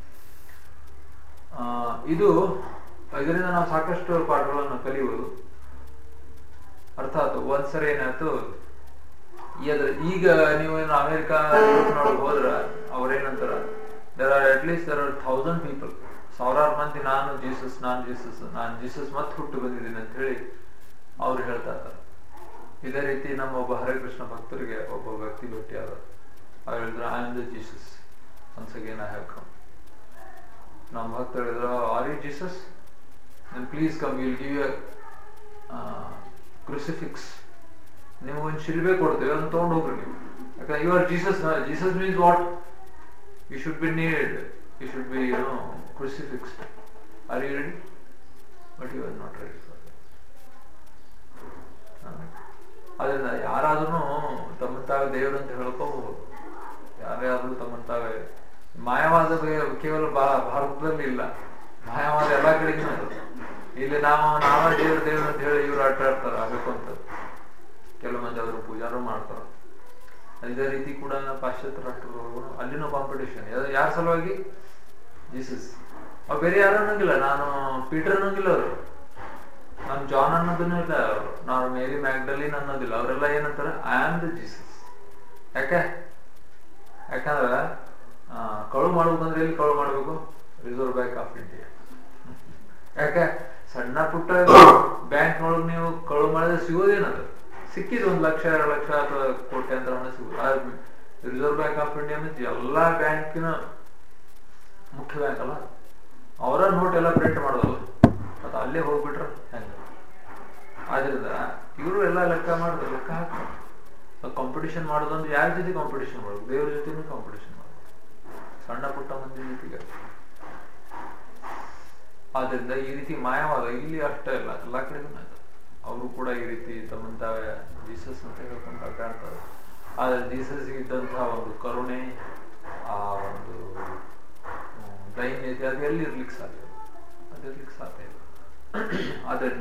ಆ ಇದು ಇದರಿಂದ ನಾವು ಸಾಕಷ್ಟು ಪಾಠಗಳನ್ನು ಕಲಿಯುವುದು. ಅರ್ಥಾತ್ ಒಂದ್ಸರಿ ಏನಾಯ್ತು, ಈಗ ನೀವೇನು ಅಮೆರಿಕ ಯುರೋಪ್ನೊಳಗೆ ಹೋದ್ರ ಅವ್ರೇನಂತಾರ, there are at least there are thousand people, ಸಾವಿರಾರು ಮಂದಿ ನಾನು ಜೀಸಸ್ ನಾನು ಜೀಸಸ್ ನಾನು ಜೀಸಸ್ ಮತ್ತೆ ಹುಟ್ಟು ಬಂದಿದ್ದೀನಿ ಅಂತ ಹೇಳಿ ಅವ್ರು ಹೇಳ್ತಾ ಇರ್ತಾರೆ. ಇದೇ ರೀತಿ ನಮ್ಮ ಒಬ್ಬ ಹರೇ ಕೃಷ್ಣ ಭಕ್ತರಿಗೆ ಒಬ್ಬ ವ್ಯಕ್ತಿ ಭೇಟಿಯಾದ. ಅವ್ರು ಹೇಳಿದ್ರು, I am the Jesus, once again I have come. ನಮ್ಮ ಭಕ್ತ ಹೇಳಿದ್ರು, are you Jesus, then please come, will give you crucifix, ನಿಮಗೊಂದು ಶಿಲ್ಬೆ ಕೊಡ್ತೇವೆ, ಅದನ್ನ ತಗೊಂಡು ಹೋಗ್ರಿ ನೀವು. ಯಾಕಂದ್ರೆ you are Jesus. Jesus means what, you should be need, you should be you know crucifixed. Are you ready? But you are not ready for that. ಅದರಿಂದ ಯಾರಾದ್ರೂ ತಮ್ಮ ತಾವೇ ದೇವರು ಅಂತ ಹೇಳ್ಕೋಬಹುದು. ಯಾರೇ ಆದ್ರೂ ತಮ್ಮ ತಾವೇ ಮಾಯವಾದ ಕೇವಲ ಭಾರತದಲ್ಲಿ ಇಲ್ಲ, ಮಾಯವಾದ ಎಲ್ಲಾ ಕಡೆಗೂ ಅದು. ಇಲ್ಲಿ ನಾವು ನಾವ ದೇವ್ರ ದೇವ್ರ ಅಂತ ಹೇಳಿ ಇವ್ರು ಆಟ ಆಡ್ತಾರ ಆಗಬೇಕು ಅಂತ, ಕೆಲವು ಮಂದಿ ಅವರು ಪೂಜಾರು ಮಾಡ್ತಾರ. ಇದೇ ರೀತಿ ಕೂಡ ಪಾಶ್ಚಾತ್ಯ ರಾಷ್ಟ್ರದೊಳಗೂ ಅಲ್ಲಿನ ಕಾಂಪಿಟೇಷನ್ ಯಾರ ಸಲುವಾಗಿ? ಜೀಸಸ್. ಅವ್ರು ಬೇರೆ ಯಾರು ಅನ್ನೋಂಗಿಲ್ಲ, ನಾನು ಪೀಟರ್ ಅನ್ನೋಂಗಿಲ್ಲ, ಅವರು ನಾನು ಜಾನ್ ಅನ್ನೋದನ್ನೂ ಇಲ್ಲ, ಅವರು ನಾನು ಮೇರಿ ಮ್ಯಾಗ್ಡಲಿನ್ ಅನ್ನೋದಿಲ್ಲ. ಅವರೆಲ್ಲ ಏನಂತಾರೆ? I am the Jesus. ಯಾಕೆ? ಯಾಕಂದ್ರೆ ಕಳು ಮಾಡ್ಬೇಕಂದ್ರೆ ಎಲ್ಲಿ ಕಳು ಮಾಡ್ಬೇಕು? Reserve Bank of India. ಯಾಕೆ? ಸಣ್ಣ ಪುಟ್ಟ ಬ್ಯಾಂಕ್ನೊಳಗೆ ನೀವು ಕಳು ಮಾಡಿದ್ರೆ ಸಿಗೋದೇನದು? ಸಿಕ್ಕಿದ್ ಒಂದ್ ಲಕ್ಷ ಎರಡು ಲಕ್ಷ ಅಥವಾ ಕೋಟ್ಯಾಂತರ ಹಣ ಸಿಗುದು. Reserve Bank of India means ಎಲ್ಲಾ ಬ್ಯಾಂಕಿನ ಮುಖ್ಯ ಬ್ಯಾಂಕ್ ಅಲ್ಲ, ಅವರ ನೋಟ್ ಎಲ್ಲ ಪ್ರಿಂಟ್ ಮಾಡೋದಲ್ಲ, ಅದು ಅಲ್ಲೇ ಹೋಗ್ಬಿಟ್ರ ಹೆಂಗ? ಆದ್ರಿಂದ ಇವರು ಎಲ್ಲ ಲೆಕ್ಕ ಮಾಡಿದ್ರು, ಲೆಕ್ಕ ಹಾಕ್ತಾರೆ. ಕಾಂಪಿಟೇಷನ್ ಮಾಡೋದಂದ್ರೆ ಯಾರ ಜೊತೆ ಕಾಂಪಿಟೇಷನ್ ಮಾಡೋದು? ದೇವ್ರ ಜೊತೆನೂ ಕಾಂಪಿಟೇಷನ್ ಮಾಡೋದು, ಸಣ್ಣ ಪುಟ್ಟ ಮಂದಿ ಜೊತೆಗೆ. ಆದ್ರಿಂದ ಈ ರೀತಿ ಮಾಯವಾದ ಇಲ್ಲಿ ಅಷ್ಟೇ ಇಲ್ಲ, ಎಲ್ಲಾ ಕಡೆಗೂ ಅವರು ಕೂಡ ಈ ರೀತಿ ತಮ್ಮಂತ ಜೀಸಸ್ ಅಂತ ಹೇಳ್ಕೊಂಡು ಅಡ್ಡಾಡ್ತಾರೆ. ಆದ್ರೆ ಜೀಸಸ್ ಇದ್ದಂತಹ ಒಂದು ಕರುಣೆ, ಆ ಒಂದು ದೈನ್ಯತೆ ಅದು ಎಲ್ಲಿ ಇರ್ಲಿಕ್ಕೆ ಸಾಧ್ಯ? ಅದಿರ್ಲಿಕ್ಕೆ ಸಾಧ್ಯ ಇಲ್ಲ. ಆದ್ರಿಂದ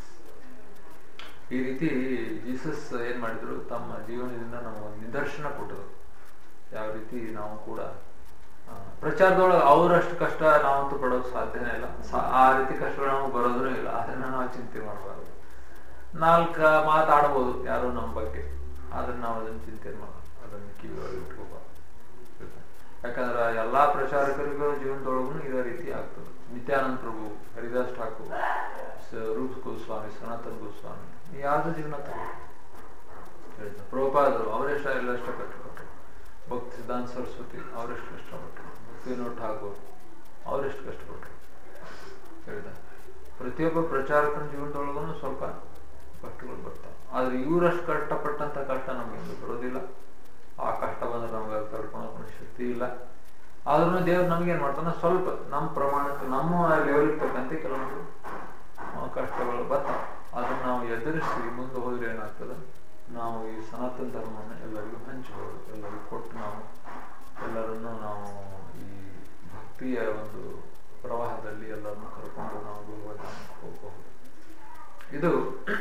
ಈ ರೀತಿ ಜೀಸಸ್ ಏನ್ ಮಾಡಿದ್ರು? ತಮ್ಮ ಜೀವನದಿಂದ ನಮಗೊಂದು ನಿದರ್ಶನ ಕೊಟ್ಟರು. ಯಾವ ರೀತಿ ನಾವು ಕೂಡ ಪ್ರಚಾರದೊಳಗೆ ಅವರಷ್ಟು ಕಷ್ಟ ನಾವಂತೂ ಪಡೋಕ್ ಸಾಧ್ಯನೇ ಇಲ್ಲ, ಆ ರೀತಿ ಕಷ್ಟಗಳು ನಮಗೆ ಬರೋದ್ರೂ ಇಲ್ಲ. ಅದನ್ನ ನಾವು ಚಿಂತೆ ಮಾಡಬಾರ್ದು. ನಾಲ್ಕ ಮಾತಾಡ್ಬೋದು ಯಾರು ನಮ್ಮ ಬಗ್ಗೆ, ಆದ್ರೆ ನಾವು ಅದನ್ನ ಚಿಂತೆ ಮಾಡೋದು, ಅದನ್ನ ಕಿವಿಯೊಳಗೆ ಇಟ್ಕೋಬಾರ್ದು. ಯಾಕಂದ್ರೆ ಎಲ್ಲಾ ಪ್ರಚಾರಕರಿಗೂ ಜೀವನದೊಳಗೂ ಇದೇ ರೀತಿ ಆಗ್ತದೆ. ನಿತ್ಯಾನಂದ ಪ್ರಭು, ಹರಿದಾಸ್ ಠಾಕೂರ್, ರೂಪ್ ಗೋಸ್ವಾಮಿ, ಸನಾತನ್ ಗೋಸ್ವಾಮಿ, ಯಾರ್ದು ಜೀವನ ತಗೊಂಡು ಪ್ರಭುಪಾದರು ಅವರೆಷ್ಟ ಎಲ್ಲ ಇಷ್ಟ ಕಷ್ಟಪಟ್ಟರು. ಭಕ್ತಿ ಸಿದ್ಧಾಂತ ಸರಸ್ವತಿ ಅವರೆಷ್ಟು ಕಷ್ಟಪಟ್ಟರು. ಭಕ್ತಿವಿನೋದ್ ಠಾಕೂರ್ ಅವರೆಷ್ಟು ಕಷ್ಟಪಟ್ಟರು. ಹೇಳಿದ ಪ್ರತಿಯೊಬ್ಬ ಪ್ರಚಾರಕನ ಜೀವನದೊಳಗೂ ಸ್ವಲ್ಪ ಕಷ್ಟಗಳು ಬರ್ತಾವ. ಆದ್ರೆ ಇವರಷ್ಟು ಕಷ್ಟಪಟ್ಟಂತ ಕಷ್ಟ ನಮ್ಗೆ ಬರೋದಿಲ್ಲ. ಆ ಕಷ್ಟ ಬಂದ್ರೆ ನಮ್ಗೆ ತಡ್ಕೊಳಕ್ ಶಕ್ತಿ ಇಲ್ಲ. ಆದ್ರೂ ದೇವ್ರು ನಮ್ಗೆ ಏನ್ ಮಾಡ್ತಾನೆ? ಸ್ವಲ್ಪ ನಮ್ಮ ಪ್ರಮಾಣಕ್ಕೆ, ನಮ್ಮ ಲೆವೆಲ್ ತಕ್ಕಂತೆ ಕೆಲವೊಂದು ಕಷ್ಟಗಳು ಬರ್ತಾವ. ಅದನ್ನ ನಾವು ಎದುರಿಸಿ ಮುಂದೆ ಹೋದ್ರೆ ಏನಾಗ್ತದೆ? ನಾವು ಈ ಸನಾತನ ಧರ್ಮವನ್ನು ಎಲ್ಲರಿಗೂ ಹಂಚಬಹುದು, ಎಲ್ಲರಿಗೂ ಕೊಟ್ಟು ನಾವು ಎಲ್ಲರನ್ನು ನಾವು ಈ ಭಕ್ತಿಯ ಒಂದು ಪ್ರವಾಹದಲ್ಲಿ ಎಲ್ಲರನ್ನು ಕರ್ಕೊಂಡು ನಾವು ಹೋಗಬಹುದು. ಇದು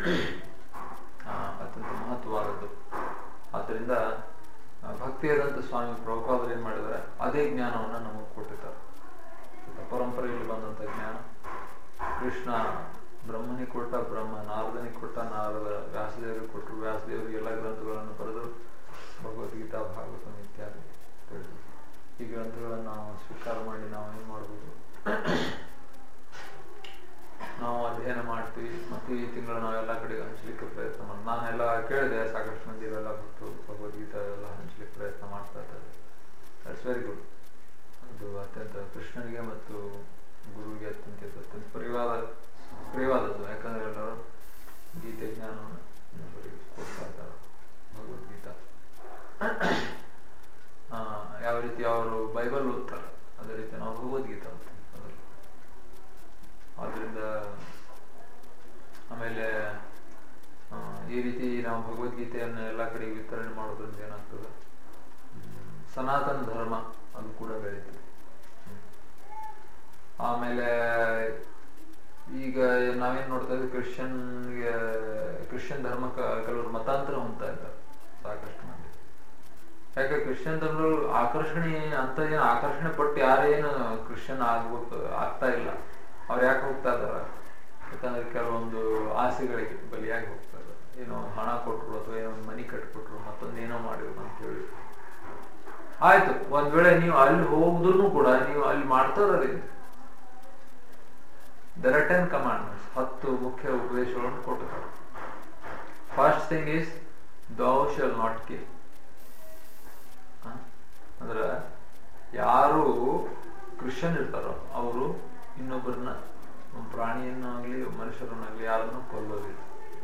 ಅತ್ಯಂತ ಮಹತ್ವವಾದದ್ದು. ಆದ್ದರಿಂದ ಭಕ್ತಿಯಾದಂತ ಸ್ವಾಮಿ ಪ್ರಭುಪಾದರು ಏನ್ ಮಾಡಿದ್ದಾರೆ? ಅದೇ ಜ್ಞಾನವನ್ನ ನಮಗೆ ಕೊಟ್ಟಿದ್ದಾರೆ. ಪರಂಪರೆಯಲ್ಲಿ ಬಂದಂತ ಜ್ಞಾನ ಕೃಷ್ಣ ಬ್ರಹ್ಮನಿಗೆ ಕೊಟ್ಟ, ಬ್ರಹ್ಮ ನಾರದನಿಗೆ ಕೊಟ್ಟ, ನಾರದ ವ್ಯಾಸದೇವರಿಗೆ ಕೊಟ್ಟರು, ವ್ಯಾಸದೇವರಿಗೆ ಎಲ್ಲ ಗ್ರಂಥಗಳನ್ನು ಬರೆದರು, ಭಗವದ್ಗೀತಾ, ಭಾಗವತ ಇತ್ಯಾದಿ. ಈ ಗ್ರಂಥಗಳನ್ನು ನಾವು ಸ್ವೀಕಾರ ಮಾಡಿ ನಾವು ಏನ್ ಮಾಡ್ಬೋದು? ನಾವು ಅಧ್ಯಯನ ಮಾಡ್ತೀವಿ ಮತ್ತು ಈ ತಿಂಗಳು ನಾವೆಲ್ಲ ಕಡೆಗೆ ಹಂಚಲಿಕ್ಕೆ ಪ್ರಯತ್ನ ಮಾಡಿ. ನಾನೆಲ್ಲ ಕೇಳಿದೆ, ಸಾಕಷ್ಟು ಮಂದಿ ಇವೆಲ್ಲ ಬಿಟ್ಟು ಭಗವದ್ಗೀತಾ ಎಲ್ಲ ಹಂಚಲಿಕ್ಕೆ ಪ್ರಯತ್ನ ಮಾಡ್ತಾ ಇದ್ದಾರೆ. That's very good. ಅದು ಅತ್ಯಂತ ಕೃಷ್ಣನಿಗೆ ಮತ್ತು ಗುರುವಿಗೆ ಅತ್ಯಂತ ಅತ್ಯಂತ ಪ್ರಿಯವಾದ ಪ್ರಿಯವಾದದ್ದು. ಯಾಕಂದ್ರೆ ಎಲ್ಲರೂ ಗೀತೆ ಜ್ಞಾನವನ್ನು ಇನ್ನೊಬ್ಬರಿಗೆ ಕೊಡ್ತಾ ಇದ್ದಾರೆ. ಭಗವದ್ಗೀತಾ ಯಾವ ರೀತಿ ಅವರು ಬೈಬಲ್ ಓದ್ತಾರೆ, ಅದೇ ರೀತಿ ನಾವು ಭಗವದ್ಗೀತಾ ಓದ್ತೀವಿ. ಆದ್ರಿಂದ ಆಮೇಲೆ ಈ ರೀತಿ ನಾವು ಭಗವದ್ಗೀತೆಯನ್ನು ಎಲ್ಲ ಕಡೆಗೆ ವಿತರಣೆ ಮಾಡೋದ್ರಿಂದ ಏನಾಗ್ತದೆ? ಸನಾತನ ಧರ್ಮ ಅದು ಕೂಡ ಬೆಳೀತದೆ. ಆಮೇಲೆ ಈಗ ನಾವೇನ್ ನೋಡ್ತಾ ಇದ್ವಿ, ಕ್ರಿಶ್ಚಿಯನ್ಗೆ ಕ್ರಿಶ್ಚಿಯನ್ ಧರ್ಮಕ್ಕೆ ಕೆಲವರು ಮತಾಂತರ ಹೊಂದ್ತಾ ಇದ್ದಾರೆ ಸಾಕಷ್ಟು ಮಂದಿ. ಯಾಕೆ? ಕ್ರಿಶ್ಚಿಯನ್ ಧರ್ಮಗಳು ಆಕರ್ಷಣೆ ಅಂತ ಏನು ಆಕರ್ಷಣೆ ಪಟ್ಟು ಯಾರೇನು ಕ್ರಿಶ್ಚಿಯನ್ ಆಗ್ಬೇಕು ಆಗ್ತಾ ಇಲ್ಲ. ಅವ್ರು ಯಾಕೆ ಹೋಗ್ತಾ ಇದಾರ? ಯಾಕಂದ್ರೆ ಕೆಲವೊಂದು ಆಸೆಗಳಿಗೆ ಬಲಿಯಾಗಿ ಹೋಗ್ತಾ ಇದ್ದಾರೆ. ಏನೋ ಹಣ ಕೊಟ್ರು ಅಥವಾ ಏನೋ ಮನಿ ಕಟ್ಕೊಟ್ರು, ಮತ್ತೊಂದು ಏನೋ ಮಾಡಿದ್ರು ಅಂತ ಹೇಳಿ ಆಯ್ತು. ಒಂದ್ ವೇಳೆ ನೀವು ಅಲ್ಲಿ ಹೋಗಿದ್ರು ಕೂಡ ನೀವು ಅಲ್ಲಿ ಮಾಡ್ತಾ ಇರೋದ್ರಿಂದ there are ten commandments, ಹತ್ತು ಮುಖ್ಯ ಉಪದೇಶಗಳನ್ನು ಕೊಟ್ಟಿದ್ದಾರೆ. First thing is thou shall not kill. ಅಂದ್ರ ಯಾರು ಕ್ರಿಶ್ಚಿಯನ್ ಇರ್ತಾರೋ ಅವರು ಇನ್ನೊಬ್ಬರನ್ನ, ಪ್ರಾಣಿಯನ್ನಾಗ್ಲಿ ಮನುಷ್ಯರನ್ನಾಗ್ಲಿ ಯಾರನ್ನು ಕೊಲ್ಲೋದಿಲ್ಲ.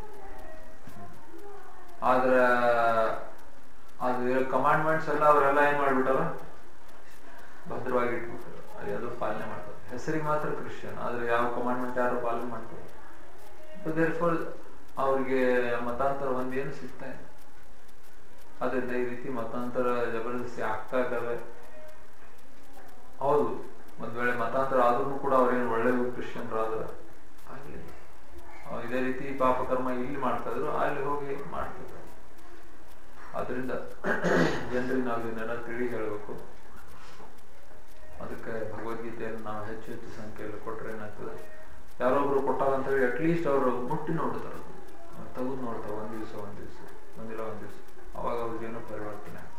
ಆದ್ರ ಅದು ಕಮಾಂಡ್ಮೆಂಟ್ಸ್ ಎಲ್ಲ ಅವರೆಲ್ಲ ಏನ್ ಮಾಡ್ಬಿಟ್ಟಾರ? ಭದ್ರವಾಗಿ ಇಟ್ಬಿಟ್ಟಾರ. ಅದು ಪಾಲನೆ ಮಾಡ್ತಾರೆ. ಹೆಸರಿಗೆ ಮಾತ್ರ ಕ್ರಿಶ್ಚಿಯನ್, ಆದ್ರೆ ಯಾವ ಕಮಾಂಡ್ಮೆಂಟ್ ಯಾರು ಪಾಲನೆ ಮಾಡ್ತಾರೆ? ದೇರ್ಫೋರ್ ಅವ್ರಿಗೆ ಮತಾಂತರ ಒಂದ್ ಏನು ಸಿಗ್ತಾ ಇದೆ. ಅದರಿಂದ ಈ ರೀತಿ ಮತಾಂತರ ಜಬರ್ದಸ್ತಿ ಆಗ್ತಾ ಇದ್ದಾವೆ. ಹೌದು, ಒಂದ್ ವೇಳೆ ಮತಾಂತರ ಆದ್ರೂ ಕೂಡ ಅವ್ರೇನು ಒಳ್ಳೆ ಕ್ರಿಶ್ಚಿಯನ್ರಾದ್ರ ಆಗ್ಲಿಲ್ಲ. ಇದೇ ರೀತಿ ಪಾಪಕರ್ಮ ಇಲ್ಲಿ ಮಾಡ್ತಾ ಇದ್ರು, ಅಲ್ಲಿ ಹೋಗಿ ಮಾಡ್ತಿದ್ರು. ಆದ್ರಿಂದ ಜನರಿಗೆ ನಾವು ಇದನ್ನೆಲ್ಲ ತಿಳಿ ಹೇಳಬೇಕು. ಅದಕ್ಕೆ ಭಗವದ್ಗೀತೆಯನ್ನು ನಾವು ಹೆಚ್ಚು ಹೆಚ್ಚು ಸಂಖ್ಯೆಯಲ್ಲಿ ಕೊಟ್ಟರೆ ಏನಾಗ್ತದೆ, ಯಾರೊಬ್ರು ಕೊಟ್ಟಾಗ ಅಂತ ಹೇಳಿ ಅಟ್ಲೀಸ್ಟ್ ಅವರು ಮುಟ್ಟಿ ನೋಡ್ತಾರೆ, ತೆಗೆದು ನೋಡ್ತಾರೆ ಒಂದ್ ದಿವಸ ಒಂದ್ ದಿವಸ ಒಂದಿಲ್ಲ ಒಂದ್ ದಿವಸ, ಅವಾಗ ಅವ್ರಿಗೇನೋ ಪರಿವರ್ತನೆ ಆಗ್ತದೆ.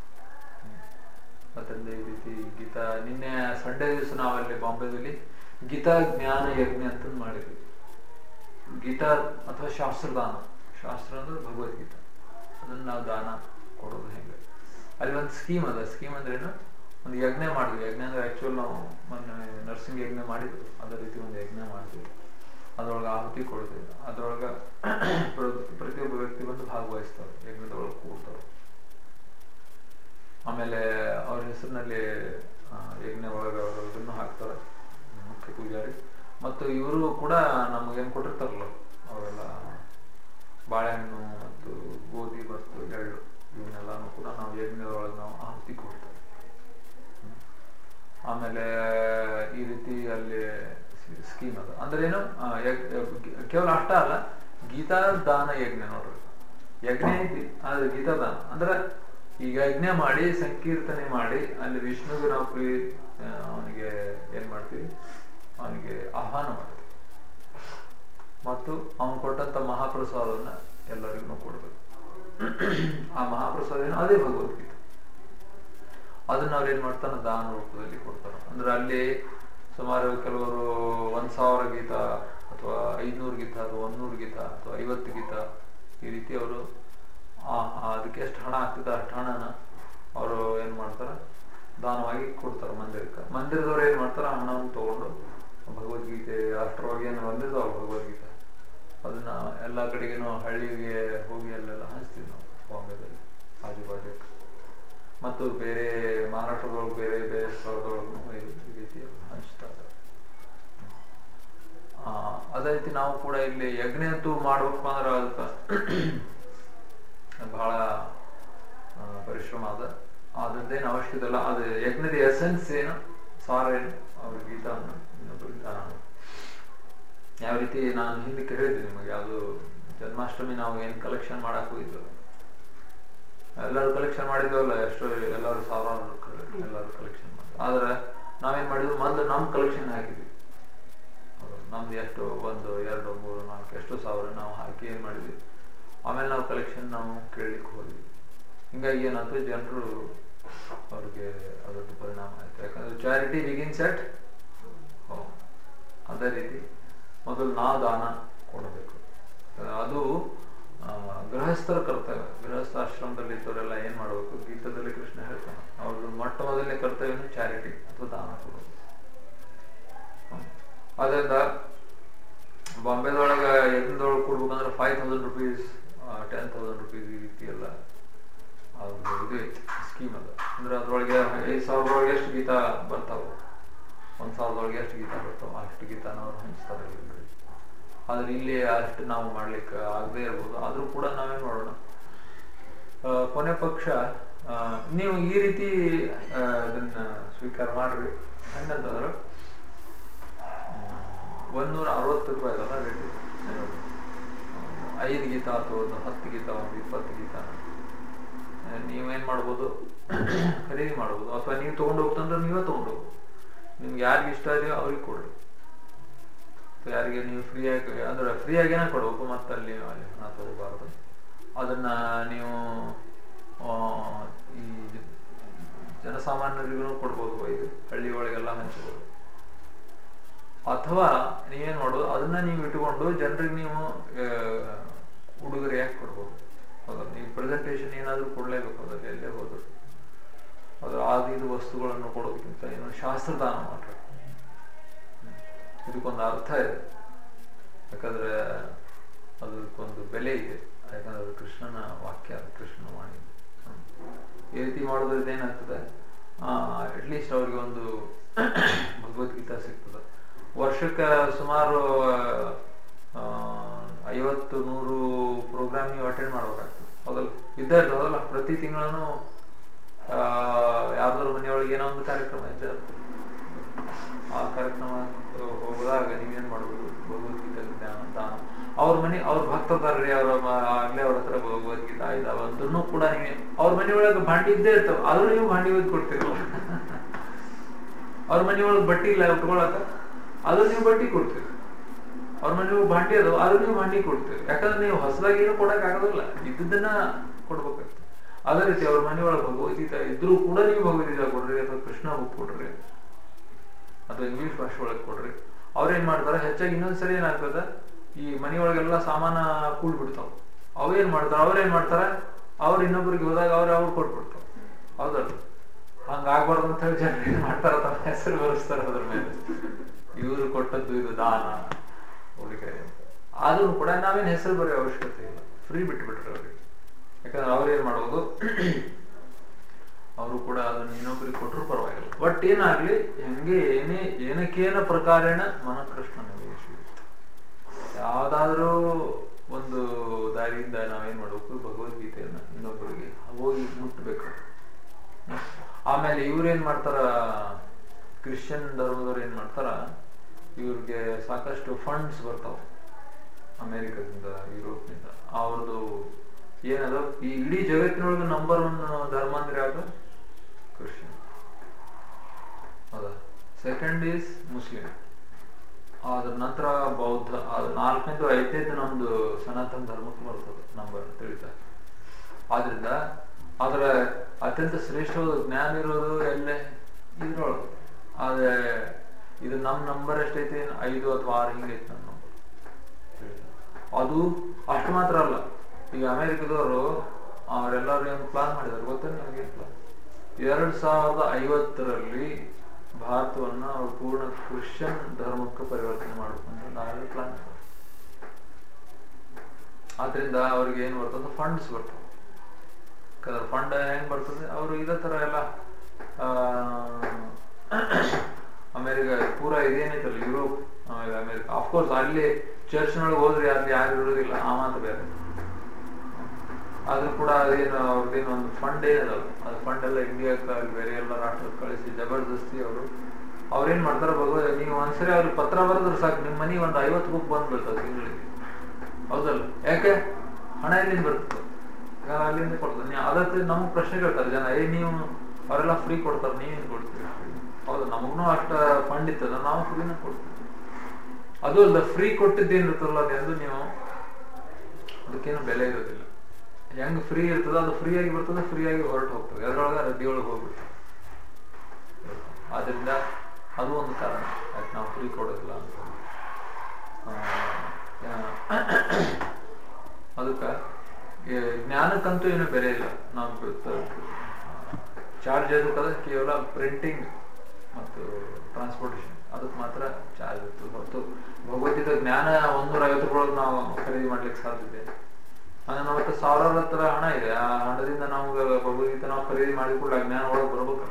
ಅದರಿಂದ ಈ ರೀತಿ ಗೀತಾ ನಿನ್ನೆ ಸಂಡೇ ದಿವಸ ನಾವಲ್ಲಿ ಬಾಂಬೆದಲ್ಲಿ ಗೀತಾ ಜ್ಞಾನ ಯಜ್ಞ ಅಂತ ಮಾಡಿದ್ವಿ. ಗೀತಾ ಅಥವಾ ಶಾಸ್ತ್ರದಾನ, ಶಾಸ್ತ್ರ ಅಂದ್ರೆ ಭಗವದ್ಗೀತಾ, ಅದನ್ನ ನಾವು ದಾನ ಕೊಡೋದು ಹೆಂಗೆ. ಅಲ್ಲಿ ಒಂದು ಸ್ಕೀಮ್ ಅದ. ಸ್ಕೀಮ್ ಅಂದ್ರೇನು, ಒಂದು ಯಜ್ಞ ಮಾಡಿದ್ವಿ. ಯಜ್ಞ ಅಂದ್ರೆ ಆಕ್ಚುಲ್ ನಾವು ಮೊನ್ನೆ ನರ್ಸಿಂಗ್ ಯಜ್ಞ ಮಾಡಿದ್ವಿ, ಅದೇ ರೀತಿ ಒಂದು ಯಜ್ಞ ಮಾಡಿದ್ವಿ. ಅದ್ರೊಳಗೆ ಆಹುತಿ ಕೊಡ್ತೀವಿ. ಅದ್ರೊಳಗೆ ಪ್ರತಿಯೊಬ್ಬ ವ್ಯಕ್ತಿ ಬಂದು ಭಾಗವಹಿಸ್ತಾರೆ, ಯಜ್ಞದೊಳಗೆ ಕೂಡ್ತಾರೆ. ಆಮೇಲೆ ಅವ್ರ ಹೆಸರಿನಲ್ಲಿ ಯಜ್ಞ ಒಳಗೆ ಅವರು ಇದನ್ನು ಹಾಕ್ತಾರೆ, ಮುಖ್ಯ ಪೂಜಾರಿ. ಮತ್ತು ಇವರು ಕೂಡ ನಮಗೇನು ಕೊಟ್ಟಿರ್ತಾರಲ್ಲ, ಅವೆಲ್ಲ ಬಾಳೆಹಣ್ಣು ಮತ್ತು ಗೋಧಿ ಮತ್ತು ಎಳ್ಳು ಇವನ್ನೆಲ್ಲಾನು ಕೂಡ ನಾವು ಯಜ್ಞದೊಳಗೆ ನಾವು ಆಹುತಿ ಕೊಡ್ತೇವೆ. ಆಮೇಲೆ ಈ ರೀತಿ ಅಲ್ಲಿ ಸ್ಕೀಮ್ ಅದ. ಅಂದ್ರೆ ಏನು, ಕೇವಲ ಅಷ್ಟ ಅಲ್ಲ, ಗೀತಾ ದಾನ ಯಜ್ಞ ನೋಡ್ರಿ. ಯಜ್ಞ ಐತಿ, ಆದ್ರೆ ಗೀತಾ ದಾನ ಅಂದ್ರೆ ಈಗ ಯಜ್ಞ ಮಾಡಿ ಸಂಕೀರ್ತನೆ ಮಾಡಿ ಅಲ್ಲಿ ವಿಷ್ಣುಗೆ ನಾವು ಪ್ರೀ ಅವನಿಗೆ ಏನ್ ಮಾಡ್ತೀವಿ, ಅವನಿಗೆ ಆಹ್ವಾನ ಮಾಡ್ತೀವಿ. ಮತ್ತು ಅವನು ಕೊಟ್ಟಂತ ಮಹಾಪ್ರಸಾದವನ್ನ ಎಲ್ಲರಿಗೂ ಕೊಡ್ಬೇಕು. ಆ ಮಹಾಪ್ರಸಾದ ಏನು, ಅದೇ ಭಗವದ್ಗೀತೆ. ಅದನ್ನ ಅವ್ರು ಏನ್ ಮಾಡ್ತಾನೆ, ದಾನ ರೂಪದಲ್ಲಿ ಕೊಡ್ತಾರೆ. ಅಂದ್ರೆ ಅಲ್ಲಿ ಸುಮಾರು ಕೆಲವರು ಒಂದ್ ಸಾವಿರ ಗೀತ ಅಥವಾ ಐದ್ನೂರು ಗೀತ ಅಥವಾ ಒಂದ್ನೂರು ಗೀತ ಅಥವಾ ಐವತ್ತು ಗೀತ ಈ ರೀತಿ ಅವರು ಅದಕ್ಕೆ ಎಷ್ಟು ಹಣ ಆಗ್ತದೆ ಅಷ್ಟು ಹಣನ ಅವರು ಏನ್ ಮಾಡ್ತಾರ, ದಾನವಾಗಿ ಕೊಡ್ತಾರೆ ಮಂದಿರಕ್ಕೆ. ಮಂದಿರದವ್ರು ಏನ್ ಮಾಡ್ತಾರ, ಹಣವನ್ನು ತಗೊಂಡು ಭಗವದ್ಗೀತೆ ರಾಷ್ಟ್ರವಾಗಿ ಏನು ಬಂದಿರ್ತಾವ ಭಗವದ್ಗೀತೆ, ಅದನ್ನ ಎಲ್ಲಾ ಕಡೆಗೇನು ಹಳ್ಳಿಗೆ ಹೋಗಿ ಅಲ್ಲೆಲ್ಲ ಹಂಚ್ತೀವಿ ನಾವು ಬಾಂಬೆದಲ್ಲಿ, ಆಜುಬಾಜುಕ್ಕೆ. ಮತ್ತು ಬೇರೆ ಮಹಾರಾಷ್ಟ್ರದೊಳಗೆ ಬೇರೆ ಬೇರೆ ಸ್ಥಳದೊಳಗೂ ಈ ರೀತಿ ಹಂಚ್ತಾರೆ. ಆ ಅದೇ ರೀತಿ ನಾವು ಕೂಡ ಇಲ್ಲಿ ಯಜ್ಞ ಅಂತೂ ಮಾಡ್ಬೇಕು ಅಂದ್ರೆ ಅದಕ್ಕೆ ಬಹಳ ಪರಿಶ್ರಮ ಅದ. ಅದ್ರದ್ದೇನು ಅವಶ್ಯಕತೆ ಇಲ್ಲ. ಅದು ಯಜ್ಞದ ಎಸೆನ್ಸ್ ಏನು, ಸಾರ ಏನು, ಅವ್ರ ಗೀತಾನ ಯಾವ ರೀತಿ ನಾನು ಹಿಂದಕ್ಕೆ ಹೇಳಿದ್ದೆ ನಿಮಗೆ. ಅದು ಜನ್ಮಾಷ್ಟಮಿ ನಾವು ಏನ್ ಕಲೆಕ್ಷನ್ ಮಾಡಕ್ ಹೋಗಿದ್ವಿ, ಎಲ್ಲರೂ ಕಲೆಕ್ಷನ್ ಮಾಡಿದ್ವಲ್ಲ, ಎಷ್ಟೋ ಎಲ್ಲರೂ ಸಾವಿರಾರು ಎಲ್ಲರೂ ಕಲೆಕ್ಷನ್ ಮಾಡಿದ್ವಿ. ಆದ್ರೆ ನಾವೇನ್ ಮಾಡಿದ್ವಿ, ಮೊದಲು ನಮ್ ಕಲೆಕ್ಷನ್ ಹಾಕಿದ್ವಿ. ನಮ್ದು ಎಷ್ಟು ಒಂದು ಎರಡು ಮೂರು ನಾಲ್ಕು ಎಷ್ಟು ಸಾವಿರ ನಾವು ಹಾಕಿ ಏನ್ ಮಾಡಿದ್ವಿ. ಆಮೇಲೆ ನಾವು ಕಲೆಕ್ಷನ್ ನಾವು ಕೇಳಲಿಕ್ಕೆ ಹೋದ್ವಿ. ಹಿಂಗಾಗಿ ಏನಾಯ್ತು, ಜನರು ಅವ್ರಿಗೆ ಅದರದ್ದು ಪರಿಣಾಮ ಆಯ್ತು. ಯಾಕಂದ್ರೆ ಚಾರಿಟಿ ಬಿಗಿನ್ಸ್ ಎಟ್ ಹೋಮ್. ಅದೇ ರೀತಿ ಮೊದಲು ನಾವು ದಾನ ಕೊಡಬೇಕು. ಅದು ಗೃಹಸ್ಥರ ಕರ್ತವ್ಯ. ಗೃಹಸ್ಥಾಶ್ರಮದಲ್ಲಿ ಇದ್ದವರೆಲ್ಲ ಏನ್ ಮಾಡ್ಬೇಕು, ಗೀತದಲ್ಲಿ ಕೃಷ್ಣ ಹೇಳ್ತಾನೆ, ಅವ್ರದ್ದು ಮೊಟ್ಟ ಮೊದಲನೇ ಕರ್ತವ್ಯನು ಚಾರಿಟಿ ಅಥವಾ ದಾನ ಕೊಡೋದು. ಅದರಿಂದ ಬಾಂಬೆದೊಳಗೆ ಯಜ್ಞದೊಳಗೆ ಕೊಡ್ಬೇಕಂದ್ರೆ five thousand rupees ten thousand rupees ಈ ರೀತಿ ಎಲ್ಲ ಅದು ಇದು ಐತಿ ಸ್ಕೀಮ್ ಅದ. ಅಂದ್ರೆ ಅದ್ರೊಳಗೆ ಐದು ಸಾವಿರದೊಳಗೆ ಎಷ್ಟು ಗೀತ ಬರ್ತಾವ, ಒಂದ್ ಸಾವಿರದೊಳಗೆ ಎಷ್ಟು ಗೀತ ಬರ್ತಾವ, ಅಷ್ಟು ಗೀತಾನ ಅವ್ರು ಹಂಚ್ತಾರೆ ಎಲ್ಲರಿಗೆ. ಆದ್ರೆ ಇಲ್ಲಿ ಅಷ್ಟು ನಾವು ಮಾಡ್ಲಿಕ್ಕೆ ಆಗದೆ ಇರ್ಬೋದು. ಆದ್ರೂ ಕೂಡ ನಾವೇನ್ ಮಾಡೋಣ, ಕೊನೆ ಪಕ್ಷ ನೀವು ಈ ರೀತಿ ಅದನ್ನ ಸ್ವೀಕಾರ ಮಾಡ್ರಿ. ಹೆಂಗಂತಂದ್ರೆ ಒಂದೂರ ಅರವತ್ತು ರೂಪಾಯಿ ಅಲ್ಲ ರೇಟ್. ಐದು ಗೀತ ಅಥವಾ ಒಂದು ಹತ್ತು ಗೀತ ಒಂದು ಇಪ್ಪತ್ತು ಗೀತ ನೀವೇನ್ ಮಾಡ್ಬೋದು, ಖರೀದಿ ಮಾಡ್ಬೋದು. ಅಥವಾ ನೀವು ತಗೊಂಡು ಹೋಗ್ತಂದ್ರೆ ನೀವೇ ತಗೊಂಡು ಹೋಗ್ಬೋದು. ನಿಮ್ಗೆ ಯಾರಿಗೆ ಇಷ್ಟ ಇದೆಯೋ ಅವ್ರಿಗೆ ಕೊಡ್ರಿ. ಯಾರಿಗೆ ನೀವು ಫ್ರೀಯಾಗಿ ಅಂದ್ರೆ ಫ್ರೀಯಾಗೇನ ಕೊಡ್ಬೇಕು, ಮತ್ತೆ ಅಲ್ಲಿ ಅಲ್ಲಿ ಹಣ ತಗೋಬಾರ್ದು. ಅದನ್ನ ನೀವು ಈ ಜನಸಾಮಾನ್ಯರಿಗೂ ಕೊಡ್ಬೋದು, ಇದು ಹಳ್ಳಿ ಒಳಗೆಲ್ಲ ಹಂಚ್ಬೋದು. ಅಥವಾ ನೀವೇನ್ ಮಾಡೋದು, ಅದನ್ನ ನೀವು ಇಟ್ಕೊಂಡು ಜನರಿಗೆ ನೀವು ಉಡುಗೊರೆಯಾಗಿ ಕೊಡ್ಬೋದು. ಹೌದಲ್ಲ, ನೀವು ಪ್ರೆಸೆಂಟೇಶನ್ ಏನಾದ್ರೂ ಕೊಡ್ಲೇಬೇಕು ಅದನ್ನ ಎಲ್ಲೇ ಹೋದ್ರು. ಅದ್ರ ಆದಿದು ವಸ್ತುಗಳನ್ನು ಕೊಡೋದಕ್ಕಿಂತ ಏನು ಶಾಸ್ತ್ರದಾನ ಮಾಡ್ರಿ. ಇದಕ್ಕೊಂದು ಅರ್ಥ ಇದೆ, ಯಾಕಂದ್ರೆ ಅದಕ್ಕೊಂದು ಬೆಲೆ ಇದೆ. ಯಾಕಂದ್ರೆ ಅದು ಕೃಷ್ಣನ ವಾಕ್ಯ, ಕೃಷ್ಣನ ವಾಣಿ. ಈ ರೀತಿ ಮಾಡೋದ್ರಿಂದ ಏನಾಗ್ತದೆ, ಅಟ್ಲೀಸ್ಟ್ ಅವ್ರಿಗೆ ಒಂದು ಭಗವದ್ಗೀತಾ ಸಿಗ್ತದೆ. ವರ್ಷಕ್ಕೆ ಸುಮಾರು ಐವತ್ತು ನೂರು ಪ್ರೋಗ್ರಾಮ್ ನೀವು ಅಟೆಂಡ್ ಮಾಡ್ಬೇಕಾಗ್ತದೆ. ಹೌದಲ್ಲ, ಇದ್ದೇ ಇರ್ತದೆ. ಹೌದಲ್ಲ, ಪ್ರತಿ ತಿಂಗಳನ್ನು ಯಾವ್ದಾದ್ರು ಮನೆಯೊಳಗೆ ಏನೋ ಒಂದು ಕಾರ್ಯಕ್ರಮ ಇದ್ದೇ ಇರ್ತದೆ. ಆ ಕಾರ್ಯಕ್ರಮ ಹೋದಾಗ ನೀವೇನ್ ಮಾಡುದು, ಭಗವದ್ಗೀತೆ ಜ್ಞಾನ ದಾನ. ಅವ್ರ ಮನೆ ಅವ್ರ ಭಕ್ತದಾರ್ರಿ, ಅವ್ರ ಆಗ್ಲೇ ಅವ್ರ ಹತ್ರ ಭಗವದ್ಗೀತಾ ಇದಾವ ಅಂದ್ರೂ ಕೂಡ ನೀವೇ ಅವ್ರ ಮನೆಯೊಳಗೆ ಭಾಂಡಿ ಇದ್ದೇ ಇರ್ತಾವ, ಆದ್ರೂ ನೀವು ಭಾಂಡಿ ಒಯ್ದು ಕೊಡ್ತೀರಿ. ಅವ್ರ ಮನೆಯೊಳಗೆ ಬಟ್ಟಿ ಇಲ್ಲ ಉಟ್ಕೊಳಕ, ಆದ್ರೂ ನೀವು ಬಟ್ಟಿ ಕೊಡ್ತೀರಿ. ಅವ್ರ ಮನೆಯೊಳಗೆ ಭಾಂಡಿ ಅದಾವ, ಆದ್ರೂ ನೀವು ಭಾಂಡಿ ಕೊಡ್ತೀರಿ. ಯಾಕಂದ್ರೆ ನೀವು ಹೊಸದಾಗಿ ಏನು ಕೊಡಕ್ ಆಗೋದಿಲ್ಲ, ಇದ್ದದನ್ನ ಕೊಡ್ಬೇಕಾಗ್ತದೆ. ಅದೇ ರೀತಿ ಅವ್ರ ಮನೆಯೊಳಗೆ ಭಗವದ್ಗೀತಾ ಇದ್ರೂ ಕೂಡ ನೀವು ಭಗವದ್ಗೀತಾ ಕೊಡ್ರಿ, ಅಥವಾ ಕೃಷ್ಣ ಬುಕ್ ಕೊಡ್ರಿ, ಅಥವಾ ಇಂಗ್ಲಿಷ್ ಭಾಷೆ ಒಳಗೆ ಕೊಡ್ರಿ. ಅವ್ರೇನ್ ಮಾಡ್ತಾರ, ಹೆಚ್ಚಾಗಿ ಇನ್ನೊಂದ್ಸರಿ ಏನಾಗ್ತದ, ಈ ಮನೆಯೊಳಗೆಲ್ಲ ಸಾಮಾನ ಕೂಡ್ ಬಿಡ್ತಾವ. ಅವೇನ್ ಮಾಡ್ತಾರ, ಅವ್ರೇನ್ ಮಾಡ್ತಾರ, ಅವ್ರ ಇನ್ನೊಬ್ರಿಗೆ ಹೋದಾಗ ಅವ್ರ ಅವ್ರು ಕೊಟ್ಬಿಡ್ತಾವ. ಹೌದಲ್ಲ? ಹಂಗ ಆಗ್ಬಾರ್ದು ಅಂತ ಹೇಳಿ ಜನ ಏನ್ ಮಾಡ್ತಾರ, ತಮ್ಮ ಹೆಸರು ಬರೆಸ್ತಾರ ಅದ್ರ ಮೇಲೆ, ಇವ್ರು ಕೊಟ್ಟದ್ದು ಇದು ದಾನ ಉಳಿಕೆ. ಆದ್ರೂ ಕೂಡ ನಾವೇನ್ ಹೆಸರು ಬರೆಯೋ ಅವಶ್ಯಕತೆ ಇಲ್ಲ, ಫ್ರೀ ಬಿಟ್ಬಿಟ್ರೆ ಅವ್ರಿಗೆ. ಯಾಕಂದ್ರೆ ಅವ್ರೇನ್ ಮಾಡೋದು, ಅವರು ಕೂಡ ಅದನ್ನ ಇನ್ನೊಬ್ಬರಿಗೆ ಕೊಟ್ಟರು ಪರವಾಗಿಲ್ಲ. ಬಟ್ ಏನಾಗ್ಲಿ, ಹೆಂಗೆ ಏನೇ ಏನಕ್ಕೇನ ಪ್ರಕಾರೇಣ ಮನ ಕೃಷ್ಣನ ಯಾವ್ದಾದ್ರೂ ಒಂದು ದಾರಿಯಿಂದ ನಾವೇನ್ ಮಾಡ್ಬೇಕು, ಭಗವದ್ಗೀತೆಯನ್ನ ಇನ್ನೊಬ್ಬರಿಗೆ ಹೋಗಿ ಮುಟ್ಬೇಕು. ಆಮೇಲೆ ಇವ್ರೇನ್ ಮಾಡ್ತಾರ, ಕ್ರಿಶ್ಚಿಯನ್ ಧರ್ಮದವ್ರು ಏನ್ ಮಾಡ್ತಾರ, ಇವ್ರಿಗೆ ಸಾಕಷ್ಟು ಫಂಡ್ಸ್ ಬರ್ತಾವ ಅಮೆರಿಕದಿಂದ, ಯುರೋಪ್ನಿಂದ. ಅವ್ರದ್ದು ಏನದ, ಈ ಇಡೀ ಜಗತ್ತಿನೊಳಗೆ ನಂಬರ್ ಒನ್ ಧರ್ಮ ಅಂದ್ರೆ ಯಾವ್ದು? ಕ್ರಿಶ್ಚಿಯನ್. ಹೌದಾ? ಸೆಕೆಂಡ್ ಈಸ್ ಮುಸ್ಲಿಂ, ಅದ್ರ ನಂತರ ಬೌದ್ಧ, ಅದು ನಾಲ್ಕನೇದು ಐದನೇದು ನಮ್ದು ಸನಾತನ ಧರ್ಮಕ್ಕೆ ಬರ್ತದೆ ನಂಬರ್ ತಿಳಿತಾ. ಆದ್ರಿಂದ ಅದರ ಅತ್ಯಂತ ಶ್ರೇಷ್ಠವಾದ ಜ್ಞಾನ ಇರೋದು ಎಲ್ಲೇ ಇದ್ರೊಳಗೆ. ಆದ್ರೆ ಇದು ನಮ್ ನಂಬರ್ ಎಷ್ಟೈತಿ, ಐದು ಅಥವಾ ಆರು ಹಿಂಗೈತಿ ನಮ್ಮ ನಂಬರ್. ಅದು ಅಷ್ಟು ಮಾತ್ರ ಅಲ್ಲ, ಈಗ ಅಮೆರಿಕದವರು ಅವರೆಲ್ಲರೂ ಏನು ಪ್ಲಾನ್ ಮಾಡಿದಾರೆ ಗೊತ್ತ ನನಗೆ? ಪ್ಲಾನ್ ಎರಡ್ ಸಾವಿರದ ಐವತ್ತರಲ್ಲಿ ಭಾರತವನ್ನ ಅವ್ರು ಪೂರ್ಣ ಕ್ರಿಶ್ಚಿಯನ್ ಧರ್ಮಕ್ಕೆ ಪರಿವರ್ತನೆ ಮಾಡ್ಕೊಂಡು ನಾವೆಲ್ಲ ಪ್ಲಾನ್ ಮಾಡಿದ್ರು. ಆದ್ರಿಂದ ಅವ್ರಿಗೆ ಏನ್ ಬರ್ತದೆ, ಫಂಡ್ಸ್ ಬರ್ತದೆ. ಫಂಡ್ ಹೆಂಗ್ ಬರ್ತದೆ, ಅವರು ಇದೇ ತರ ಎಲ್ಲ ಅಮೆರಿಕ ಪೂರಾ ಇದೇನೈತಲ್ಲ, ಯುರೋಪ್ ಆಮೇಲೆ ಅಮೆರಿಕ, ಅಫ್ಕೋರ್ಸ್ ಅಲ್ಲಿ ಚರ್ಚ್ನೊಳಗೆ ಹೋದ್ರೆ ಅಲ್ಲಿ ಯಾರು ಇರೋದಿಲ್ಲ, ಆ ಮಾತು ಬೇರೆ. ಆದ್ರೂ ಕೂಡ ಅದೇನು ಅವ್ರದ್ದೇನು ಒಂದು ಫಂಡ್ ಏನದಲ್ಲ, ಅದು ಫಂಡ್ ಎಲ್ಲ ಇಂಡಿಯಾಕ್ಕೆ ಬೇರೆ ಎಲ್ಲ ರಾಷ್ಟ್ರಕ್ಕೆ ಕಳಿಸಿ ಜಬರ್ದಸ್ತಿ ಅವರು ಅವ್ರೇನ್ ಮಾಡ್ತಾರ, ಭಗವದ್ ನೀವು ಒಂದ್ಸರಿ ಅವ್ರಿಗೆ ಪತ್ರ ಬರೆದ್ರೆ ಸಾಕು, ನಿಮ್ ಮನಿ ಒಂದ್ ಐವತ್ತು ಬುಕ್ ಬಂದ್ಬಿಡ್ತದೆ ತಿಂಗಳಿಗೆ. ಹೌದಲ್ಲ? ಯಾಕೆ? ಹಣ ಎಲ್ಲಿಂದ ಬರ್ತದೆ, ಅಲ್ಲಿಂದ ಕೊಡ್ತಾರೆ. ನೀವು ಅದಕ್ಕೆ ನಮಗ್ ಪ್ರಶ್ನೆ ಕೇಳ್ತಾರೆ ಜನ, ಏ ನೀವು ಅವರೆಲ್ಲ ಫ್ರೀ ಕೊಡ್ತಾರೆ, ನೀವೇನ್ ಕೊಡ್ತೀವಿ? ಹೌದು, ನಮಗ್ನು ಅಷ್ಟ ಫಂಡ್ ಇರ್ತದ, ನಾವು ಫ್ರೀನ ಕೊಡ್ತೀವಿ. ಅದು ಅಲ್ಲ, ಫ್ರೀ ಕೊಟ್ಟಿದ್ದೇನಿರ್ತಲ್ಲ ಅದು ನೀವು ಅದಕ್ಕೇನು ಬೆಲೆ ಇರೋದಿಲ್ಲ. ಹೆಂಗ್ ಫ್ರೀ ಇರ್ತದ ಅದು ಫ್ರೀ ಆಗಿ ಬರ್ತದೆ, ಫ್ರೀ ಆಗಿ ಹೊರಟು ಹೋಗ್ತದೆ, ಅದರೊಳಗೆ ರಡ್ಡಿ ಒಳಗೆ ಹೋಗ್ಬಿಡ್ತದೆ. ಆದ್ರಿಂದ ಅದು ಒಂದು ಕಾರಣ ಯಾಕೆ ನಾವು ಫ್ರೀ ಕೊಡೋದಿಲ್ಲ ಅಂತ. ಅದಕ್ಕ ಜ್ಞಾನಕ್ಕಂತೂ ಏನು ಬೆಲೆ ಇಲ್ಲ. ನಾವು ಚಾರ್ಜ್ ಅದಕ್ಕದ ಕೇವಲ ಪ್ರಿಂಟಿಂಗ್ ಮತ್ತು ಟ್ರಾನ್ಸ್ಪೋರ್ಟೇಷನ್ ಅದಕ್ಕೆ ಮಾತ್ರ ಚಾರ್ಜ್ ಇರ್ತದೆ ಹೊರತು ಭಗವದ್ಗೀತೆ ಜ್ಞಾನ ಒಂದೂರ ಐವತ್ತು ರೂಪಾಯಿ ನಾವು ಖರೀದಿ ಮಾಡ್ಲಿಕ್ಕೆ ಸಾಧ್ಯತೆ. ಅಂದ್ರೆ ನಮ್ಮ ಹತ್ರ ಸಾವಿರಾರು ಹತ್ರ ಹಣ ಇದೆ, ಆ ಹಣದಿಂದ ನಾವು ಭಗವದ್ಗೀತೆ ನಾವು ಖರೀದಿ ಮಾಡಿಕೊಳ್ಳಿ, ಆ ಜ್ಞಾನ ಒಳಗೆ ಬರ್ಬೇಕಲ್ಲ.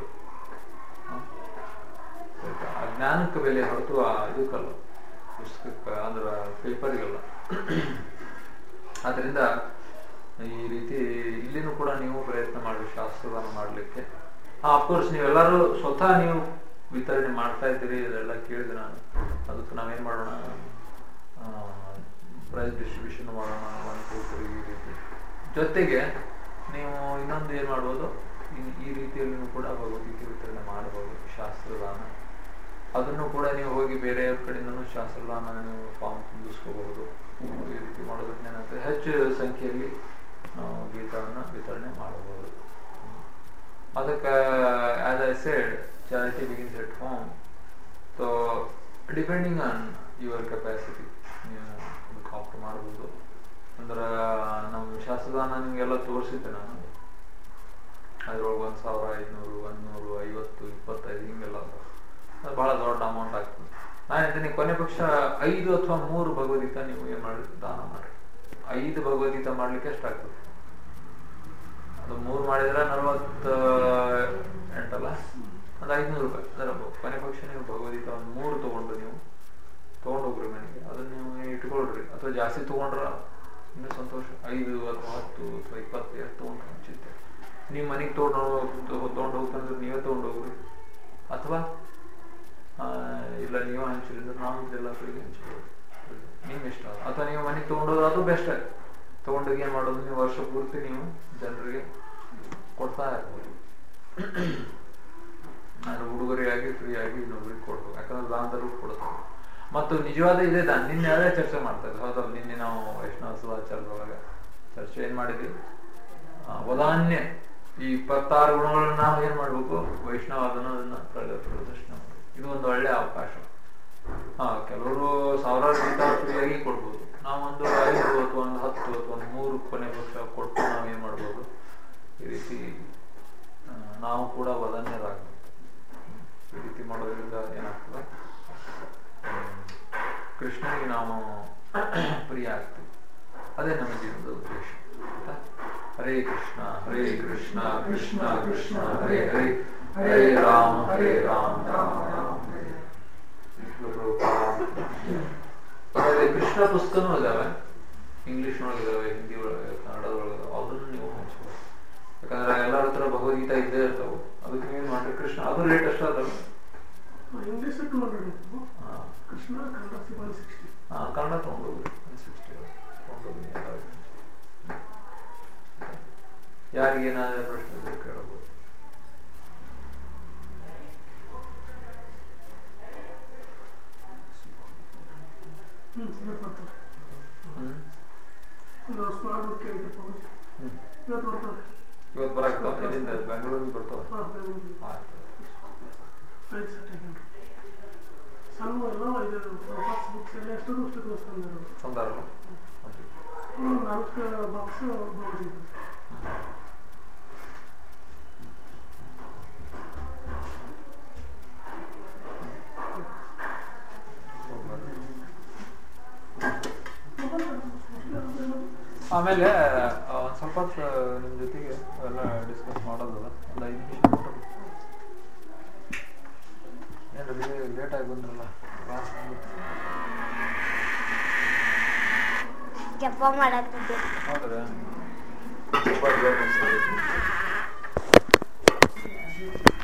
ಆ ಜ್ಞಾನಕ್ಕೆ ಬೆಲೆ ಹೊರತು ಆ ಇದಕ್ಕಲ್ಲ, ಪುಸ್ತಕಕ್ಕೆ ಅಂದ್ರ ಪೇಪರಿಗಲ್ಲ. ಆದ್ರಿಂದ ಈ ರೀತಿ ಇಲ್ಲಿನೂ ಕೂಡ ನೀವು ಪ್ರಯತ್ನ ಮಾಡಿ ಶಾಸ್ತ್ರದಾನ ಮಾಡ್ಲಿಕ್ಕೆ. ಹಾ, ಅಫ್ಕೋರ್ಸ್ ನೀವೆಲ್ಲರೂ ಸ್ವತಃ ನೀವು ವಿತರಣೆ ಮಾಡ್ತಾ ಇದ್ದೀರಿ, ಇದೆಲ್ಲ ಕೇಳಿದೆ ನಾನು. ಅದಕ್ಕೆ ನಾವೇನ್ ಮಾಡೋಣ, ಪ್ರೈಸ್ ಡಿಸ್ಟ್ರಿಬ್ಯೂಷನ್ ಮಾಡೋಣ, ಒನ್ ಟೂ ತ್ರೀ ಈ ರೀತಿ. ಜೊತೆಗೆ ನೀವು ಇನ್ನೊಂದು ಏನ್ ಮಾಡ್ಬೋದು, ಈ ರೀತಿಯಲ್ಲಿ ಕೂಡ ಭಗವದ್ಗೀತೆ ವಿತರಣೆ ಮಾಡಬಹುದು, ಶಾಸ್ತ್ರದಾನ. ಅದನ್ನು ಕೂಡ ನೀವು ಹೋಗಿ ಬೇರೆಯವ್ರ ಕಡೆಯಿಂದನೂ ಶಾಸ್ತ್ರದಾನ ನೀವು ಫಾರ್ಮ್ ತುಂಬಿಸ್ಕೋಬಹುದು. ಈ ರೀತಿ ಮಾಡೋದಕ್ಕೆ ಏನಾಗ್ತದೆ, ಹೆಚ್ಚು ಸಂಖ್ಯೆಯಲ್ಲಿ ನಾವು ಗೀತವನ್ನ ವಿತರಣೆ ಮಾಡಬಹುದು. ಅದಕ್ಕೆ as I said, charity begins at home. So depending on your capacity ನೀವು ಅದಕ್ಕೆ ಆಪ್ಟ್ ಮಾಡಬಹುದು. ಅಂದ್ರೆ ನಮ್ಮ ಶಾಸ್ತ್ರದಾನ ನಿಮಗೆಲ್ಲ ತೋರಿಸಿದ್ದೆ ನಾನು. ಅದ್ರೊಳಗೆ ಒಂದ್ ಸಾವಿರ ಐದ್ನೂರು ಒಂದ್ನೂರು ಐವತ್ತು ಇಪ್ಪತ್ತೈದು ಹಿಂಗೆಲ್ಲ ಅದು ಬಹಳ ದೊಡ್ಡ ಅಮೌಂಟ್ ಆಗ್ತದೆ. ನಾನು ಹೇಳ್ತೀನಿ, ಕೊನೆ ಪಕ್ಷ ಐದು ಅಥವಾ ಮೂರು ಭಗವದ್ಗೀತಾ ನೀವು ಏನ್ ಮಾಡಿ ದಾನ ಮಾಡಿ. ಐದು ಭಗವದ್ಗೀತಾ ಮಾಡ್ಲಿಕ್ಕೆ ಎಷ್ಟಾಗ್ತದೆ? ಅದು ಮೂರು ಮಾಡಿದ್ರೆ ನಲ್ವತ್ತ ಎಂಟಲ್ಲ, ಅದು ಐದ್ನೂರು ರೂಪಾಯಿ. ಅದರ ಕೊನೆ ಪಕ್ಷ ನೀವು ಭಗವದ್ಗೀತಾ ಒಂದು ಮೂರು ತಗೊಂಡು ನೀವು ತಗೊಂಡೋಗ್ರಿ ಮನೆಗೆ, ಅದನ್ನ ನೀವು ಇಟ್ಕೊಳ್ರಿ. ಅಥವಾ ಜಾಸ್ತಿ ತಗೊಂಡ್ರ ಇನ್ನೂ ಸಂತೋಷ. ಐದು ಅಥವಾ ಹತ್ತು ಅಥವಾ ಇಪ್ಪತ್ತು ಎಷ್ಟು ತಗೊಂಡ್ರೆ ಮುಂಚಿತೆ ನೀವು ಮನೆಗೆ ತಗೊಂಡು ತಗೊಂಡು ಹೋಗ್ತಂದ್ರೆ ನೀವೇ ತಗೊಂಡು ಹೋಗ್ರಿ. ಅಥವಾ ಇಲ್ಲ ನೀವು ಹಂಚಿದ್ರೆ ನಾವು ಇದೆಲ್ಲ ಫ್ರೀಗೆ ಹಂಚ್ಬೋದು, ನಿಮ್ಮ ಇಷ್ಟ. ಅಥವಾ ನೀವು ಮನೆಗೆ ತೊಗೊಂಡೋದ್ರೆ ಅದು ಬೆಸ್ಟ್. ತೊಗೊಂಡೋಗಿ ಏನು ಮಾಡೋದು, ನೀವು ವರ್ಷ ಪೂರ್ತಿ ನೀವು ಜನರಿಗೆ ಕೊಡ್ತಾ ಇರ್ಬೋದು. ನಾನು ಉಡುಗೊರೆಯಾಗಿ ಫ್ರೀಯಾಗಿ ಇನ್ನೊಬ್ರಿಗೆ ಕೊಡ್ಬೋದು, ಯಾಕಂದ್ರೆ ದಾನದಲ್ಲೂ ಕೊಡ್ತಾರೆ. ಮತ್ತು ನಿಜವಾದ ಇದೆ ದಾನ. ನಿನ್ನೆ ಅದೇ ಚರ್ಚೆ ಮಾಡ್ತಾರೆ, ಹೌದಲ್ಲ? ನಿನ್ನೆ ನಾವು ವೈಷ್ಣವ ಸದಾಚಾರದೊಳಗೆ ಚರ್ಚೆ ಏನ್ ಮಾಡಿದ್ವಿ, ವದಾನ್ಯ ಈ ಇಪ್ಪತ್ತಾರು ಗುಣಗಳನ್ನ ನಾವು ಏನ್ ಮಾಡ್ಬೇಕು, ವೈಷ್ಣವ ಅದನ್ನ ಅದನ್ನ ಪ್ರದರ್ಶನ ಮಾಡ್ಬೇಕು. ಇದು ಒಂದು ಒಳ್ಳೆ ಅವಕಾಶ. ಹಾ ಕೆಲವರು ಸಾವಿರಾರು ಗೀತಾರು ಫ್ರೀಯಾಗಿ ಕೊಡ್ಬೋದು. ನಾವೊಂದು ಐದು ಅಥವಾ ಒಂದು ಹತ್ತು ಅಥವಾ ಒಂದು ಮೂರು ಕೊನೆ ಪಕ್ಷ ಕೊಟ್ಟು ನಾವು ಏನ್ ಮಾಡ್ಬೋದು, ಈ ರೀತಿ ನಾವು ಕೂಡ ವದಾನ್ಯರಾಗ್ಬೇಕು. ಈ ರೀತಿ ಮಾಡೋದ್ರಿಂದ ಏನಾಗ್ತದೆ, ಕೃಷ್ಣನಿಗೆ ನಾವು ಪ್ರಿಯ ಆಗ್ತೀವಿ. ಅದೇ ನಮ್ಮ ಜೀವನದ ಉದ್ದೇಶ. ಹರೇ ಕೃಷ್ಣ ಹರೇ ಕೃಷ್ಣ ಕೃಷ್ಣ ಕೃಷ್ಣ ಹರೇ ಹರೇ, ಹರೇ ರಾಮ ಹರೇ ರಾಮ ರಾಮ ರಾಮ ಹರೇ. ಕೃಷ್ಣ ಪುಸ್ತಕನೂ ಇದಾವೆ, ಇಂಗ್ಲಿಷ್ ಒಳಗಿದಾವೆ, ಹಿಂದಿ ಒಳಗೆ, ಕನ್ನಡದೊಳಗೆ. ಅದನ್ನು ನೀವು ಹಂಚ್ಬೋದು. ಯಾಕಂದ್ರೆ ಎಲ್ಲರ ಹತ್ರ ಭಗವದ್ಗೀತಾ ಇದ್ದೇ ಇರ್ತಾವೆ. ಅದಕ್ಕೆ ನೀವು ಮಾಡ್ರಿ ಕೃಷ್ಣ, ಅದು ರೇಟ್ ಅಷ್ಟ ಅದಾವೆ. English two hundred Krishna, Kannada one sixty. ಹಾ ಕನ್ನಡ ತೊಗೊಂಡೋಗ್ರಿ, ಒನ್ ಸಿಕ್ಸ್ಟಿ ತೊಗೊಂಡೋಗಿ. ಯಾರಿಗೇನಾದ್ರೆ ಪ್ರಶ್ನೆ ಇದ್ರೆ ಕೇಳಬಹುದು. ಇವತ್ತು ಬರಾಕ್ತಾವ, ಎಲ್ಲಿಂದ? ಬೆಂಗಳೂರಿಗೆ ಬರ್ತಾವ. ಸಂದರ್ಭ ನಾಲ್ಕು ಬಾಕ್ಸ್ ಆಮೇಲೆ ಒಂದು ಸ್ವಲ್ಪ ನಿಮ್ಮ ಜೊತೆಗೆ ಎಲ್ಲ ಡಿಸ್ಕಸ್ ಮಾಡೋದಲ್ಲ, ಒಂದು ಐದು ನಿಮಿಷ ಕೊಟ್ಟರು. ಏನು ಲೇಟಾಗಿ ಬಂದ್ರಲ್ಲ, ಕ್ಲಾಸ್ ಜಪ ಮಾಡತ್ತಿದ್ದೆ. ಹೌದ್ರಾ?